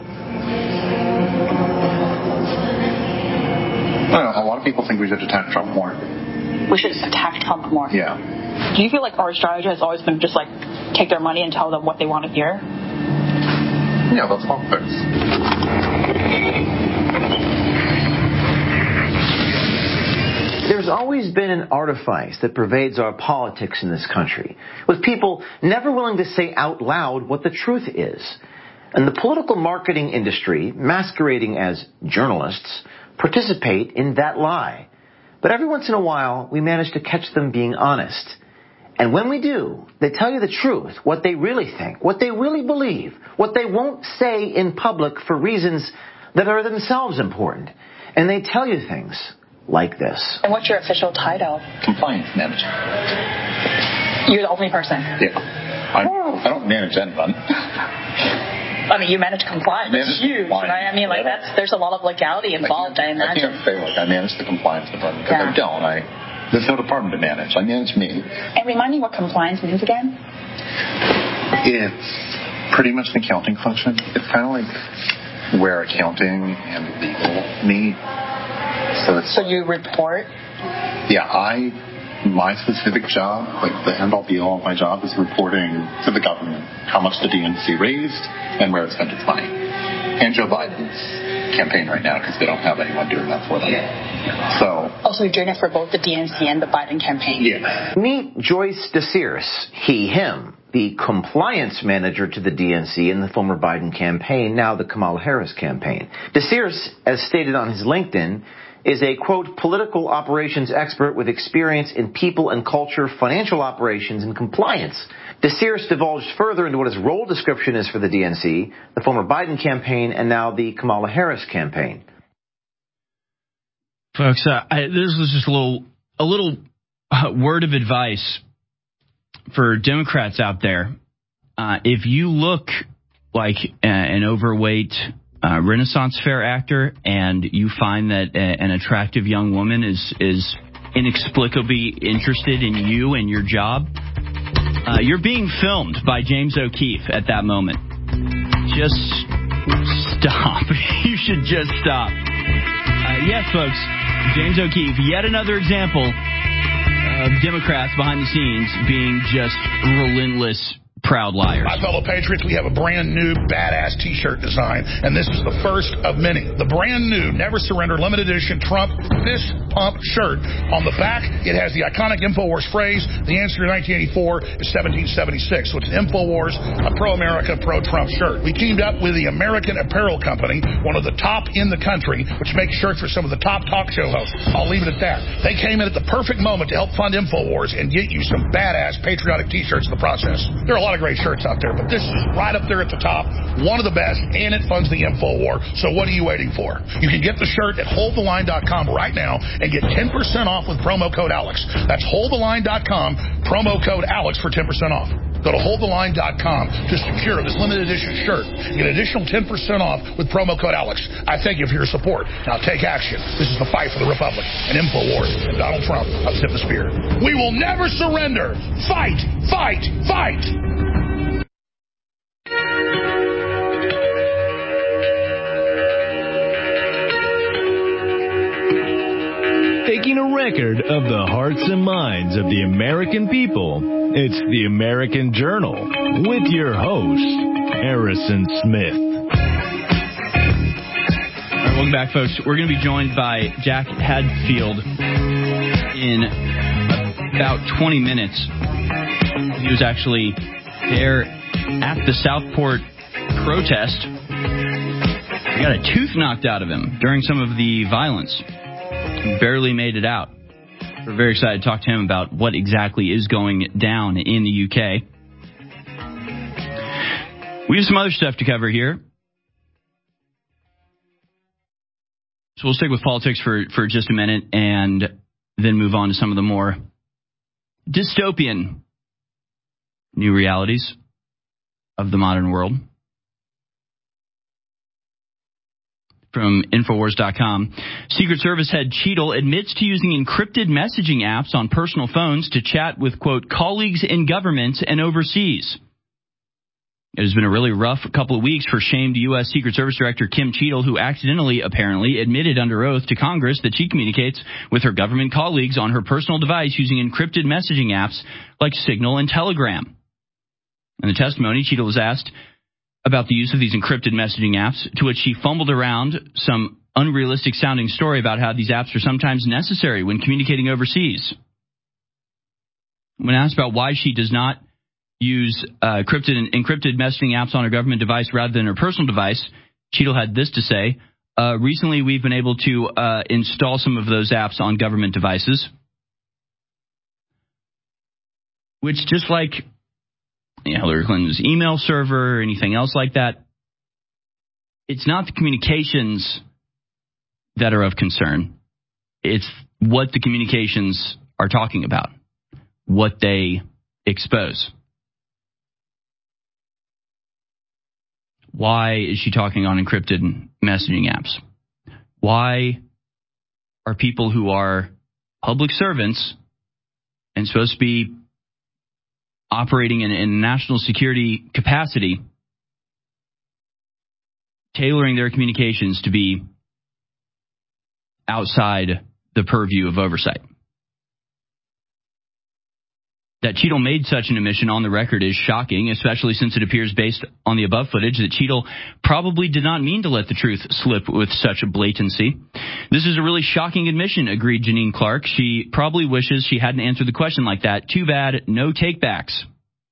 I don't know. A lot of people think we should attack Trump more. We should attack Trump more. Yeah. Do you feel like our strategy has always been just take their money and tell them what they want to hear? Yeah, that's politics. There's always been an artifice that pervades our politics in this country, with people never willing to say out loud what the truth is. And the political marketing industry, masquerading as journalists, participate in that lie. But every once in a while, we manage to catch them being honest. And when we do, they tell you the truth, what they really think, what they really believe, what they won't say in public for reasons that are themselves important. And they tell you things like this. And what's your official title? Compliance manager. You're the only person? Yeah. I don't manage anyone. I mean, you manage compliance. It's huge, right? I mean, there's a lot of legality involved, I imagine. I can't say, I manage the compliance department, because I don't. There's no department to manage. I manage me. And remind me what compliance means again? It's pretty much an accounting function. It's kind of like where accounting and legal meet. So you report? Yeah, my specific job, like the end-all be-all of my job, is reporting to the government how much the DNC raised and where it spent its money. And Joe Biden's campaign right now, because they don't have anyone doing that for them. So you're doing it for both the DNC and the Biden campaign? Yeah. Meet Joyce DeSears, him, the compliance manager to the DNC in the former Biden campaign, now the Kamala Harris campaign. DeSears, as stated on his LinkedIn, is a, quote, political operations expert with experience in people and culture, financial operations, and compliance. DeSears divulged further into what his role description is for the DNC, the former Biden campaign, and now the Kamala Harris campaign. Folks, this was just a little word of advice for Democrats out there. If you look like an overweight Renaissance Fair actor, and you find that an attractive young woman is inexplicably interested in you and your job, you're being filmed by James O'Keefe at that moment. Just stop. You should just stop. Yes, folks, James O'Keefe, yet another example of Democrats behind the scenes being just relentless proud liars. My fellow patriots, we have a brand new badass t-shirt design, and this is the first of many. The brand new Never Surrender limited edition Trump fist pump shirt. On the back, it has the iconic InfoWars phrase, the answer to 1984 is 1776. So it's an InfoWars, a pro-America, pro-Trump shirt. We teamed up with the American Apparel Company, one of the top in the country, which makes shirts for some of the top talk show hosts. I'll leave it at that. They came in at the perfect moment to help fund InfoWars and get you some badass patriotic t-shirts in the process. There are a lot of great shirts out there, but this is right up there at the top, one of the best, and it funds the InfoWar. So what are you waiting for? You can get the shirt at holdtheline.com right now and get 10% off with promo code Alex. That's holdtheline.com, promo code Alex for 10% off. Go to holdtheline.com to secure this limited edition shirt. Get additional 10% off with promo code Alex. I thank you for your support. Now take action. This is the fight for the Republic and InfoWars and Donald Trump of Tip the Spear. We will never surrender. Fight, fight, fight. Taking a record of the hearts and minds of the American people, it's the American Journal with your host, Harrison Smith. All right, welcome back, folks. We're going to be joined by Jack Hadfield in about 20 minutes. He was actually there at the Southport protest. He got a tooth knocked out of him during some of the violence. He barely made it out. We're very excited to talk to him about what exactly is going down in the UK. We have some other stuff to cover here. So we'll stick with politics for just a minute and then move on to some of the more dystopian new realities of the modern world. From Infowars.com, Secret Service head Cheadle admits to using encrypted messaging apps on personal phones to chat with, quote, colleagues in government and overseas. It has been a really rough couple of weeks for shamed U.S. Secret Service Director Kim Cheadle, who accidentally, apparently, admitted under oath to Congress that she communicates with her government colleagues on her personal device using encrypted messaging apps like Signal and Telegram. In the testimony, Cheadle was asked about the use of these encrypted messaging apps, to which she fumbled around some unrealistic-sounding story about how these apps are sometimes necessary when communicating overseas. When asked about why she does not use encrypted messaging apps on her government device rather than her personal device, Cheadle had this to say: recently, we've been able to install some of those apps on government devices, which, just like Hillary Clinton's email server or anything else like that, it's not the communications that are of concern. It's what the communications are talking about, what they expose. Why is she talking on encrypted messaging apps? Why are people who are public servants and supposed to be operating in a national security capacity, tailoring their communications to be outside the purview of oversight. That Cheadle made such an admission on the record is shocking, especially since it appears based on the above footage that Cheadle probably did not mean to let the truth slip with such a blatancy. This is a really shocking admission, agreed Janine Clark. She probably wishes she hadn't answered the question like that. Too bad, no takebacks.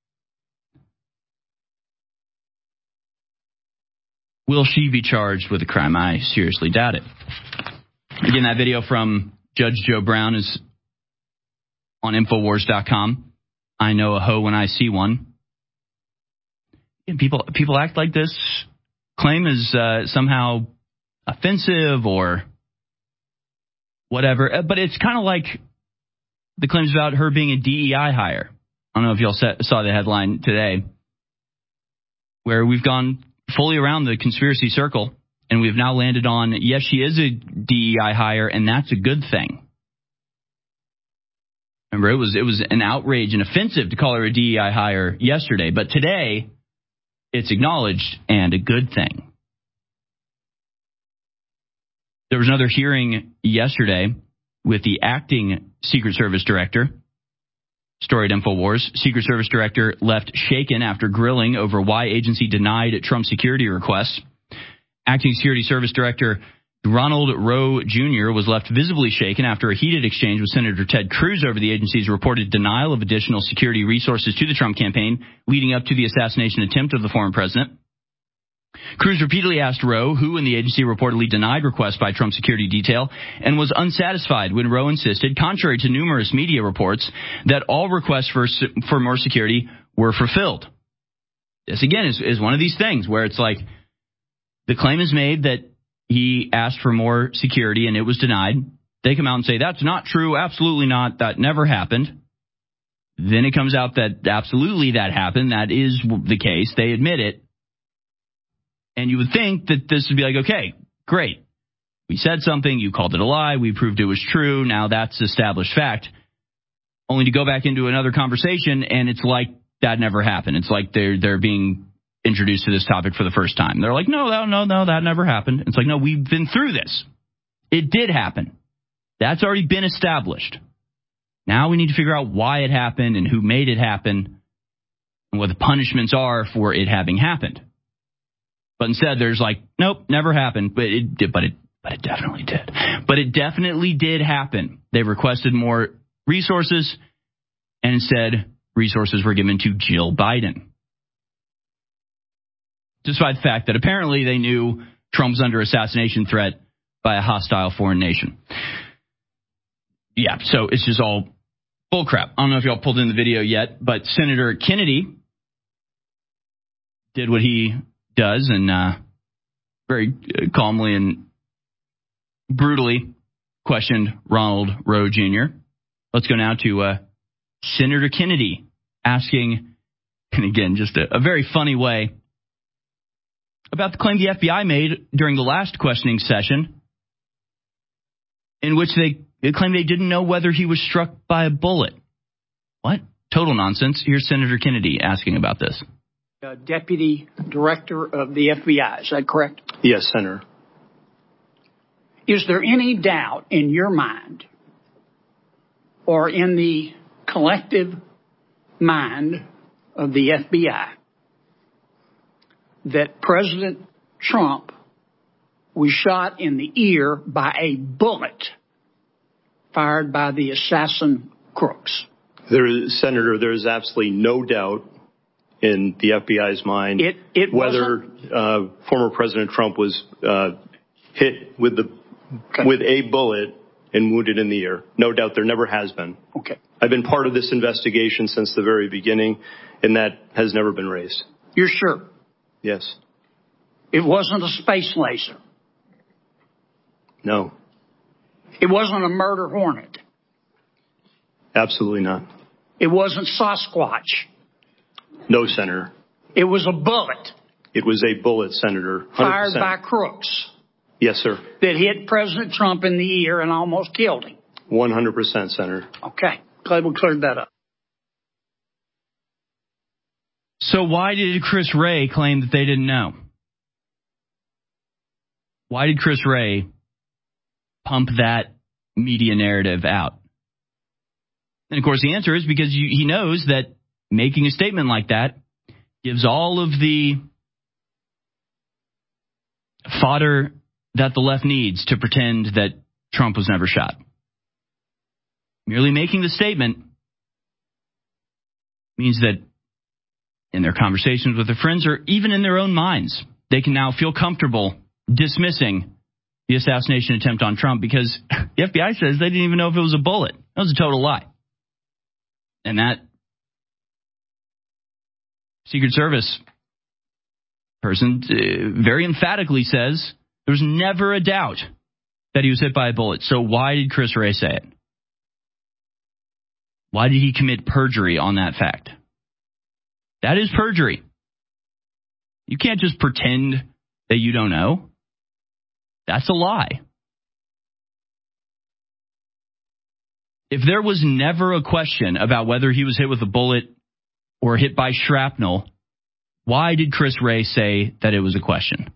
Will she be charged with a crime? I seriously doubt it. Again, that video from Judge Joe Brown is on Infowars.com. I know a hoe when I see one. And people act like this claim is somehow offensive or whatever. But it's kind of like the claims about her being a DEI hire. I don't know if y'all saw the headline today, where we've gone fully around the conspiracy circle, and we've now landed on, yes, she is a DEI hire, and that's a good thing. Remember, it was an outrage and offensive to call her a DEI hire yesterday, but today it's acknowledged and a good thing. There was another hearing yesterday with the acting Secret Service director. Story at InfoWars. Secret Service director left shaken after grilling over why agency denied Trump security requests. Acting Security Service Director Ronald Rowe Jr. was left visibly shaken after a heated exchange with Senator Ted Cruz over the agency's reported denial of additional security resources to the Trump campaign leading up to the assassination attempt of the former president. Cruz repeatedly asked Rowe, who in the agency reportedly denied requests by Trump security detail, and was unsatisfied when Rowe insisted, contrary to numerous media reports, that all requests for more security were fulfilled. This, again, is one of these things where it's like the claim is made that he asked for more security and it was denied. They come out and say, that's not true, absolutely not, that never happened. Then it comes out that absolutely that happened, that is the case, they admit it. And you would think that this would be like, okay, great. We said something, you called it a lie, we proved it was true, now that's established fact. Only to go back into another conversation and it's like that never happened. It's like they're being introduced to this topic for the first time. They're like, no, that never happened. It's like, no, we've been through this. It did happen. That's already been established. Now we need to figure out why it happened and who made it happen and what the punishments are for it having happened. But instead, there's like, nope, never happened. But it definitely did. But it definitely did happen. They requested more resources, and instead, resources were given to Jill Biden. Despite the fact that apparently they knew Trump was under assassination threat by a hostile foreign nation. Yeah, so it's just all bullcrap. I don't know if y'all pulled in the video yet, but Senator Kennedy did what he does and very calmly and brutally questioned Ronald Rowe Jr. Let's go now to Senator Kennedy asking, and again, just a very funny way, about the claim the FBI made during the last questioning session in which they claimed they didn't know whether he was struck by a bullet. What? Total nonsense. Here's Senator Kennedy asking about this. Deputy Director of the FBI, is that correct? Yes, Senator. Is there any doubt in your mind or in the collective mind of the FBI that President Trump was shot in the ear by a bullet fired by the assassin crooks? Senator, there is absolutely no doubt in the FBI's mind whether former President Trump was hit with a bullet and wounded in the ear. No doubt, there never has been. Okay. I've been part of this investigation since the very beginning, and that has never been raised. You're sure? Yes. It wasn't a space laser? No. It wasn't a murder hornet? Absolutely not. It wasn't Sasquatch? No, Senator. It was a bullet? It was a bullet, Senator. 100%. Fired by crooks? Yes, sir. That hit President Trump in the ear and almost killed him? 100%, Senator. Okay. Glad we cleared that up. So why did Chris Wray claim that they didn't know? Why did Chris Wray pump that media narrative out? And, of course, the answer is because he knows that making a statement like that gives all of the fodder that the left needs to pretend that Trump was never shot. Merely making the statement means that in their conversations with their friends or even in their own minds, they can now feel comfortable dismissing the assassination attempt on Trump because the FBI says they didn't even know if it was a bullet. That was a total lie. And that Secret Service person very emphatically says there was never a doubt that he was hit by a bullet. So why did Chris Wray say it? Why did he commit perjury on that fact? That is perjury. You can't just pretend that you don't know. That's a lie. If there was never a question about whether he was hit with a bullet or hit by shrapnel, why did Chris Wray say that it was a question?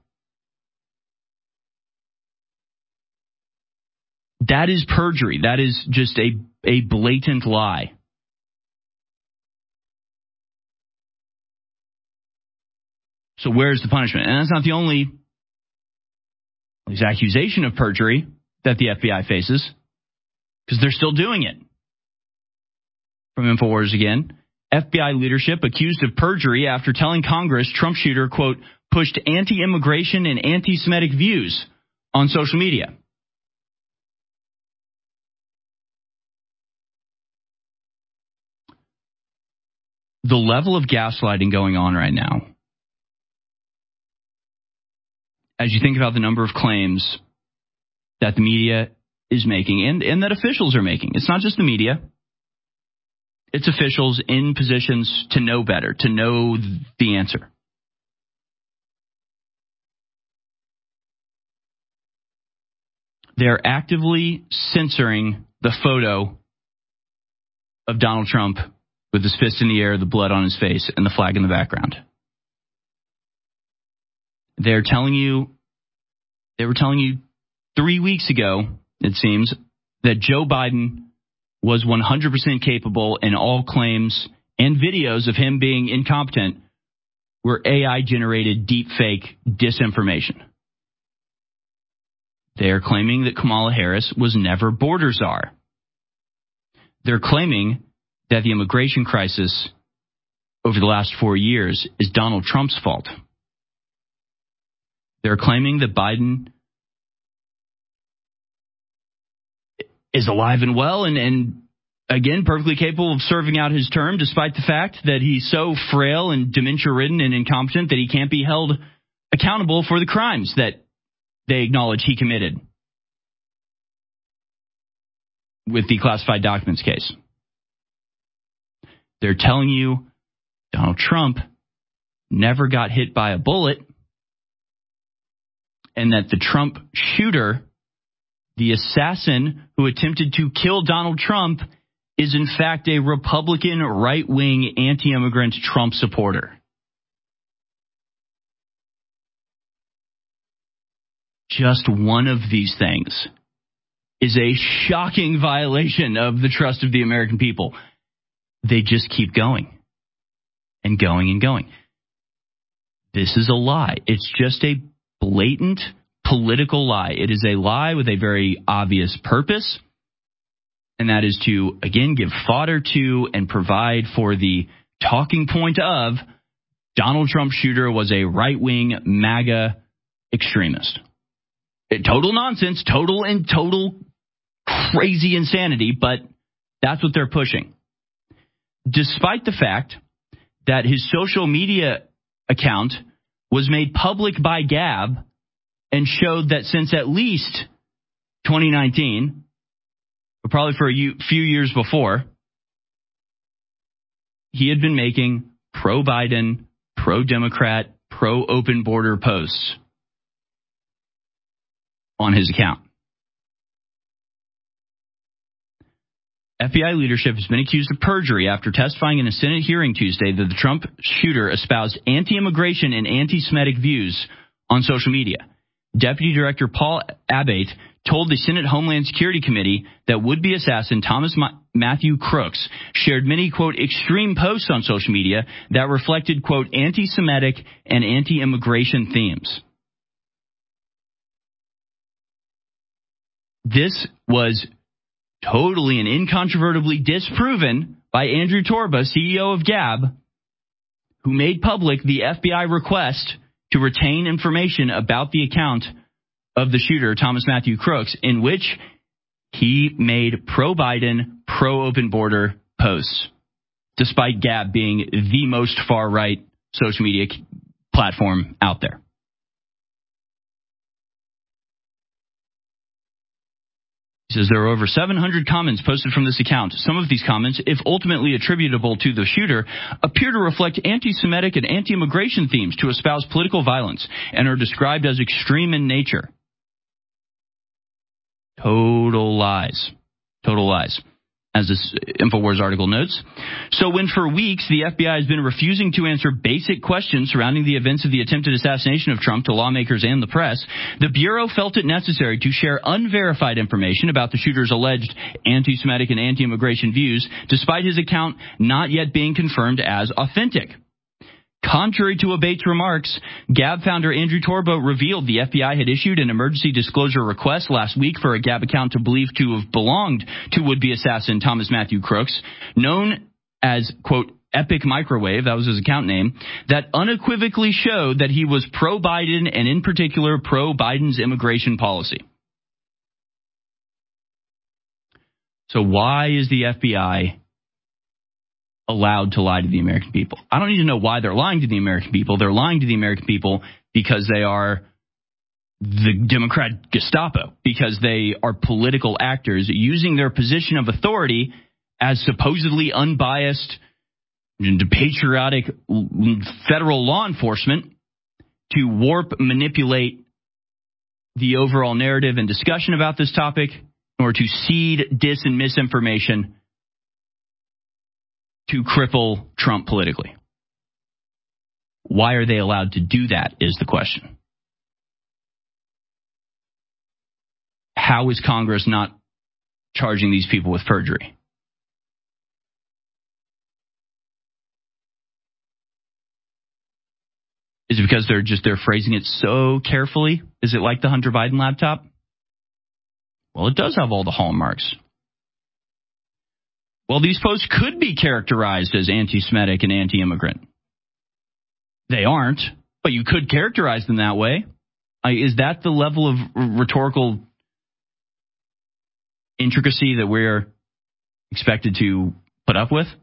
That is perjury. That is just a blatant lie. So where's the punishment? And that's not the only accusation of perjury that the FBI faces, because they're still doing it. From InfoWars again, FBI leadership accused of perjury after telling Congress Trump shooter, quote, pushed anti-immigration and anti-Semitic views on social media. The level of gaslighting going on right now, as you think about the number of claims that the media is making and that officials are making. It's not just the media. It's officials in positions to know better, to know the answer. They're actively censoring the photo of Donald Trump with his fist in the air, the blood on his face, and the flag in the background. They were telling you 3 weeks ago, it seems, that Joe Biden was 100% capable, and all claims and videos of him being incompetent were AI-generated deepfake disinformation. They are claiming that Kamala Harris was never border czar. They're claiming that the immigration crisis over the last 4 years is Donald Trump's fault. They're claiming that Biden is alive and well and again, perfectly capable of serving out his term, despite the fact that he's so frail and dementia-ridden and incompetent that he can't be held accountable for the crimes that they acknowledge he committed with the classified documents case. They're telling you Donald Trump never got hit by a bullet and that the Trump shooter, the assassin who attempted to kill Donald Trump, is in fact a Republican, right-wing, anti-immigrant Trump supporter. Just one of these things is a shocking violation of the trust of the American people. They just keep going and going and going. This is a lie. It's just a blatant political lie. It is a lie with a very obvious purpose, and that is to, again, give fodder to and provide for the talking point of Donald Trump shooter was a right-wing MAGA extremist. Total nonsense, total crazy insanity, but that's what they're pushing. Despite the fact that his social media account was made public by Gab and showed that since at least 2019, or probably for a few years before, he had been making pro-Biden, pro-Democrat, pro-open border posts on his account. FBI leadership has been accused of perjury after testifying in a Senate hearing Tuesday that the Trump shooter espoused anti-immigration and anti-Semitic views on social media. Deputy Director Paul Abbate told the Senate Homeland Security Committee that would-be assassin Thomas Matthew Crooks shared many, quote, extreme posts on social media that reflected, quote, anti-Semitic and anti-immigration themes. This was totally and incontrovertibly disproven by Andrew Torba, CEO of Gab, who made public the FBI request to retain information about the account of the shooter, Thomas Matthew Crooks, in which he made pro-Biden, pro-open border posts, despite Gab being the most far-right social media platform out there. He says there are over 700 comments posted from this account. Some of these comments, if ultimately attributable to the shooter, appear to reflect anti-Semitic and anti-immigration themes to espouse political violence and are described as extreme in nature. Total lies. Total lies. As this InfoWars article notes. So when for weeks the FBI has been refusing to answer basic questions surrounding the events of the attempted assassination of Trump to lawmakers and the press, the Bureau felt it necessary to share unverified information about the shooter's alleged anti-Semitic and anti-immigration views, despite his account not yet being confirmed as authentic. Contrary to Abate's remarks, Gab founder Andrew Torba revealed the FBI had issued an emergency disclosure request last week for a Gab account to believed to have belonged to would-be assassin Thomas Matthew Crooks, known as, quote, Epic Microwave, that was his account name, that unequivocally showed that he was pro-Biden and in particular pro-Biden's immigration policy. So why is the FBI allowed to lie to the American people? I don't need to know why they're lying to the American people. They're lying to the American people because they are the Democrat Gestapo, because they are political actors using their position of authority as supposedly unbiased and patriotic federal law enforcement to warp, manipulate the overall narrative and discussion about this topic in order to seed dis and misinformation to cripple Trump politically. Why are they allowed to do that is the question. How is Congress not charging these people with perjury? Is it because they're phrasing it so carefully? Is it like the Hunter Biden laptop? Well, it does have all the hallmarks. Well, these posts could be characterized as anti-Semitic and anti-immigrant. They aren't, but you could characterize them that way. Is that the level of rhetorical intricacy that we're expected to put up with?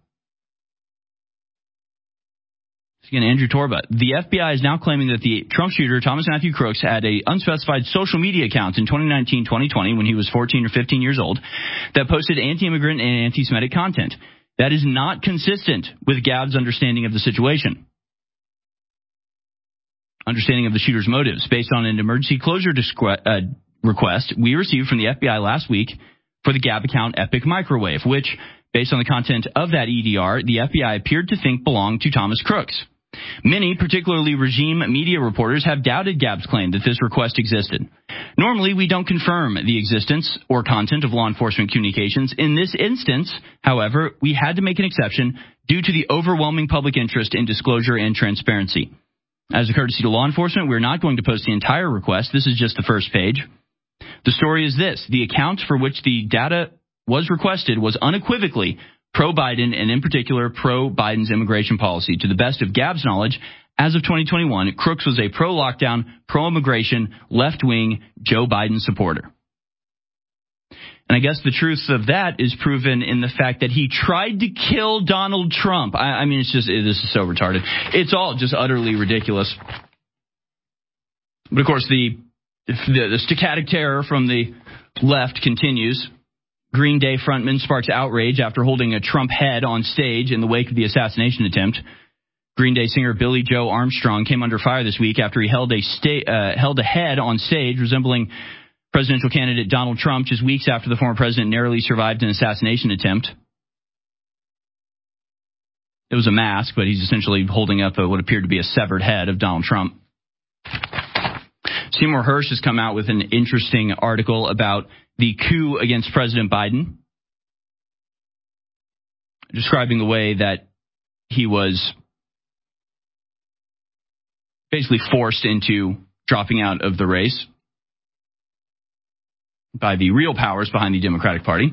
Again, Andrew Torba. The FBI is now claiming that the Trump shooter, Thomas Matthew Crooks, had an unspecified social media account in 2019-2020 when he was 14 or 15 years old that posted anti-immigrant and anti-Semitic content. That is not consistent with Gab's understanding of the situation. Understanding of the shooter's motives based on an emergency closure request we received from the FBI last week for the Gab account Epic Microwave, which, based on the content of that EDR, the FBI appeared to think belonged to Thomas Crooks. Many, particularly regime media reporters, have doubted Gab's claim that this request existed. Normally, we don't confirm the existence or content of law enforcement communications. In this instance, however, we had to make an exception due to the overwhelming public interest in disclosure and transparency. As a courtesy to law enforcement, we're not going to post the entire request. This is just the first page. The story is this. The account for which the data was requested was unequivocally pro-Biden and in particular pro-Biden's immigration policy. To the best of Gab's knowledge, as of 2021, Crooks was a pro-lockdown, pro-immigration, left-wing Joe Biden supporter. And I guess the truth of that is proven in the fact that he tried to kill Donald Trump. I mean, this is so retarded. It's all just utterly ridiculous. But of course, the stochastic terror from the left continues. Green Day frontman sparks outrage after holding a Trump head on stage in the wake of the assassination attempt. Green Day singer Billy Joe Armstrong came under fire this week after he held a head on stage resembling Presidential candidate Donald Trump, just weeks after the former president narrowly survived an assassination attempt. It was a mask, but he's essentially holding up what appeared to be a severed head of Donald Trump. Seymour Hersh has come out with an interesting article about the coup against President Biden, describing the way that he was basically forced into dropping out of the race by the real powers behind the Democratic Party.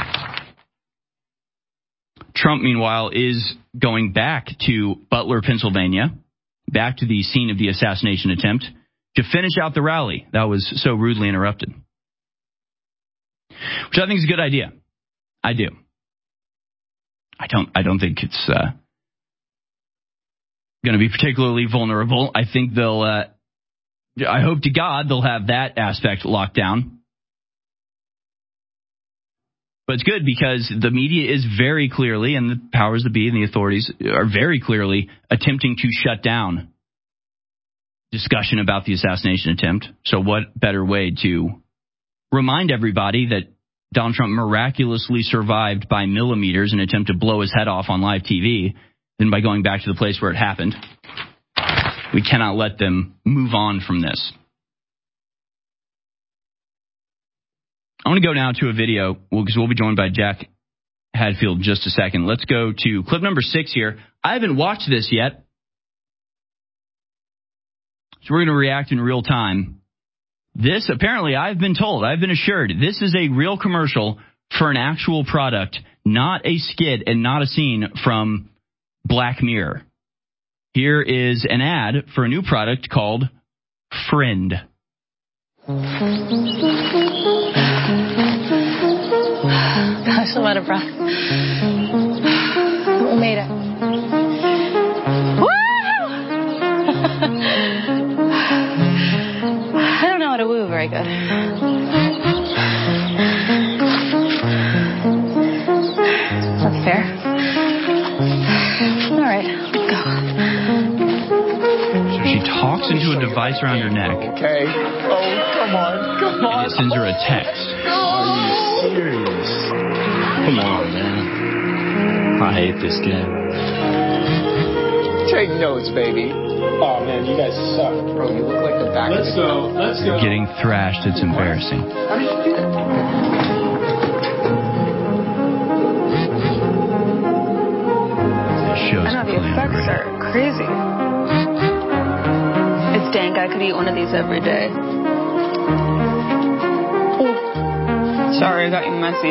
Trump, meanwhile, is going back to Butler, Pennsylvania, back to the scene of the assassination attempt, to finish out the rally that was so rudely interrupted. Which I think is a good idea. I do. I don't think it's going to be particularly vulnerable. I think they'll, I hope to God they'll have that aspect locked down. But it's good because the media is very clearly, and the powers that be and the authorities are very clearly attempting to shut down discussion about the assassination attempt. So what better way to remind everybody that Donald Trump miraculously survived by millimeters an attempt to blow his head off on live TV than by going back to the place where it happened. We cannot let them move on from this. I want to go now to a video because we'll be joined by Jack Hadfield in just a second. Let's go to clip number 6 here. I haven't watched this yet, so we're going to react in real time. This, apparently, I've been told, I've been assured, this is a real commercial for an actual product, not a skit and not a scene from Black Mirror. Here is an ad for a new product called Friend. Gosh, I'm out of breath. We made it. Woo! I don't know how to woo very good. That's fair. All right, let's go. So she talks into a device around her neck. Okay. Oh, come on. And it sends her a text. Are you serious? Come on, man. I hate this game. Take notes, baby. Oh, man, you guys suck. Bro, you look like the back of the Let's go. Getting thrashed, it's embarrassing. How did you do that? This show's I know the effects are crazy. It's dank. I could eat one of these every day. Sorry, I got you messy.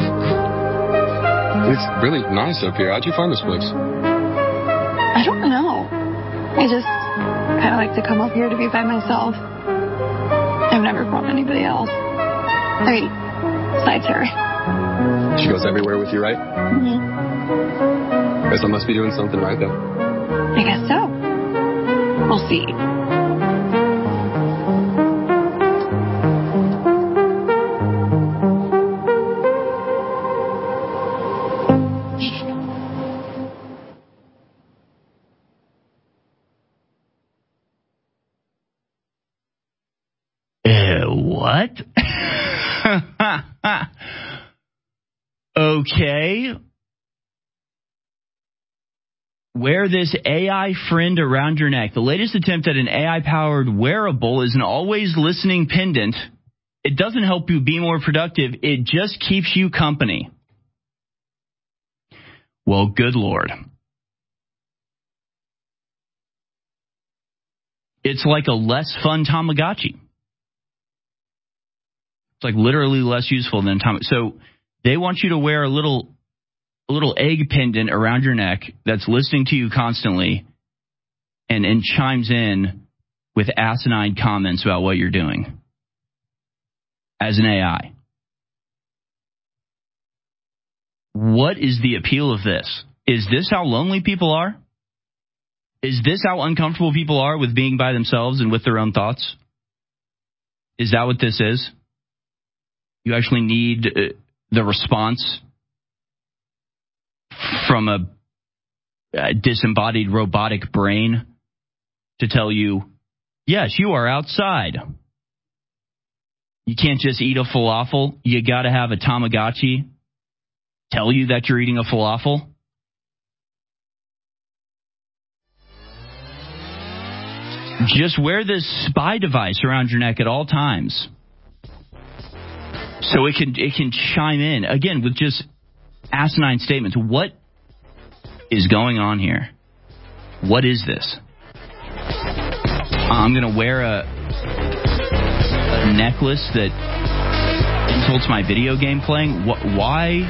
It's really nice up here. How'd you find this place? I don't know. I just kind of like to come up here to be by myself. I've never brought anybody else. I mean, besides her. She goes everywhere with you, right? Mm-hmm. Guess I must be doing something right then. I guess so. We'll see. What? Okay. Wear this AI friend around your neck. The latest attempt at an AI-powered wearable is an always-listening pendant. It doesn't help you be more productive. It just keeps you company. Well, good Lord. It's like a less fun Tamagotchi. It's like literally less useful than Tamagotchi. So they want you to wear a little egg pendant around your neck that's listening to you constantly and chimes in with asinine comments about what you're doing as an AI. What is the appeal of this? Is this how lonely people are? Is this how uncomfortable people are with being by themselves and with their own thoughts? Is that what this is? You actually need the response from a disembodied robotic brain to tell you, yes, you are outside. You can't just eat a falafel. You got to have a Tamagotchi tell you that you're eating a falafel. Just wear this spy device around your neck at all times, so it can chime in again with just asinine statements. What is going on here? What is this? I'm going to wear a necklace that insults my video game playing. Why?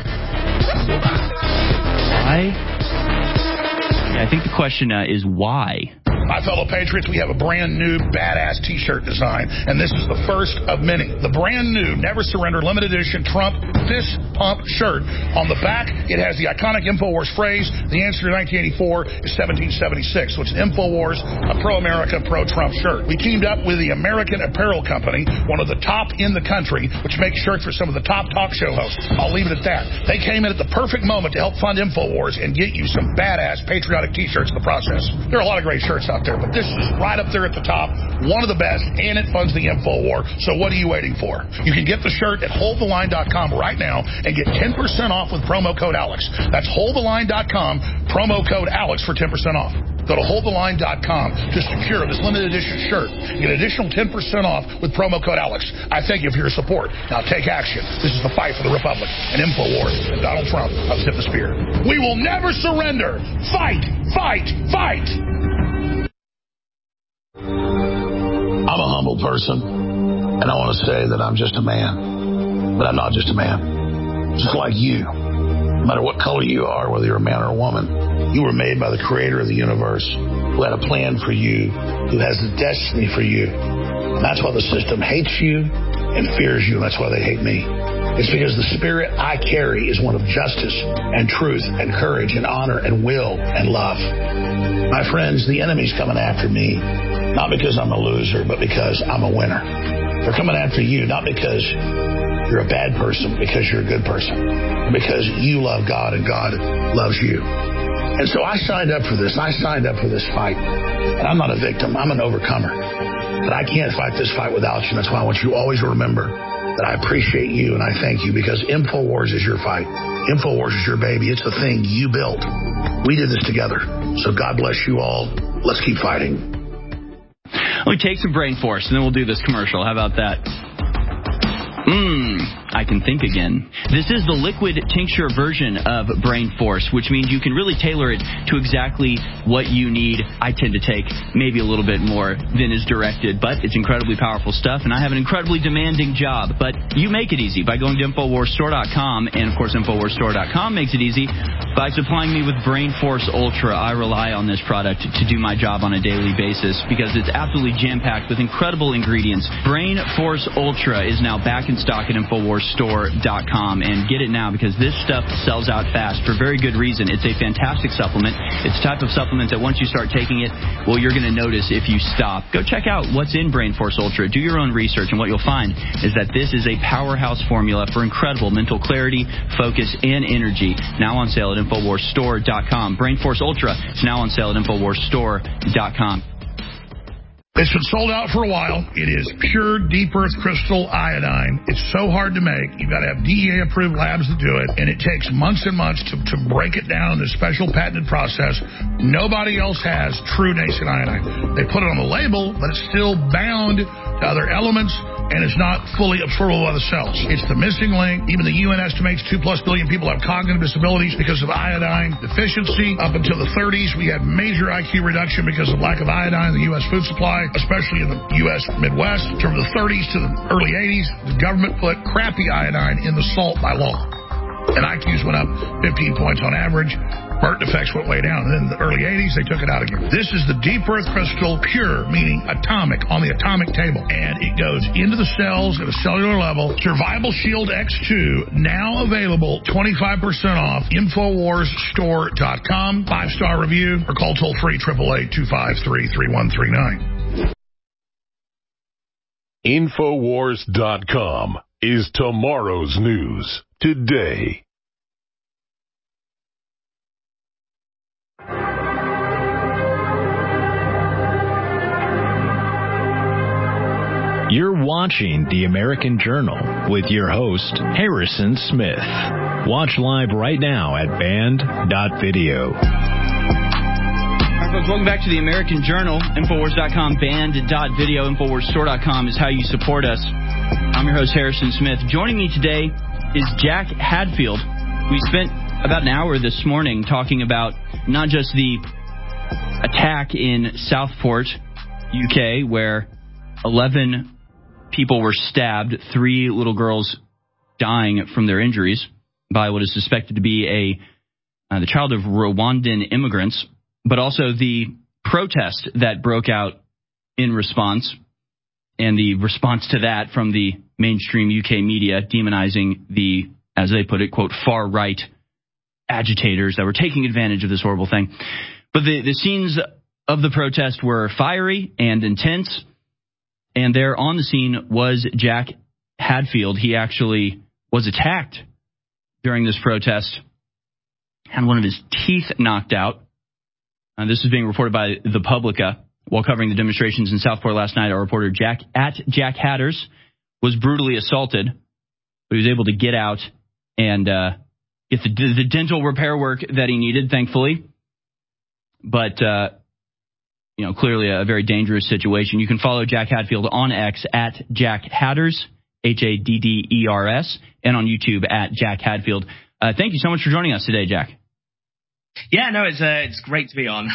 Yeah, I think the question is why. My fellow patriots, we have a brand new badass t-shirt design, and this is the first of many. The brand new Never Surrender limited edition Trump Fist Pump shirt. On the back, it has the iconic InfoWars phrase, the answer to 1984 is 1776. So it's an InfoWars, a pro-America, pro-Trump shirt. We teamed up with the American Apparel Company, one of the top in the country, which makes shirts for some of the top talk show hosts. I'll leave it at that. They came in at the perfect moment to help fund InfoWars and get you some badass patriotic t-shirts in the process. There are a lot of great shirts out there, but this is right up there at the top, one of the best, and it funds the InfoWar. So what are you waiting for? You can get the shirt at holdtheline.com right now and get 10% off with promo code Alex. That's holdtheline.com, promo code Alex for 10% off. Go to holdtheline.com to secure this limited edition shirt. Get an additional 10% off with promo code Alex. I thank you for your support. Now take action. This is the fight for the Republic and InfoWars and Donald Trump of the tip of the spear. We will never surrender. Fight, fight, fight. I'm a humble person, and I want to say that I'm just a man. But I'm not just a man. Just like you. No matter what color you are, whether you're a man or a woman, you were made by the creator of the universe, who had a plan for you, who has a destiny for you. And that's why the system hates you and fears you, and that's why they hate me. It's because the spirit I carry is one of justice and truth and courage and honor and will and love. My friends, the enemy's coming after me, not because I'm a loser, but because I'm a winner. They're coming after you, not because you're a bad person, because you're a good person, because you love God and God loves you. And so I signed up for this. I signed up for this fight. And I'm not a victim. I'm an overcomer. But I can't fight this fight without you. That's why I want you always to remember that I appreciate you and I thank you, because InfoWars is your fight. InfoWars is your baby. It's the thing you built. We did this together. So God bless you all. Let's keep fighting. Let me take some brain force, and then we'll do this commercial. How about that? I can think again. This is the liquid tincture version of Brain Force, which means you can really tailor it to exactly what you need. I tend to take maybe a little bit more than is directed, but it's incredibly powerful stuff, and I have an incredibly demanding job. But you make it easy by going to InfoWarsStore.com, and of course InfoWarsStore.com makes it easy by supplying me with Brain Force Ultra. I rely on this product to do my job on a daily basis because it's absolutely jam-packed with incredible ingredients. Brain Force Ultra is now back in stock at InfoWarsStore.com, and get it now because this stuff sells out fast for very good reason. It's a fantastic supplement. It's the type of supplement that once you start taking it, well, you're going to notice if you stop. Go check out what's in Brain Force Ultra. Do your own research, and what you'll find is that this is a powerhouse formula for incredible mental clarity, focus, and energy. Now on sale at InfoWarsStore.com. Brain Force Ultra is now on sale at InfoWarsStore.com. It's been sold out for a while. It is pure deep earth crystal iodine. It's so hard to make. You've got to have DEA-approved labs to do it, and it takes months and months to break it down in this special patented process. Nobody else has true nascent iodine. They put it on the label, but it's still bound to other elements, and it's not fully absorbable by the cells. It's the missing link. Even the UN estimates 2+ billion people have cognitive disabilities because of iodine deficiency. Up until the 30s, we had major IQ reduction because of lack of iodine in the U.S. food supply, especially in the U.S. Midwest. From the 30s to the early 80s, the government put crappy iodine in the salt by law. And IQs went up 15 points on average. Birth defects went way down. And then in the early 80s, they took it out again. This is the deep earth crystal, pure, meaning atomic, on the atomic table. And it goes into the cells at a cellular level. Survival Shield X2, now available 25% off. InfoWarsStore.com. 5-star review, or call toll-free 888-253-3139. InfoWars.com is tomorrow's news today. You're watching The American Journal with your host, Harrison Smith. Watch live right now at band.video. Folks, welcome back to the American Journal. Infowars.com, band.video, InfoWarsStore.com is how you support us. I'm your host, Harrison Smith. Joining me today is Jack Hadfield. We spent about an hour this morning talking about not just the attack in Southport, UK, where 11 people were stabbed, 3 little girls dying from their injuries by what is suspected to be the child of Rwandan immigrants, but also the protest that broke out in response, and the response to that from the mainstream UK media demonizing the, as they put it, quote, far-right agitators that were taking advantage of this horrible thing. But the scenes of the protest were fiery and intense, and there on the scene was Jack Hadfield. He actually was attacked during this protest, had one of his teeth knocked out. This is being reported by the Publica. While covering the demonstrations in Southport last night, our reporter Jack Hatters was brutally assaulted, but he was able to get out and get the dental repair work that he needed, thankfully. But, clearly a very dangerous situation. You can follow Jack Hadfield on X at Jack Hatters, Hadders, and on YouTube at Jack Hadfield. Thank you so much for joining us today, Jack. Yeah, no, it's great to be on.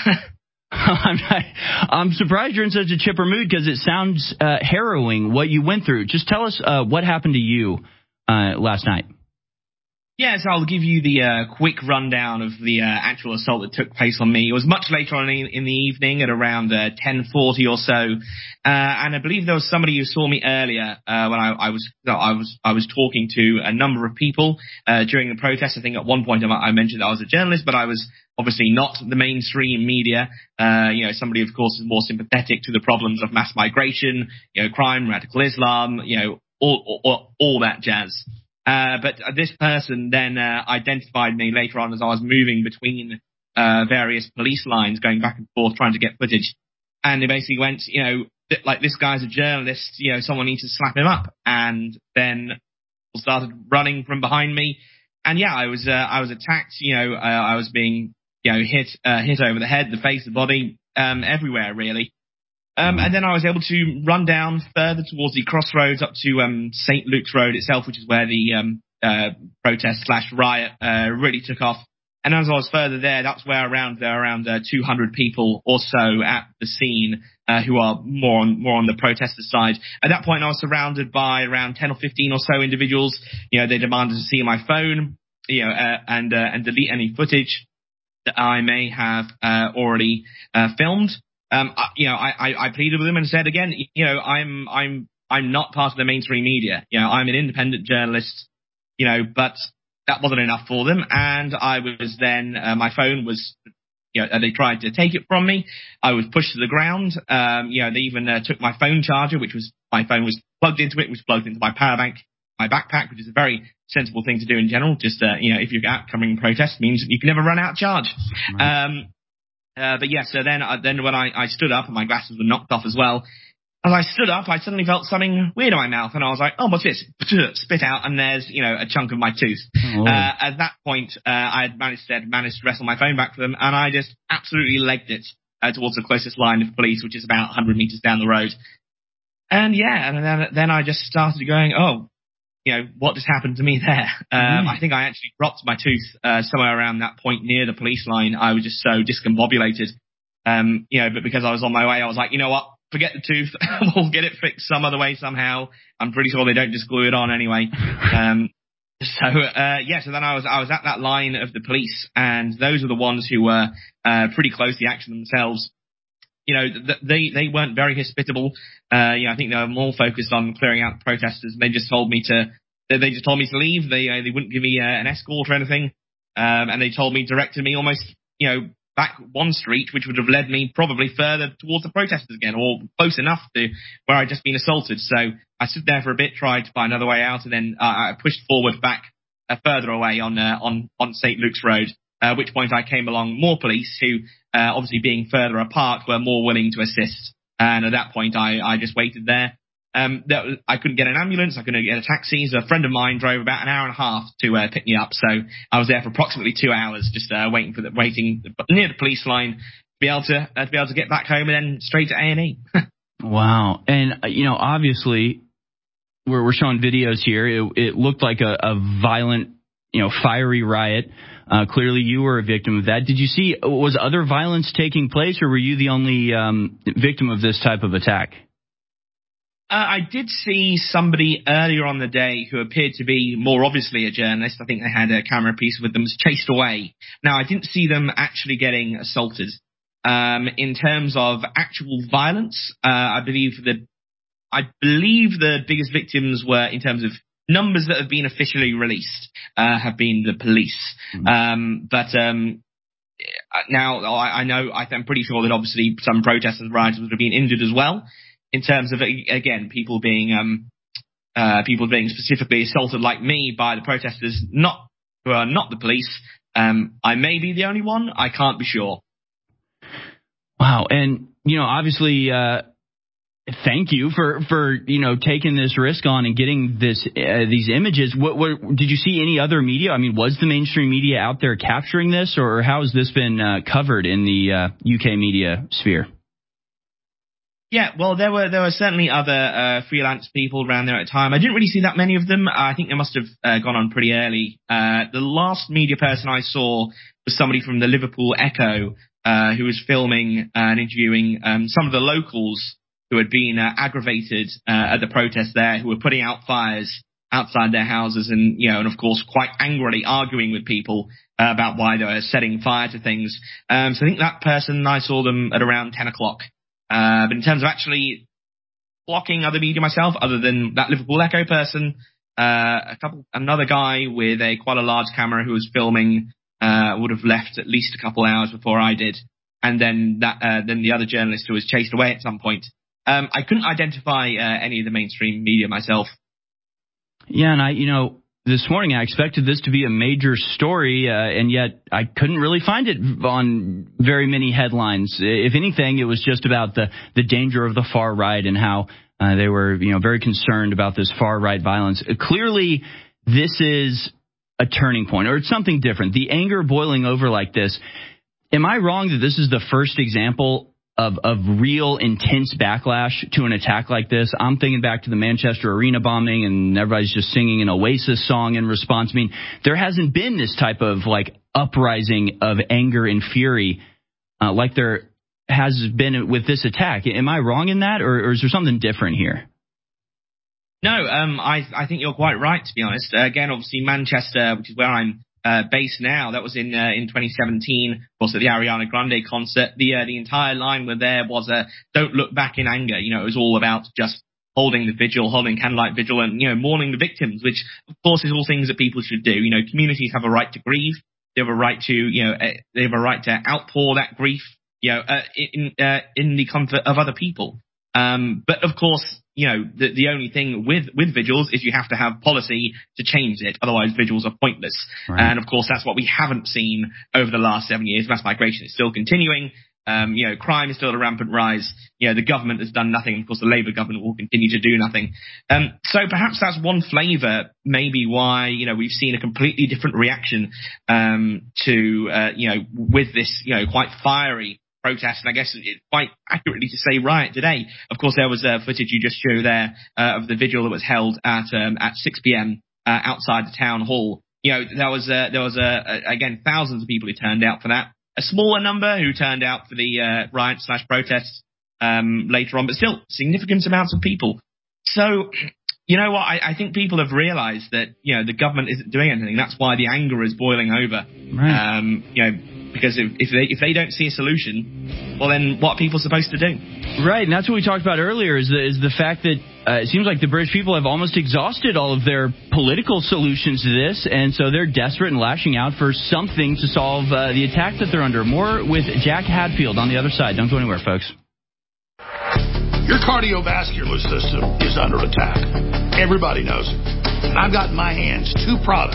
I'm surprised you're in such a chipper mood because it sounds harrowing what you went through. Just tell us what happened to you last night. Yes, I'll give you the quick rundown of the actual assault that took place on me. It was much later on in the evening at around 10:40 or so, and I believe there was somebody who saw me earlier when I was talking to a number of people during the protest. I think at one point I mentioned that I was a journalist, but I was obviously not the mainstream media. Somebody, of course, is more sympathetic to the problems of mass migration, crime, radical Islam, all that jazz. But this person then identified me later on as I was moving between various police lines, going back and forth, trying to get footage. And they basically went, like, this guy's a journalist, someone needs to slap him up. And then started running from behind me. And yeah, I was attacked. I was being, hit over the head, the face, the body, everywhere really. And then I was able to run down further towards the crossroads up to St. Luke's Road itself, which is where the protest / riot really took off. And as I was further there, that's where around 200 people or so at the scene who are more on the protester side. At that point, I was surrounded by around 10 or 15 or so individuals. They demanded to see my phone, and delete any footage that I may have already filmed. I pleaded with them and said again, I'm not part of the mainstream media. I'm an independent journalist, but that wasn't enough for them. And I was then, my phone was, they tried to take it from me. I was pushed to the ground. They even took my phone charger, my phone was plugged into it, was plugged into my power bank, my backpack, which is a very sensible thing to do in general. Just, if you're out covering protest, means you can never run out of charge. Right. But yeah, so then when I stood up and my glasses were knocked off as well, as I stood up, I suddenly felt something weird in my mouth and I was like, oh, what's this? Spit out and there's, a chunk of my tooth. Oh. At that point, I had managed to wrestle my phone back for them and I just absolutely legged it towards the closest line of police, which is about 100 meters down the road. And yeah, and then I just started going, oh, what just happened to me there? I think I actually dropped my tooth somewhere around that point near the police line. I was just so discombobulated. But because I was on my way, I was like, you know what? Forget the tooth. We'll get it fixed some other way somehow. I'm pretty sure they don't just glue it on anyway. So then I was at that line of the police, and those are the ones who were pretty close to the action themselves. They weren't very hospitable. I think they were more focused on clearing out the protesters. They just told me to leave. They wouldn't give me an escort or anything. And they directed me almost, back one street, which would have led me probably further towards the protesters again, or close enough to where I'd just been assaulted. So I stood there for a bit, tried to find another way out, and then I pushed forward back further away on St. Luke's Road. At which point I came along more police who, obviously being further apart, were more willing to assist. And at that point, I just waited there. I couldn't get an ambulance. I couldn't get a taxi. So a friend of mine drove about an hour and a half to pick me up. So I was there for approximately 2 hours, just waiting near the police line to be able to get back home and then straight to A&E. Wow. And obviously we're showing videos here. It looked like a violent, fiery riot. Clearly you were a victim of that. Did you see, was other violence taking place, or were you the only victim of this type of attack? I did see somebody earlier on the day who appeared to be more obviously a journalist. I think they had a camera piece with them, was chased away. Now, I didn't see them actually getting assaulted. In terms of actual violence, I believe the biggest victims were, in terms of numbers that have been officially released, have been the police. Now I'm pretty sure that obviously some protesters and rioters would have been injured as well. In terms of, again, people being specifically assaulted like me by the protesters, who are not the police. I may be the only one. I can't be sure. Wow. And, obviously, thank you for taking this risk on and getting these images. What did you see any other media? I mean, was the mainstream media out there capturing this, or how has this been covered in the UK media sphere? Yeah, well, there were certainly other freelance people around there at the time. I didn't really see that many of them. I think they must have gone on pretty early. The last media person I saw was somebody from the Liverpool Echo, who was filming and interviewing some of the locals who had been aggravated at the protest there, who were putting out fires outside their houses and of course quite angrily arguing with people about why they were setting fire to things. So I think that person, I saw them at around 10 o'clock. But in terms of actually blocking other media myself, other than that Liverpool Echo person, another guy with quite a large camera who was filming would have left at least a couple hours before I did, and then the other journalist who was chased away at some point. I couldn't identify any of the mainstream media myself. Yeah, and this morning I expected this to be a major story, and yet I couldn't really find it on very many headlines. If anything, it was just about the danger of the far right and how they were, very concerned about this far right violence. Clearly, this is a turning point, or it's something different. The anger boiling over like this. Am I wrong that this is the first example of real intense backlash to an attack like this? I'm thinking back to the Manchester Arena bombing, and everybody's just singing an Oasis song in response. I mean, there hasn't been this type of uprising of anger and fury like there has been with this attack. Am I wrong in that, or is there something different here? No, I think you're quite right, to be honest. Again, obviously Manchester, which is where I'm based now, that was in 2017, of course, at the Ariana Grande concert. The entire line was "Don't look back in anger." It was all about just holding the vigil, holding candlelight vigil, and mourning the victims, which of course is all things that people should do. Communities have a right to grieve. They have a right to outpour that grief, in the comfort of other people. But of course, the only thing with vigils is you have to have policy to change it. Otherwise, vigils are pointless. Right. And of course, that's what we haven't seen over the last 7 years. Mass migration is still continuing. Crime is still at a rampant rise. The government has done nothing. Of course, the Labour government will continue to do nothing. So perhaps that's one flavour, maybe why, we've seen a completely different reaction, with this, quite fiery protest, and I guess it's quite accurately to say riot today. Of course, there was footage you just showed there of the vigil that was held at 6 p.m. Outside the town hall. There was again thousands of people who turned out for that. A smaller number who turned out for the riot/protest later on, but still significant amounts of people. So, you know what? I think people have realised that the government isn't doing anything. That's why the anger is boiling over. Right. Because if they don't see a solution, well, then what are people supposed to do? Right, and that's what we talked about earlier, is the fact that it seems like the British people have almost exhausted all of their political solutions to this, and so they're desperate and lashing out for something to solve the attack that they're under. More with Jack Hadfield on the other side. Don't go anywhere, folks. Your cardiovascular system is under attack. Everybody knows it. And I've got in my hands 2 products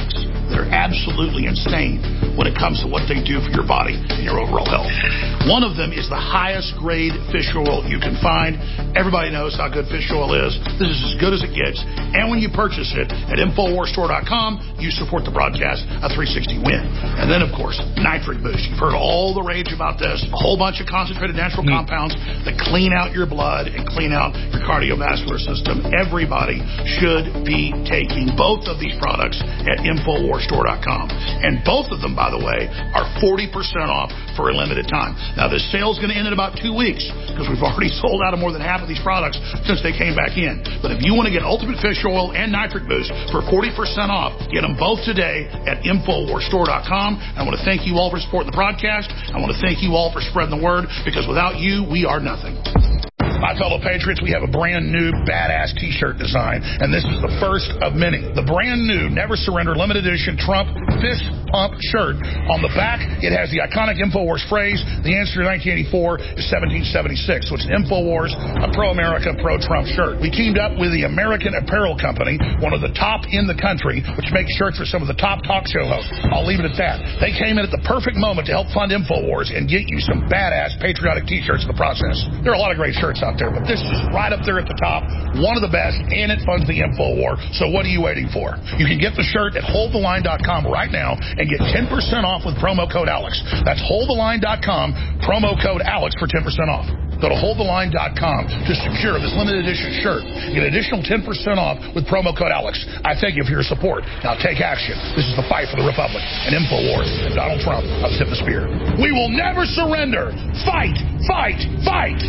that are absolutely insane when it comes to what they do for your body and your overall health. One of them is the highest grade fish oil you can find. Everybody knows how good fish oil is. This is as good as it gets. And when you purchase it at InfoWarsStore.com, you support the broadcast of 360 Win. And then, of course, Nitric Boost. You've heard all the rage about this. A whole bunch of concentrated natural compounds that clean out your blood and clean out your cardiovascular system. Everybody should be taking both of these products at InfoWarsStore.com. And both of them, by the way, are 40% off for a limited time. Now, this sale is going to end in about 2 weeks because we've already sold out of more than half of these products since they came back in. But if you want to get Ultimate Fish Oil and Nitric Boost for 40% off, get them both today at InfoWarsStore.com. And I want to thank you all for supporting the broadcast. I want to thank you all for spreading the word, because without you, we are nothing. My fellow Patriots, we have a brand new badass T-shirt design, and this is the first of many. The brand new Never Surrender limited edition Trump fist pump shirt. On the back, it has the iconic InfoWars phrase, the answer to 1984 is 1776. So it's an InfoWars, a pro-America, pro-Trump shirt. We teamed up with the American Apparel Company, one of the top in the country, which makes shirts for some of the top talk show hosts. I'll leave it at that. They came in at the perfect moment to help fund InfoWars and get you some badass patriotic T-shirts in the process. There are a lot of great shirts out there, but this is right up there at the top, one of the best, and it funds the InfoWar. So what are you waiting for? You can get the shirt at HoldTheLine.com right now and get 10% off with promo code Alex. That's HoldTheLine.com, promo code Alex for 10% off. Go to HoldTheLine.com to secure this limited edition shirt. Get an additional 10% off with promo code Alex. I thank you for your support. Now take action. This is the fight for the Republic and InfoWars and Donald Trump of Tip the Spear. We will never surrender. Fight, fight, fight.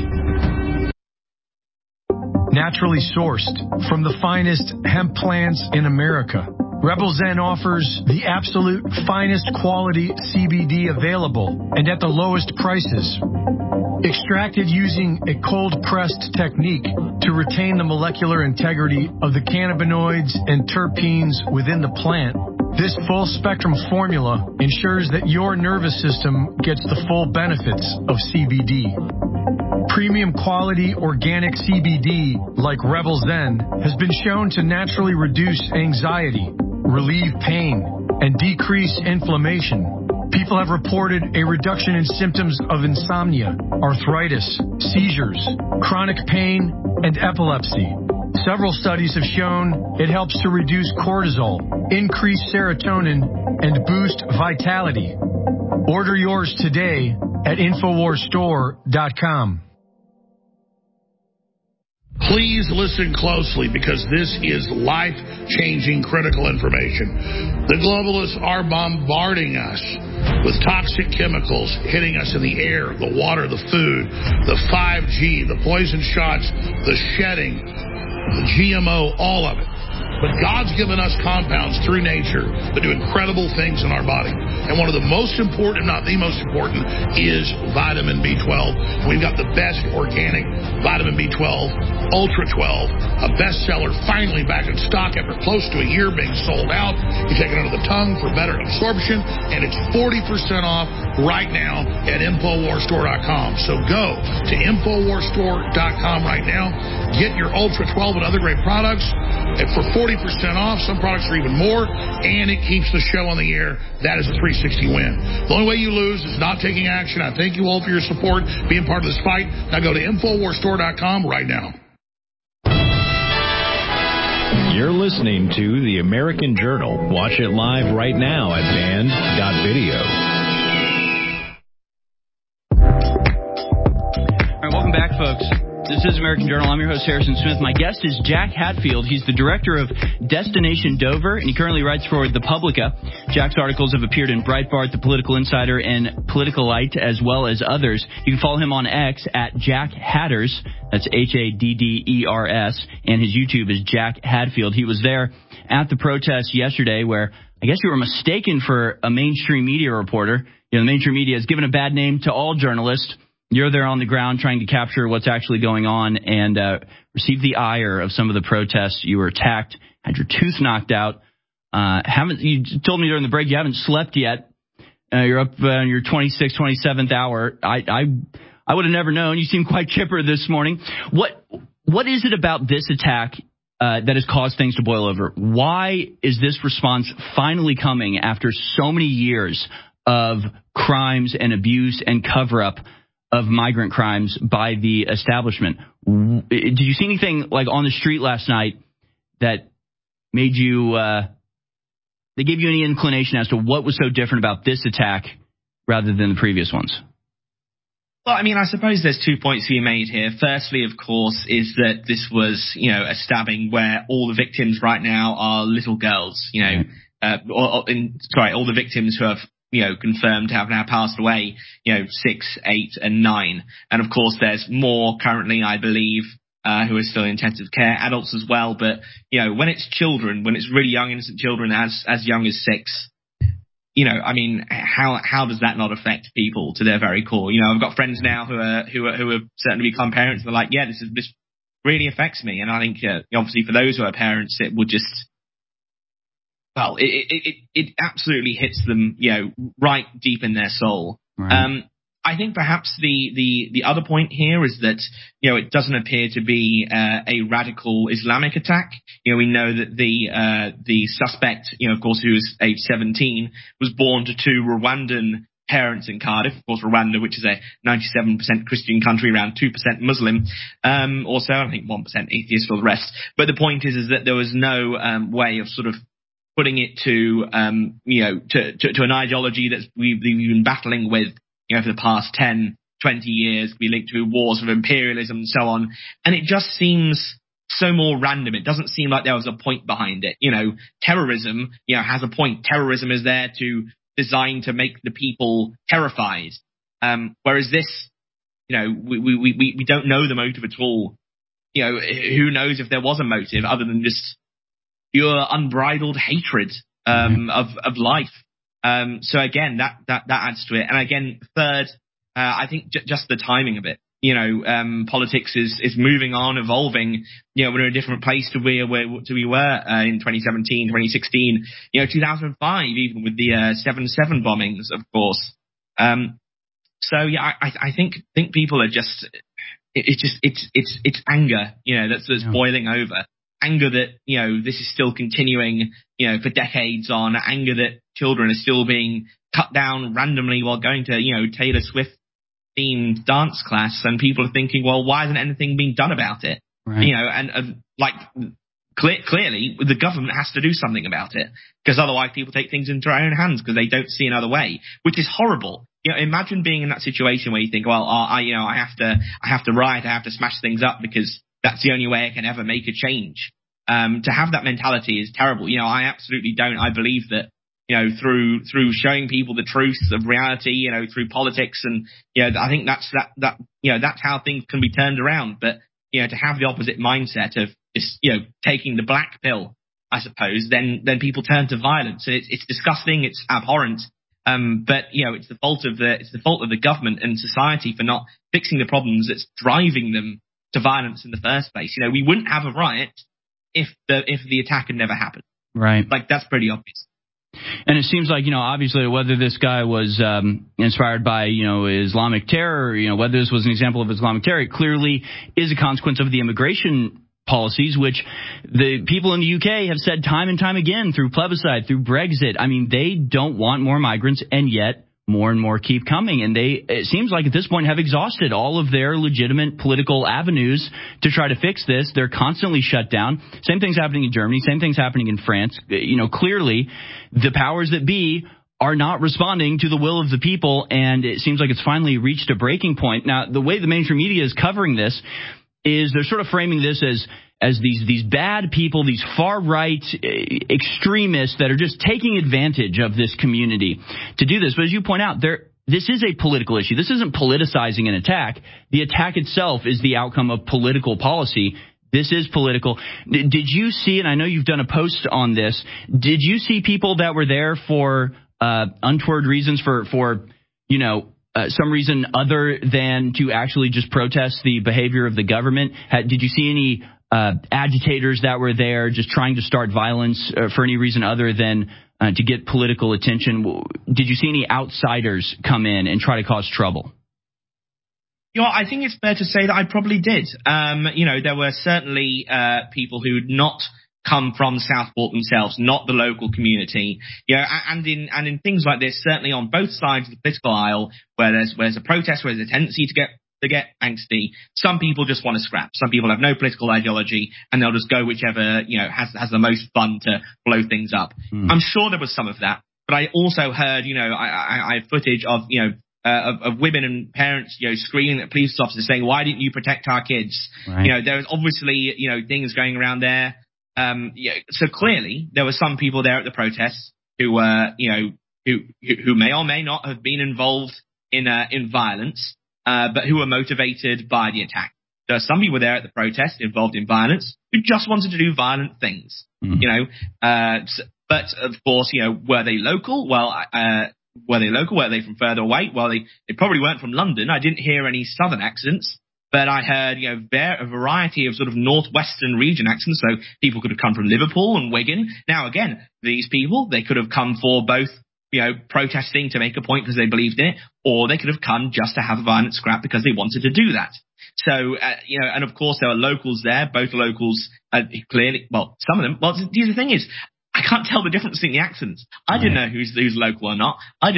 Naturally sourced from the finest hemp plants in America, Rebel Zen offers the absolute finest quality CBD available and at the lowest prices. Extracted using a cold-pressed technique to retain the molecular integrity of the cannabinoids and terpenes within the plant, this full-spectrum formula ensures that your nervous system gets the full benefits of CBD. Premium quality organic CBD, like Rebel Zen, has been shown to naturally reduce anxiety, relieve pain, and decrease inflammation. People have reported a reduction in symptoms of insomnia, arthritis, seizures, chronic pain, and epilepsy. Several studies have shown it helps to reduce cortisol, increase serotonin, and boost vitality. Order yours today at InfoWarsStore.com. Please listen closely, because this is life-changing critical information. The globalists are bombarding us with toxic chemicals hitting us in the air, the water, the food, the 5G, the poison shots, the shedding, the GMO, all of it. But God's given us compounds through nature that do incredible things in our body. And one of the most important, not the most important, is vitamin B12. And we've got the best organic vitamin B12, Ultra 12, a bestseller, finally back in stock after close to a year being sold out. You take it under the tongue for better absorption, and it's 40% off right now at InfoWarsStore.com. So go to InfoWarsStore.com right now. Get your Ultra 12 and other great products for 40% off. Some products are even more, and it keeps the show on the air. That is a 360 win. The only way you lose is not taking action. I thank you all for your support, being part of this fight. Now go to InfoWarsStore.com right now. You're listening to The American Journal. Watch it live right now at band.video. All right, welcome back, folks. This is American Journal. I'm your host, Harrison Smith. My guest is Jack Hatfield. He's the director of Destination Dover, and he currently writes for The Publica. Jack's articles have appeared in Breitbart, The Political Insider, and Politicalite, as well as others. You can follow him on X at Jack Hadders. That's Hadders, and his YouTube is Jack Hatfield. He was there at the protest yesterday where I guess you were mistaken for a mainstream media reporter. You know, the mainstream media has given a bad name to all journalists. You're there on the ground trying to capture what's actually going on and receive the ire of some of the protests. You were attacked, had your tooth knocked out. You told me during the break you haven't slept yet. You're up on your 26th, 27th hour. I would have never known. You seem quite chipper this morning. What is it about this attack that has caused things to boil over. Why is this response finally coming after so many years of crimes and abuse and cover-up of migrant crimes by the establishment? Did you see anything like on the street last night that made you, that gave you any inclination as to what was so different about this attack rather than the previous ones? Well, I mean, I suppose there's 2 points to be made here. Firstly, of course, is that this was, a stabbing where all the victims right now are little girls, all the victims who have, confirmed to have now passed away, 6, 8, and 9. And of course, there's more currently, I believe, who are still in intensive care, adults as well. But, when it's children, when it's really young, innocent children as young as 6, how does that not affect people to their very core? I've got friends now who are certain to become parents. They're like, yeah, this really affects me. And I think, obviously for those who are parents, it would just, well, it absolutely hits them, right deep in their soul. Right. I think perhaps the other point here is that, it doesn't appear to be a radical Islamic attack. We know that the suspect, of course, who is age 17, was born to 2 Rwandan parents in Cardiff. Of course, Rwanda, which is a 97% Christian country, around 2% Muslim. Also, I think 1% atheist for the rest. But the point is that there was no way of sort of putting it to an ideology that we've been battling with, for the past 10, 20 years, be linked to wars of imperialism and so on. And it just seems so more random. It doesn't seem like there was a point behind it. Terrorism, has a point. Terrorism is there designed to make the people terrified. Whereas this, we don't know the motive at all. Who knows if there was a motive other than just pure unbridled hatred, of life. So again, that adds to it. And again, third, I think just the timing of it. Politics is moving on, evolving. We're in a different place to we were in 2017, 2016, 2005, even with the 7/7 bombings, of course. So yeah, I think people are just, it's anger, that's boiling over. Anger that, this is still continuing, for decades on. Anger that children are still being cut down randomly while going to, Taylor Swift themed dance class. And people are thinking, well, why hasn't anything been done about it? Right. Clearly the government has to do something about it, because otherwise people take things into their own hands because they don't see another way, which is horrible. Imagine being in that situation where you think, well, I have to riot, I have to smash things up because that's the only way I can ever make a change. To have that mentality is terrible. I absolutely don't. I believe that, through showing people the truth of reality, through politics, and, I think that's how things can be turned around. But, to have the opposite mindset of just, taking the black pill, I suppose, then people turn to violence. And it's disgusting. It's abhorrent. But, it's the fault of the government and society for not fixing the problems that's driving them to violence in the first place. We wouldn't have a riot if the attack had never happened. Right. That's pretty obvious. And it seems like, obviously whether this guy was inspired by, Islamic terror, whether this was an example of Islamic terror, it clearly is a consequence of the immigration policies, which the people in the UK have said time and time again through plebiscite, through Brexit. I mean, they don't want more migrants, and yet more and more keep coming. And it seems like at this point, have exhausted all of their legitimate political avenues to try to fix this. They're constantly shut down. Same thing's happening in Germany. Same thing's happening in France. Clearly the powers that be are not responding to the will of the people. And it seems like it's finally reached a breaking point. Now, the way the mainstream media is covering this is they're sort of framing this as these bad people, these far-right extremists that are just taking advantage of this community to do this. But as you point out, this is a political issue. This isn't politicizing an attack. The attack itself is the outcome of political policy. This is political. Did you see, and I know you've done a post on this, did you see people that were there for untoward reasons, for some reason other than to actually just protest the behavior of the government? Did you see any agitators that were there just trying to start violence for any reason other than to get political attention? Did you see any outsiders come in and try to cause trouble? I think it's fair to say that I probably did. There were certainly people who'd not come from Southport themselves, not the local community. And in things like this, certainly on both sides of the political aisle, where there's a protest, where there's a tendency to get angsty. Some people just want to scrap. Some people have no political ideology, and they'll just go whichever has the most fun to blow things up. I'm sure there was some of that, but I also heard I have footage of of women and parents screaming at police officers saying, "Why didn't you protect our kids?" Right. There was obviously things going around there. So clearly there were some people there at the protests who were who may or may not have been involved in violence. But who were motivated by the attack. There are some people there at the protest involved in violence who just wanted to do violent things, but of course, were they local? Well, were they local? Were they from further away? Well, they probably weren't from London. I didn't hear any southern accents, but I heard, a variety of sort of northwestern region accents. So people could have come from Liverpool and Wigan. Now, again, these people, they could have come for both protesting to make a point because they believed in it, or they could have come just to have a violent scrap because they wanted to do that. So, and of course there were locals there, both locals, clearly, well, some of them, the thing is, I can't tell the difference in the accents. I didn't know who's local or not. I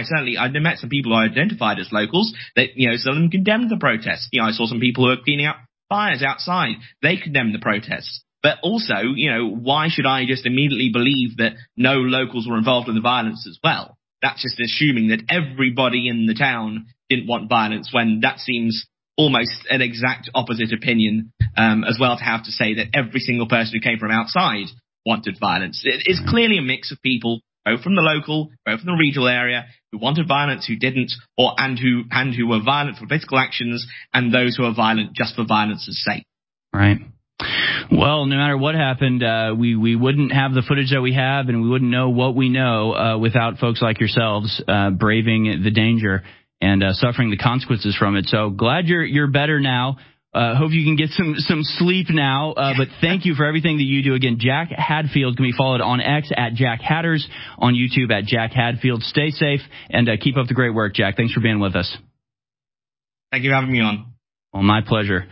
met some people who I identified as locals that, some of them condemned the protests. I saw some people who were cleaning up fires outside. They condemned the protests. But also, why should I just immediately believe that no locals were involved in the violence as well? That's just assuming that everybody in the town didn't want violence, when that seems almost an exact opposite opinion as well, to have to say that every single person who came from outside wanted violence. It's clearly a mix of people, both from the local, both from the regional area, who wanted violence, who didn't, and who were violent for political actions, and those who are violent just for violence's sake. Right. Well, no matter what happened, we wouldn't have the footage that we have, and we wouldn't know what we know without folks like yourselves braving the danger and suffering the consequences from it. So glad you're better now. Hope you can get some sleep now. But thank you for everything that you do. Again, Jack Hadfield can be followed on X at Jack Hatters, on YouTube at Jack Hadfield. Stay safe and keep up the great work, Jack. Thanks for being with us. Thank you for having me on. Well, my pleasure.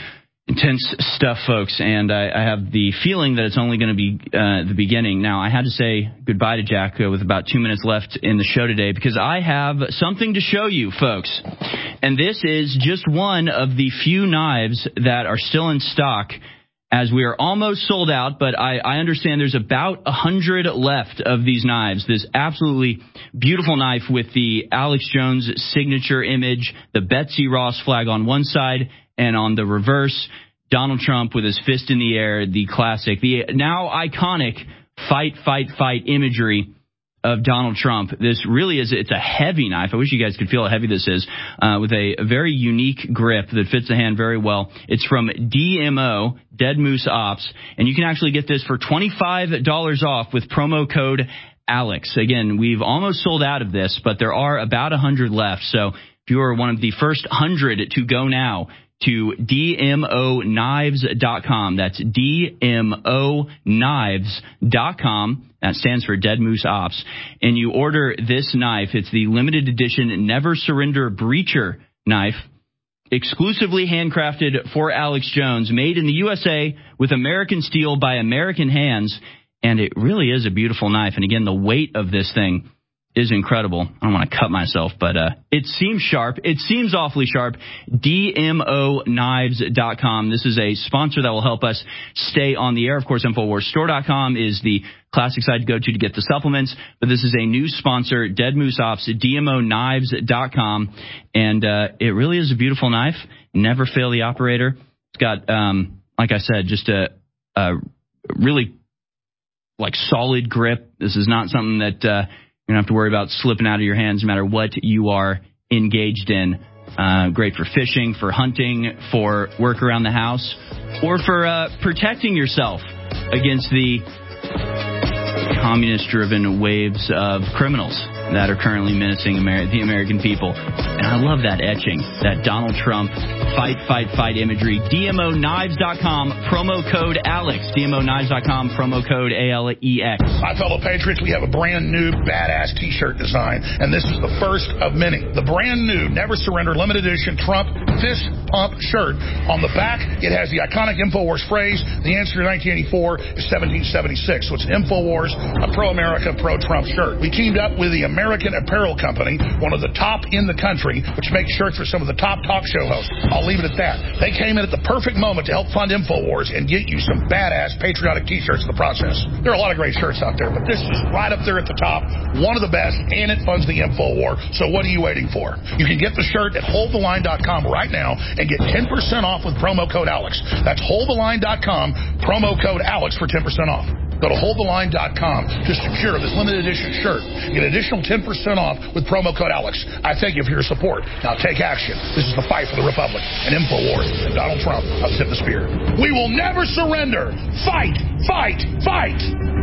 Intense stuff, folks, and I have the feeling that it's only going to be the beginning. Now, I had to say goodbye to Jack with about 2 minutes left in the show today, because I have something to show you, folks. And this is just one of the few knives that are still in stock, as we are almost sold out, but I understand there's about 100 left of these knives. This absolutely beautiful knife with the Alex Jones signature image, the Betsy Ross flag on one side, and on the reverse, Donald Trump with his fist in the air, the classic, the now iconic fight, fight, fight imagery of Donald Trump. This really is, it's a heavy knife. I wish you guys could feel how heavy this is, with a very unique grip that fits the hand very well. It's from DMO, Dead Moose Ops, and you can actually get this for $25 off with promo code Alex. Again, we've almost sold out of this, but there are about 100 left. So if you are one of the first 100 to go now to DMOKnives.com. That's DMOKnives.com. That stands for Dead Moose Ops. And you order this knife. It's the limited edition Never Surrender Breacher knife, exclusively handcrafted for Alex Jones, made in the USA with American steel by American hands. And it really is a beautiful knife. And again, the weight of this thing is incredible. I don't want to cut myself, but it seems sharp. It seems awfully sharp. DMOKnives.com. This is a sponsor that will help us stay on the air. Of course, InfoWarsStore.com is the classic site to go to get the supplements, but this is a new sponsor, Dead Moose Ops, DMOKnives.com, and it really is a beautiful knife. Never fail the operator. It's got, like I said, just a really solid grip. This is not something that you don't have to worry about slipping out of your hands no matter what you are engaged in. Great for fishing, for hunting, for work around the house, or for protecting yourself against the communist-driven waves of criminals that are currently menacing the American people. And I love that etching, that Donald Trump fight, fight, fight imagery. DMOKnives.com, promo code ALEX. DMOKnives.com, promo code ALEX. My fellow patriots, we have a brand new badass t-shirt design, and this is the first of many. The brand new Never Surrender limited edition Trump fist pump shirt. On the back, it has the iconic InfoWars phrase, the answer to 1984 is 1776. So it's an InfoWars, a pro-America, pro-Trump shirt. We teamed up with the American Apparel Company, one of the top in the country, which makes shirts for some of the top talk show hosts. I'll leave it at that. They came in at the perfect moment to help fund InfoWars and get you some badass patriotic t-shirts in the process. There are a lot of great shirts out there, but this is right up there at the top, one of the best, and it funds the InfoWar. So what are you waiting for? You can get the shirt at holdtheline.com right now and get 10% off with promo code ALEX. That's holdtheline.com, promo code ALEX for 10% off. Go to holdtheline.com to secure this limited edition shirt. Get an additional 10% off with promo code ALEX. I thank you for your support. Now take action. This is the fight for the Republic and InfoWars and Donald Trump of Tip the Spear. We will never surrender. Fight, fight, fight.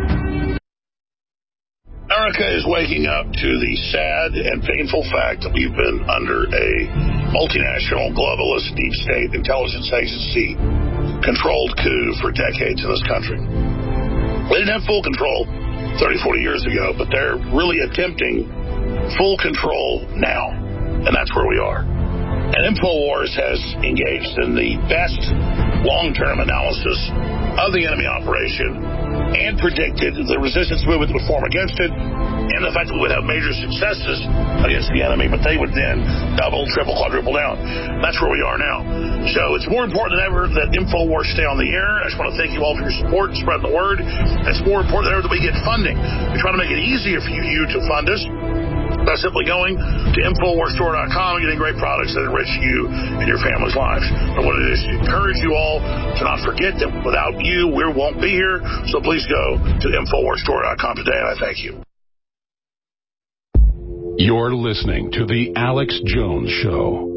America is waking up to the sad and painful fact that we've been under a multinational, globalist, deep state intelligence agency controlled coup for decades in this country. They didn't have full control 30, 40 years ago, but they're really attempting full control now, and that's where we are. And InfoWars has engaged in the best long-term analysis of the enemy operation and predicted the resistance movement would form against it and the fact that we would have major successes against the enemy, but they would then double, triple, quadruple down. That's where we are now. So it's more important than ever that InfoWars stay on the air. I just want to thank you all for your support and spreading the word. And it's more important than ever that we get funding. We're trying to make it easier for you to fund us by simply going to InfoWarsStore.com and getting great products that enrich you and your family's lives. I want to just encourage you all to not forget that without you, we won't be here. So please go to InfoWarsStore.com today, and I thank you. You're listening to The Alex Jones Show.